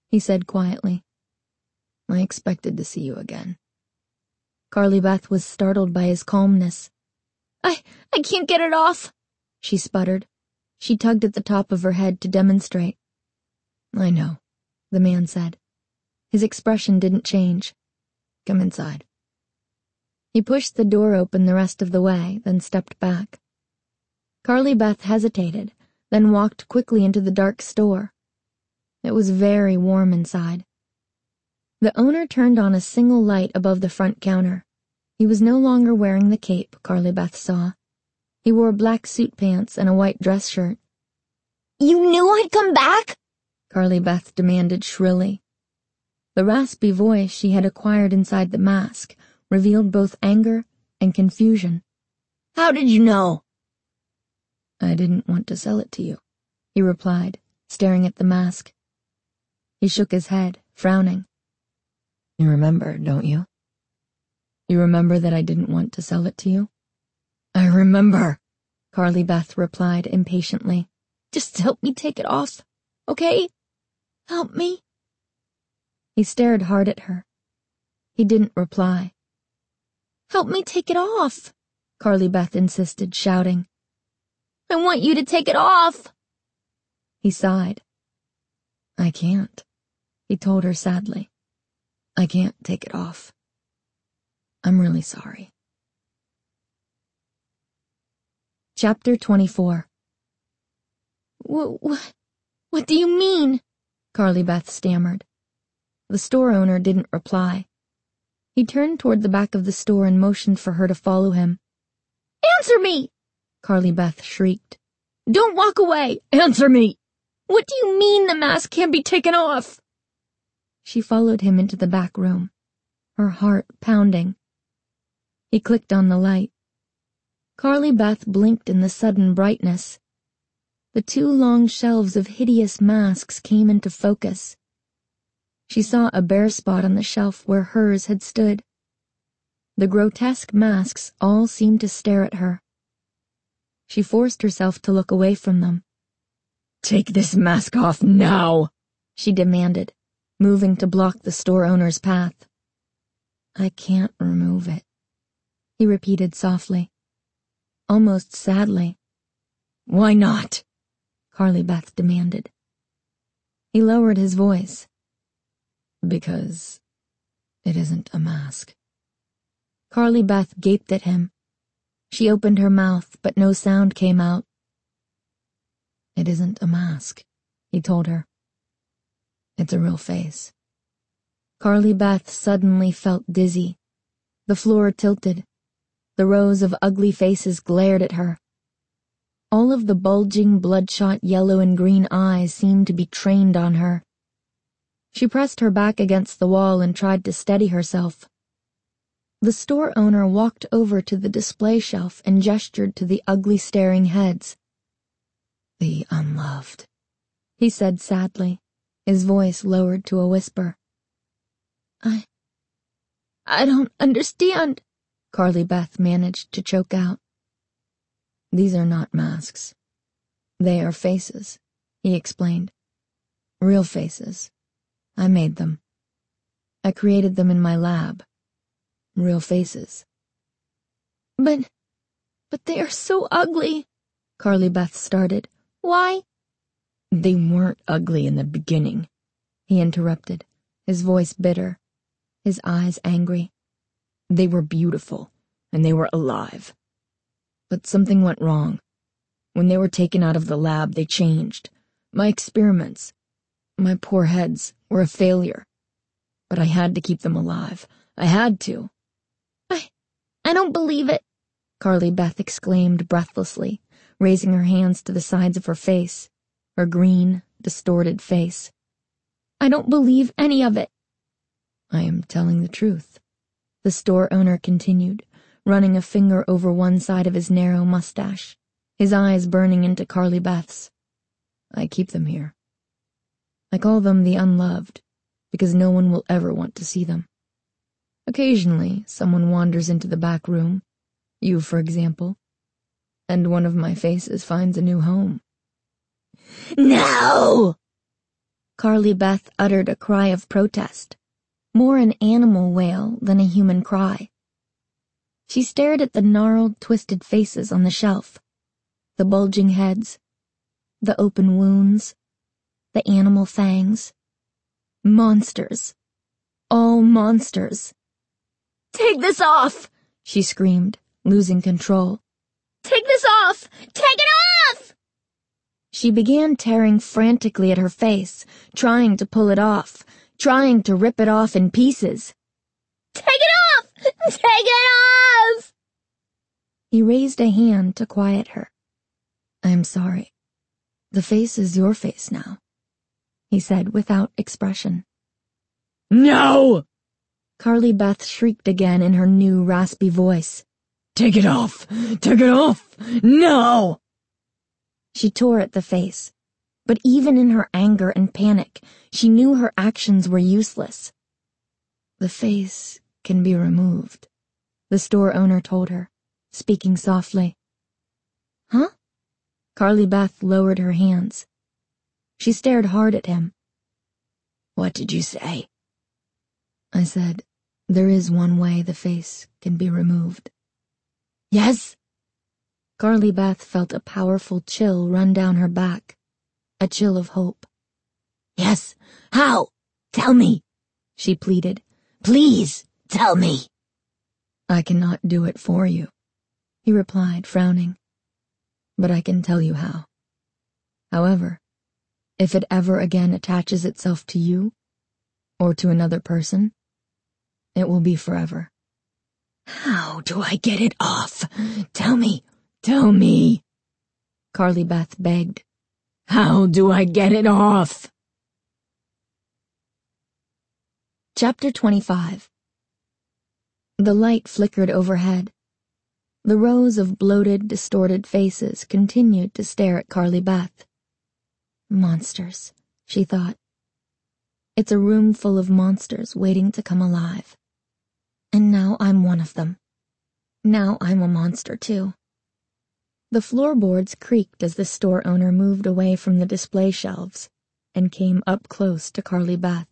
he said quietly. I expected to see you again. Carly Beth was startled by his calmness. I can't get it off, she sputtered. She tugged at the top of her head to demonstrate. I know, the man said. His expression didn't change. Come inside. He pushed the door open the rest of the way, then stepped back. Carly Beth hesitated, then walked quickly into the dark store. It was very warm inside. The owner turned on a single light above the front counter. He was no longer wearing the cape, Carly Beth saw. He wore black suit pants and a white dress shirt. You knew I'd come back? Carly Beth demanded shrilly. The raspy voice she had acquired inside the mask revealed both anger and confusion. How did you know? I didn't want to sell it to you, he replied, staring at the mask. He shook his head, frowning. You remember, don't you? You remember that I didn't want to sell it to you? I remember, Carly Beth replied impatiently. Just help me take it off, okay? Help me. He stared hard at her. He didn't reply. Help me take it off, Carly Beth insisted, shouting. I want you to take it off. He sighed. I can't, he told her sadly. I can't take it off. I'm really sorry. Chapter 24. What do you mean? Carly Beth stammered. The store owner didn't reply. He turned toward the back of the store and motioned for her to follow him. Answer me! Carly Beth shrieked. Don't walk away! Answer me! What do you mean the mask can't be taken off? She followed him into the back room, her heart pounding. He clicked on the light. Carly Beth blinked in the sudden brightness. The two long shelves of hideous masks came into focus. She saw a bare spot on the shelf where hers had stood. The grotesque masks all seemed to stare at her. She forced herself to look away from them. Take this mask off now, she demanded, moving to block the store owner's path. I can't remove it, he repeated softly, almost sadly. Why not? Carly Beth demanded. He lowered his voice. Because it isn't a mask. Carly Beth gaped at him. She opened her mouth, but no sound came out. It isn't a mask, he told her. It's a real face. Carly Beth suddenly felt dizzy. The floor tilted. The rows of ugly faces glared at her. All of the bulging, bloodshot yellow and green eyes seemed to be trained on her. She pressed her back against the wall and tried to steady herself. The store owner walked over to the display shelf and gestured to the ugly staring heads. The unloved, he said sadly, his voice lowered to a whisper. I don't understand, Carly Beth managed to choke out. These are not masks. They are faces, he explained. Real faces. I made them. I created them in my lab. Real faces. But they are so ugly, Carly Beth started. Why? They weren't ugly in the beginning, he interrupted, his voice bitter, his eyes angry. They were beautiful, and they were alive. But something went wrong. When they were taken out of the lab, they changed. My experiments, my poor heads, were a failure. But I had to keep them alive. I had to. I don't believe it, Carly Beth exclaimed breathlessly, raising her hands to the sides of her face, her green, distorted face. I don't believe any of it. I am telling the truth, the store owner continued, running a finger over one side of his narrow mustache, his eyes burning into Carly Beth's. I keep them here. I call them the unloved, because no one will ever want to see them. Occasionally, someone wanders into the back room, you, for example, and one of my faces finds a new home. No! Carly Beth uttered a cry of protest, more an animal wail than a human cry. She stared at the gnarled, twisted faces on the shelf, the bulging heads, the open wounds, the animal fangs. Monsters. All monsters. "Take this off!" she screamed, losing control. "Take this off! Take it off!" She began tearing frantically at her face, trying to pull it off, trying to rip it off in pieces. "Take it off! Take it off!" He raised a hand to quiet her. "I'm sorry. The face is your face now," he said without expression. No! Carly Beth shrieked again in her new raspy voice. Take it off! Take it off! No! She tore at the face, but even in her anger and panic, she knew her actions were useless. "The face can be removed," the store owner told her, speaking softly. "Huh?" Carly Beth lowered her hands. She stared hard at him. What did you say? I said, there is one way the face can be removed. Yes? Carly Beth felt a powerful chill run down her back, a chill of hope. Yes, how? Tell me, she pleaded. Please, tell me. I cannot do it for you, he replied, frowning. But I can tell you how. However, if it ever again attaches itself to you, or to another person, it will be forever. How do I get it off? Tell me, tell me. Carly Beth begged. How do I get it off? Chapter 25. The light flickered overhead. The rows of bloated, distorted faces continued to stare at Carly Beth. Monsters, she thought. It's a room full of monsters waiting to come alive. And now I'm one of them. Now I'm a monster, too. The floorboards creaked as the store owner moved away from the display shelves and came up close to Carly Beth.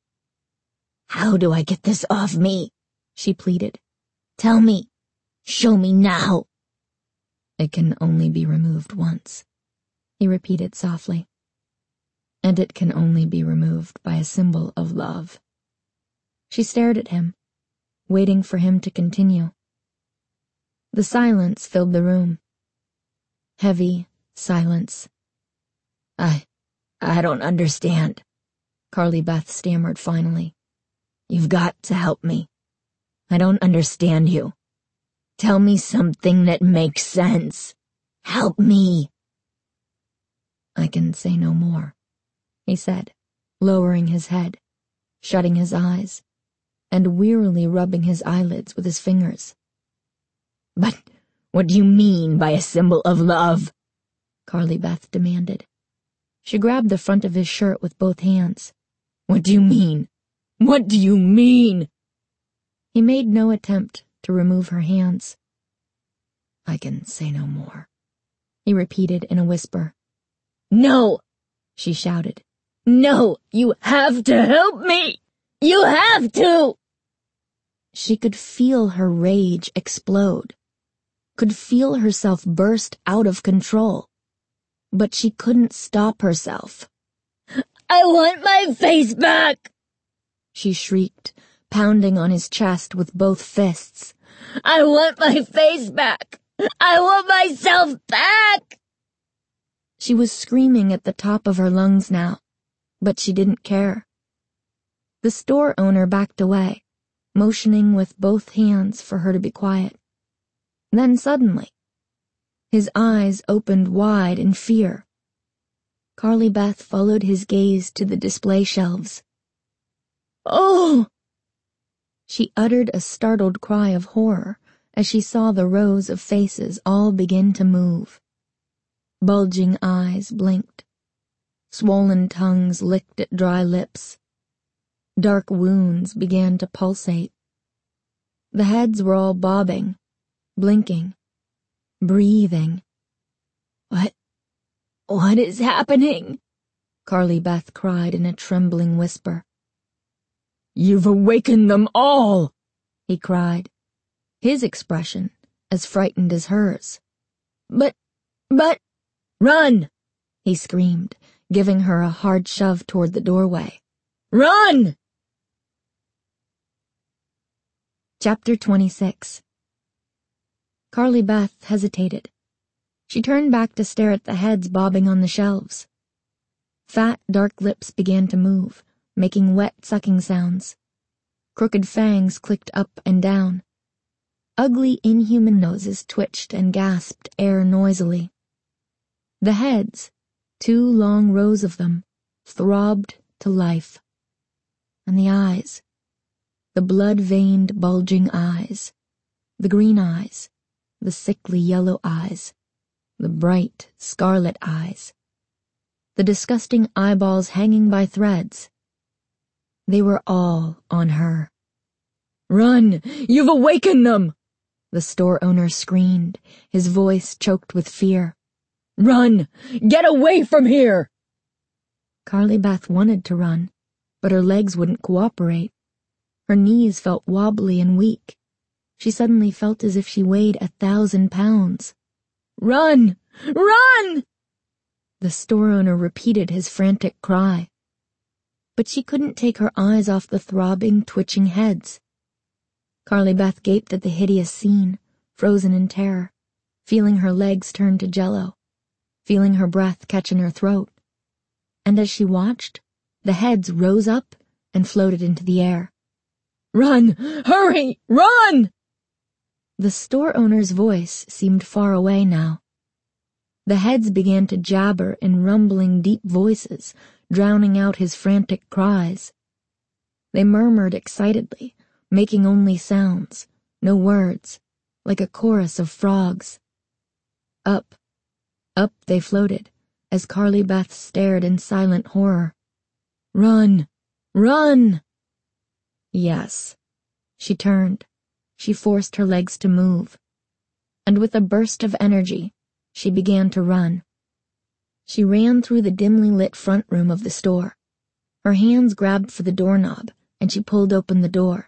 How do I get this off me? She pleaded. Tell me. Show me now. It can only be removed once, he repeated softly. And it can only be removed by a symbol of love. She stared at him, waiting for him to continue. The silence filled the room. Heavy silence. I don't understand, Carly Beth stammered finally. You've got to help me. I don't understand you. Tell me something that makes sense. Help me. I can say no more, he said, lowering his head, shutting his eyes, and wearily rubbing his eyelids with his fingers. But what do you mean by a symbol of love? Carly Beth demanded. She grabbed the front of his shirt with both hands. What do you mean? What do you mean? He made no attempt to remove her hands. I can say no more, he repeated in a whisper. No, she shouted. No, you have to help me! You have to! She could feel her rage explode, could feel herself burst out of control, but she couldn't stop herself. I want my face back! She shrieked, pounding on his chest with both fists. I want my face back! I want myself back! She was screaming at the top of her lungs now, but she didn't care. The store owner backed away, motioning with both hands for her to be quiet. Then suddenly, his eyes opened wide in fear. Carly Beth followed his gaze to the display shelves. Oh! She uttered a startled cry of horror as she saw the rows of faces all begin to move. Bulging eyes blinked. Swollen tongues licked at dry lips. Dark wounds began to pulsate. The heads were all bobbing, blinking, breathing. What is happening? Carly Beth cried in a trembling whisper. "You've awakened them all!" he cried, his expression as frightened as hers. But, Run! he screamed, giving her a hard shove toward the doorway. Run! Chapter 26. Carly Beth hesitated. She turned back to stare at the heads bobbing on the shelves. Fat, dark lips began to move, making wet sucking sounds. Crooked fangs clicked up and down. Ugly, inhuman noses twitched and gasped air noisily. The heads, 2 long rows of them, throbbed to life. And the eyes, the blood-veined, bulging eyes, the green eyes, the sickly yellow eyes, the bright, scarlet eyes, the disgusting eyeballs hanging by threads. They were all on her. Run! You've awakened them! The store owner screamed, his voice choked with fear. Run! Get away from here! Carly Beth wanted to run, but her legs wouldn't cooperate. Her knees felt wobbly and weak. She suddenly felt as if she weighed 1,000 pounds. Run! Run! The store owner repeated his frantic cry. But she couldn't take her eyes off the throbbing, twitching heads. Carly Beth gaped at the hideous scene, frozen in terror, feeling her legs turn to jello, feeling her breath catch in her throat. And as she watched, the heads rose up and floated into the air. Run! Hurry! Run! The store owner's voice seemed far away now. The heads began to jabber in rumbling, deep voices, drowning out his frantic cries. They murmured excitedly, making only sounds, no words, like a chorus of frogs. Up they floated, as Carly Beth stared in silent horror. Run! Run! Yes. She turned. She forced her legs to move. And with a burst of energy, she began to run. She ran through the dimly lit front room of the store. Her hands grabbed for the doorknob, and she pulled open the door.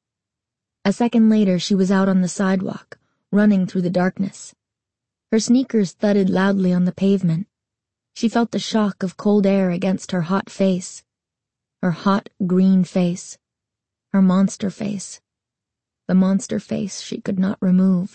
A second later, she was out on the sidewalk, running through the darkness. Her sneakers thudded loudly on the pavement. She felt the shock of cold air against her hot face. Her hot, green face. Her monster face. The monster face she could not remove.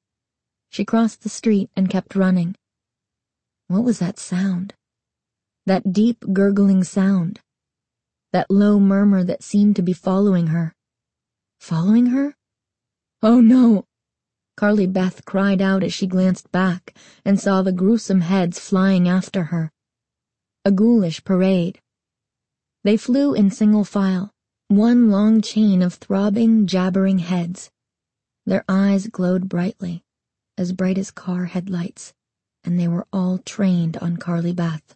She crossed the street and kept running. What was that sound? That deep, gurgling sound. That low murmur that seemed to be following her. Following her? Oh no! Carly Beth cried out as she glanced back and saw the gruesome heads flying after her. A ghoulish parade. They flew in single file, one long chain of throbbing, jabbering heads. Their eyes glowed brightly, as bright as car headlights, and they were all trained on Carly Beth.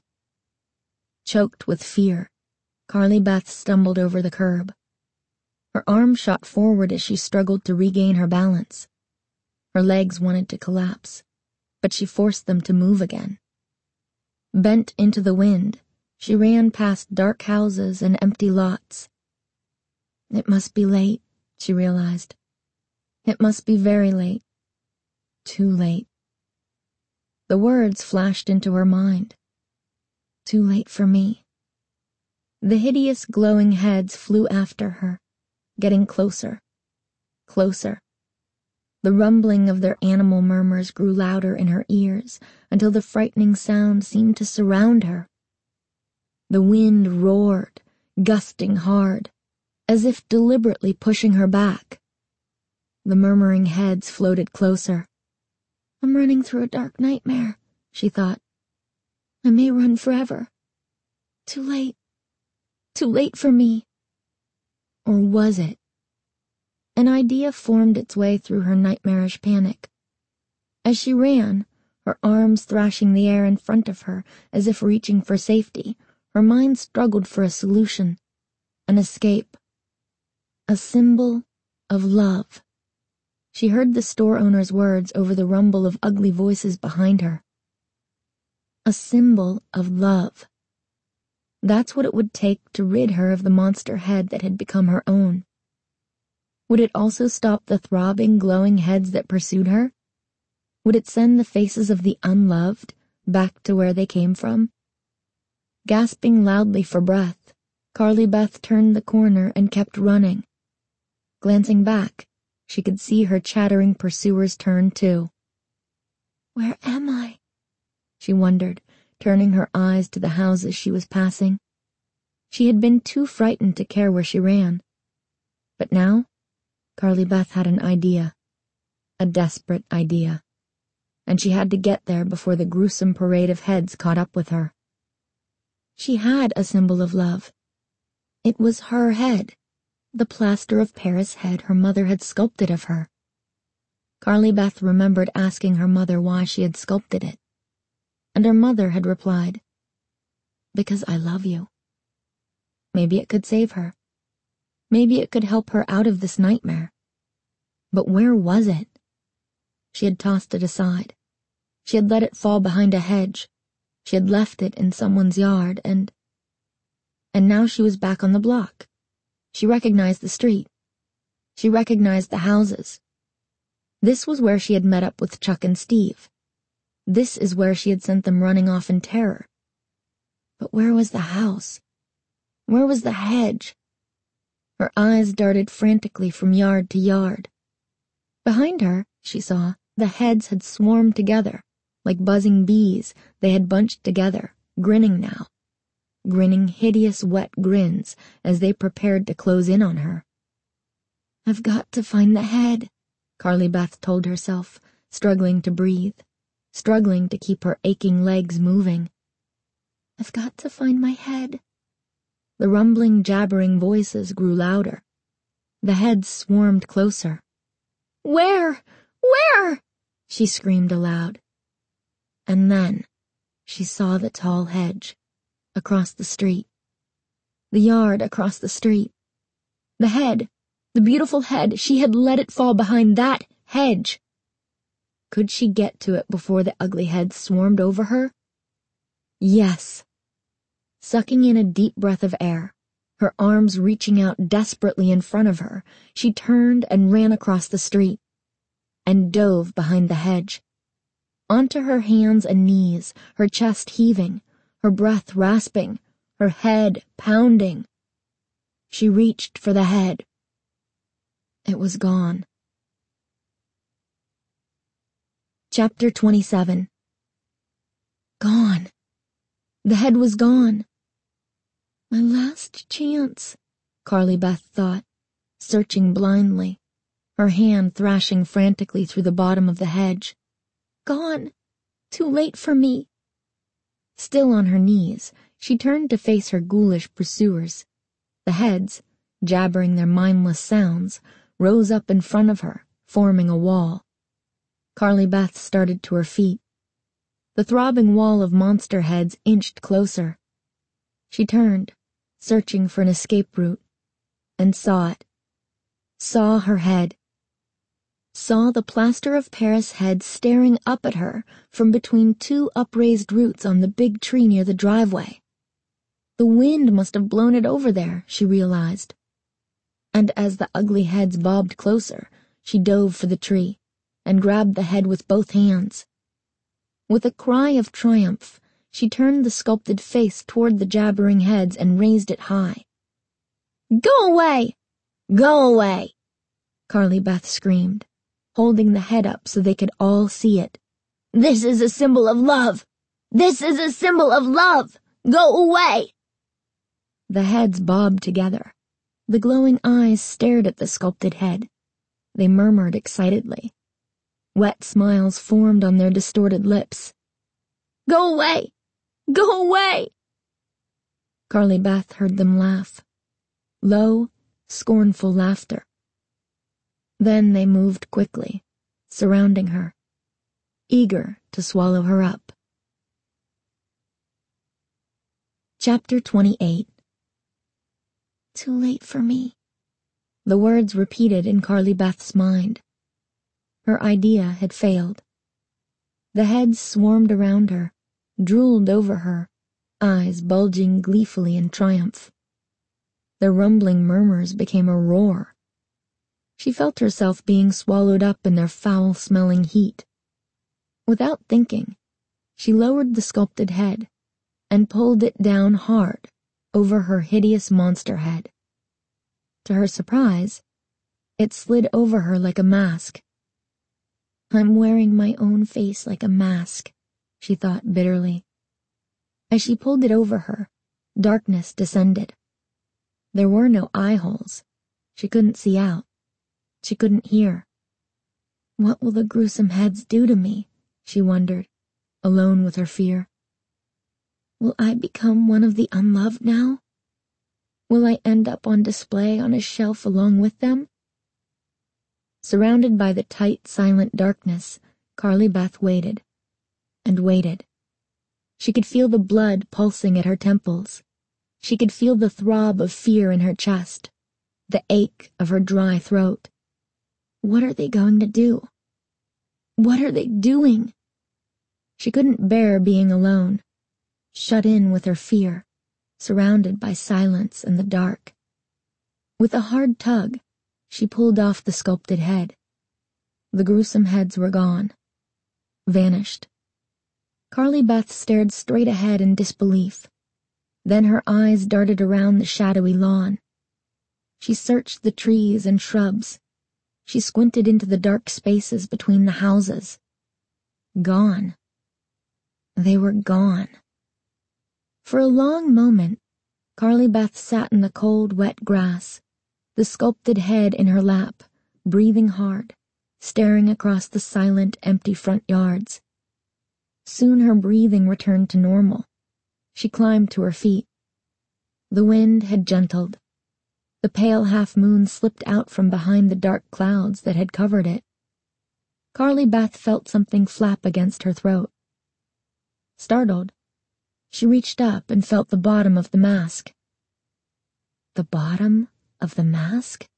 Choked with fear, Carly Beth stumbled over the curb. Her arms shot forward as she struggled to regain her balance. Her legs wanted to collapse, but she forced them to move again. Bent into the wind, she ran past dark houses and empty lots. It must be late, she realized. It must be very late. Too late. The words flashed into her mind. Too late for me. The hideous glowing heads flew after her, getting closer. Closer. The rumbling of their animal murmurs grew louder in her ears until the frightening sound seemed to surround her. The wind roared, gusting hard, as if deliberately pushing her back. The murmuring heads floated closer. I'm running through a dark nightmare, she thought. I may run forever. Too late. Too late for me. Or was it? An idea formed its way through her nightmarish panic. As she ran, her arms thrashing the air in front of her as if reaching for safety, her mind struggled for a solution, an escape. A symbol of love. She heard the store owner's words over the rumble of ugly voices behind her. A symbol of love. That's what it would take to rid her of the monster head that had become her own. Would it also stop the throbbing, glowing heads that pursued her? Would it send the faces of the unloved back to where they came from? Gasping loudly for breath, Carly Beth turned the corner and kept running. Glancing back, she could see her chattering pursuers turn too. Where am I? She wondered, turning her eyes to the houses she was passing. She had been too frightened to care where she ran. But now, Carly Beth had an idea. A desperate idea. And she had to get there before the gruesome parade of heads caught up with her. She had a symbol of love. It was her head, the plaster of Paris head her mother had sculpted of her. Carly Beth remembered asking her mother why she had sculpted it. And her mother had replied, "Because I love you." Maybe it could save her. Maybe it could help her out of this nightmare. But where was it? She had tossed it aside. She had let it fall behind a hedge. She had left it in someone's yard, and now she was back on the block. She recognized the street. She recognized the houses. This was where she had met up with Chuck and Steve. This is where she had sent them running off in terror. But where was the house? Where was the hedge? Her eyes darted frantically from yard to yard. Behind her, she saw, the heads had swarmed together. Like buzzing bees, they had bunched together, grinning now. Grinning hideous wet grins as they prepared to close in on her. "I've got to find the head," Carly Beth told herself, struggling to breathe, struggling to keep her aching legs moving. "I've got to find my head." The rumbling, jabbering voices grew louder. The heads swarmed closer. "Where? Where?" she screamed aloud. And then she saw the tall hedge, across the street. The yard across the street. The head, the beautiful head, she had let it fall behind that hedge. Could she get to it before the ugly heads swarmed over her? Yes. Sucking in a deep breath of air, her arms reaching out desperately in front of her, she turned and ran across the street, and dove behind the hedge. Onto her hands and knees, her chest heaving, her breath rasping, her head pounding. She reached for the head. It was gone. Chapter 27. Gone. The head was gone. My last chance, Carly Beth thought, searching blindly, her hand thrashing frantically through the bottom of the hedge. Gone. Too late for me. Still on her knees, she turned to face her ghoulish pursuers. The heads, jabbering their mindless sounds, rose up in front of her, forming a wall. Carly Beth started to her feet. The throbbing wall of monster heads inched closer. She turned, searching for an escape route, and saw it. Saw her head. Saw the plaster of Paris head staring up at her from between two upraised roots on the big tree near the driveway. The wind must have blown it over there, she realized. And as the ugly heads bobbed closer, she dove for the tree and grabbed the head with both hands. With a cry of triumph, she turned the sculpted face toward the jabbering heads and raised it high. "Go away! Go away!" Carly Beth screamed, holding the head up so they could all see it. "This is a symbol of love! This is a symbol of love! Go away!" The heads bobbed together. The glowing eyes stared at the sculpted head. They murmured excitedly. Wet smiles formed on their distorted lips. "Go away! Go away!" Carly Beth heard them laugh. Low, scornful laughter. Then they moved quickly, surrounding her, eager to swallow her up. Chapter 28. Too late for me. The words repeated in Carly Beth's mind. Her idea had failed. The heads swarmed around her, drooled over her, eyes bulging gleefully in triumph. Their rumbling murmurs became a roar. She felt herself being swallowed up in their foul-smelling heat. Without thinking, she lowered the sculpted head and pulled it down hard over her hideous monster head. To her surprise, it slid over her like a mask. "I'm wearing my own face like a mask," she thought bitterly. As she pulled it over her, darkness descended. There were no eye holes. She couldn't see out. She couldn't hear. What will the gruesome heads do to me? She wondered, alone with her fear. Will I become one of the unloved now? Will I end up on display on a shelf along with them? Surrounded by the tight, silent darkness, Carly Beth waited. And waited. She could feel the blood pulsing at her temples. She could feel the throb of fear in her chest, the ache of her dry throat. What are they going to do? What are they doing? She couldn't bear being alone, shut in with her fear, surrounded by silence and the dark. With a hard tug, she pulled off the sculpted head. The gruesome heads were gone. Vanished. Carly Beth stared straight ahead in disbelief. Then her eyes darted around the shadowy lawn. She searched the trees and shrubs. She squinted into the dark spaces between the houses. Gone. They were gone. For a long moment, Carly Beth sat in the cold, wet grass, the sculpted head in her lap, breathing hard, staring across the silent, empty front yards. Soon her breathing returned to normal. She climbed to her feet. The wind had gentled. The pale half-moon slipped out from behind the dark clouds that had covered it. Carly Beth felt something flap against her throat. Startled, she reached up and felt the bottom of the mask. The bottom of the mask?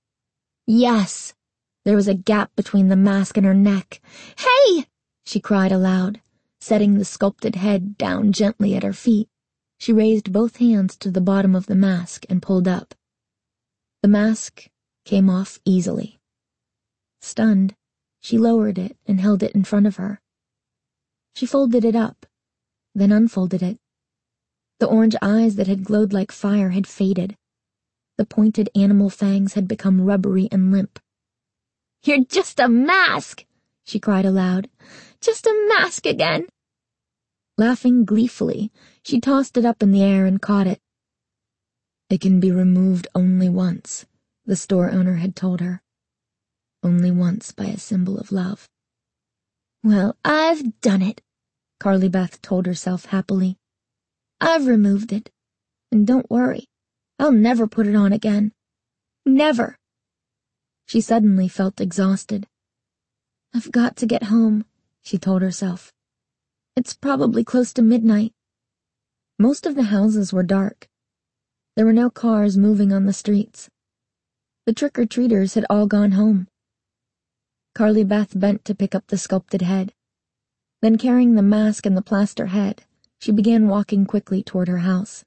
Yes! There was a gap between the mask and her neck. "Hey!" she cried aloud, setting the sculpted head down gently at her feet. She raised both hands to the bottom of the mask and pulled up. The mask came off easily. Stunned, she lowered it and held it in front of her. She folded it up, then unfolded it. The orange eyes that had glowed like fire had faded. The pointed animal fangs had become rubbery and limp. "You're just a mask!" she cried aloud. "Just a mask again!" Laughing gleefully, she tossed it up in the air and caught it. It can be removed only once, the store owner had told her. Only once by a symbol of love. Well, I've done it, Carly Beth told herself happily. I've removed it. And don't worry, I'll never put it on again. Never. She suddenly felt exhausted. I've got to get home, she told herself. It's probably close to midnight. Most of the houses were dark. There were no cars moving on the streets. The trick-or-treaters had all gone home. Carly Beth bent to pick up the sculpted head. Then, carrying the mask and the plaster head, she began walking quickly toward her house.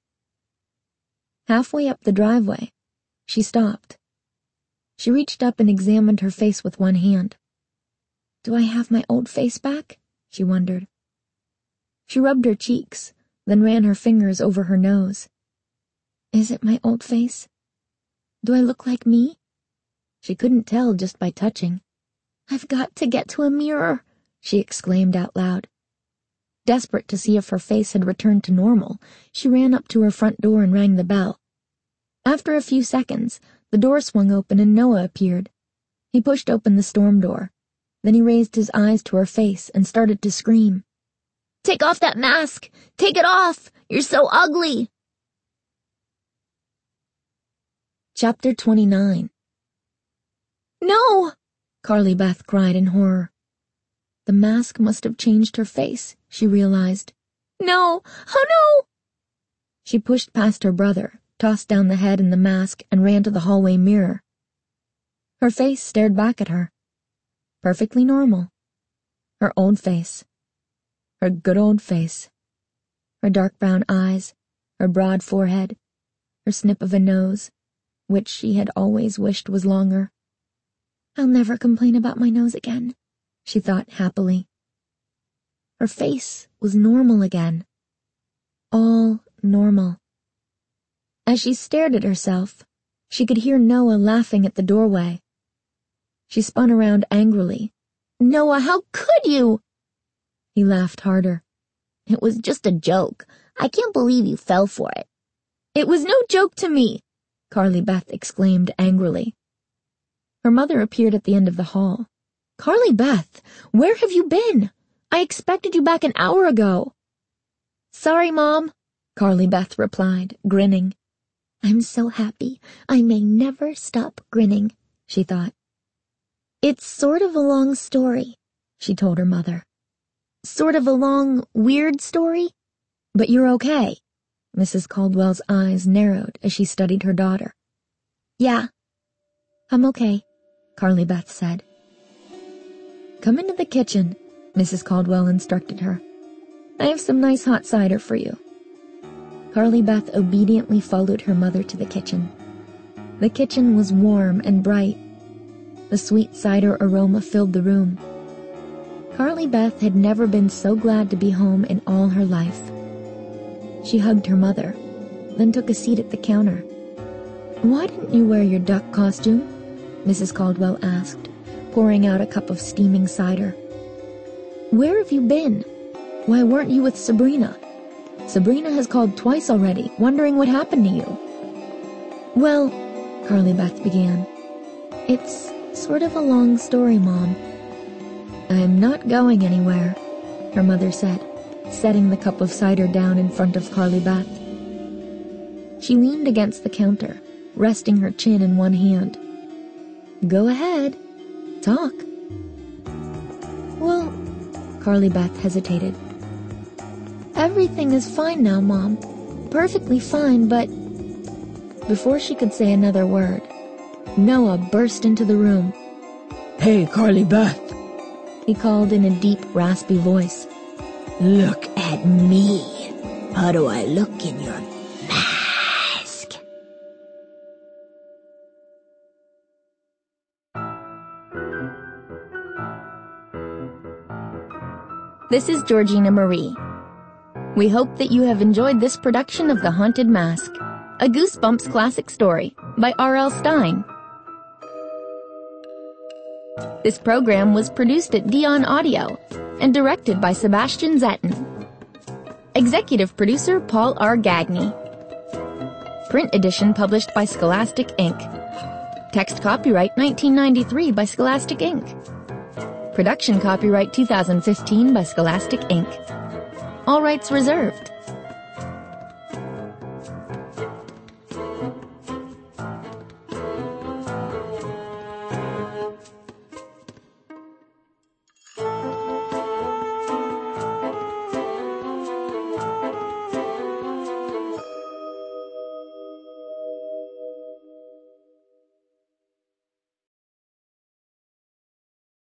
Halfway up the driveway, she stopped. She reached up and examined her face with one hand. Do I have my old face back? She wondered. She rubbed her cheeks, then ran her fingers over her nose. Is it my old face? Do I look like me? She couldn't tell just by touching. I've got to get to a mirror, she exclaimed out loud. Desperate to see if her face had returned to normal, she ran up to her front door and rang the bell. After a few seconds, the door swung open and Noah appeared. He pushed open the storm door. Then he raised his eyes to her face and started to scream. Take off that mask! Take it off! You're so ugly! Chapter 29. No! Carly Beth cried in horror. The mask must have changed her face, she realized. No! Oh no! She pushed past her brother, tossed down the head and the mask, and ran to the hallway mirror. Her face stared back at her. Perfectly normal. Her old face. Her good old face. Her dark brown eyes, her broad forehead, her snip of a nose, which she had always wished was longer. I'll never complain about my nose again, she thought happily. Her face was normal again. All normal. As she stared at herself, she could hear Noah laughing at the doorway. She spun around angrily. Noah, how could you? He laughed harder. It was just a joke. I can't believe you fell for it. It was no joke to me, Carly Beth exclaimed angrily. Her mother appeared at the end of the hall. Carly Beth, where have you been? I expected you back an hour ago. Sorry, Mom, Carly Beth replied, grinning. I'm so happy. I may never stop grinning, she thought. It's sort of a long story, she told her mother. Sort of a long, weird story? But you're okay. Mrs. Caldwell's eyes narrowed as she studied her daughter. Yeah, I'm okay, Carly Beth said. Come into the kitchen, Mrs. Caldwell instructed her. I have some nice hot cider for you. Carly Beth obediently followed her mother to the kitchen. The kitchen was warm and bright. The sweet cider aroma filled the room. Carly Beth had never been so glad to be home in all her life. She hugged her mother, then took a seat at the counter. Why didn't you wear your duck costume? Mrs. Caldwell asked, pouring out a cup of steaming cider. Where have you been? Why weren't you with Sabrina? Sabrina has called twice already, wondering what happened to you. Well, Carly Beth began, it's sort of a long story, Mom. I'm not going anywhere, her mother said, setting the cup of cider down in front of Carly Beth. She leaned against the counter, resting her chin in one hand. Go ahead. Talk. Well, Carly Beth hesitated. Everything is fine now, Mom. Perfectly fine, but... Before she could say another word, Noah burst into the room. Hey, Carly Beth, he called in a deep, raspy voice. Look at me. How do I look in your mask? This is Georgina Marie. We hope that you have enjoyed this production of The Haunted Mask, a Goosebumps classic story by R.L. Stine. This program was produced at Dion Audio and directed by Sebastian Zetten. Executive producer Paul R. Gagney. Print edition published by Scholastic Inc. Text copyright 1993 by Scholastic Inc. Production copyright 2015 by Scholastic Inc. All rights reserved.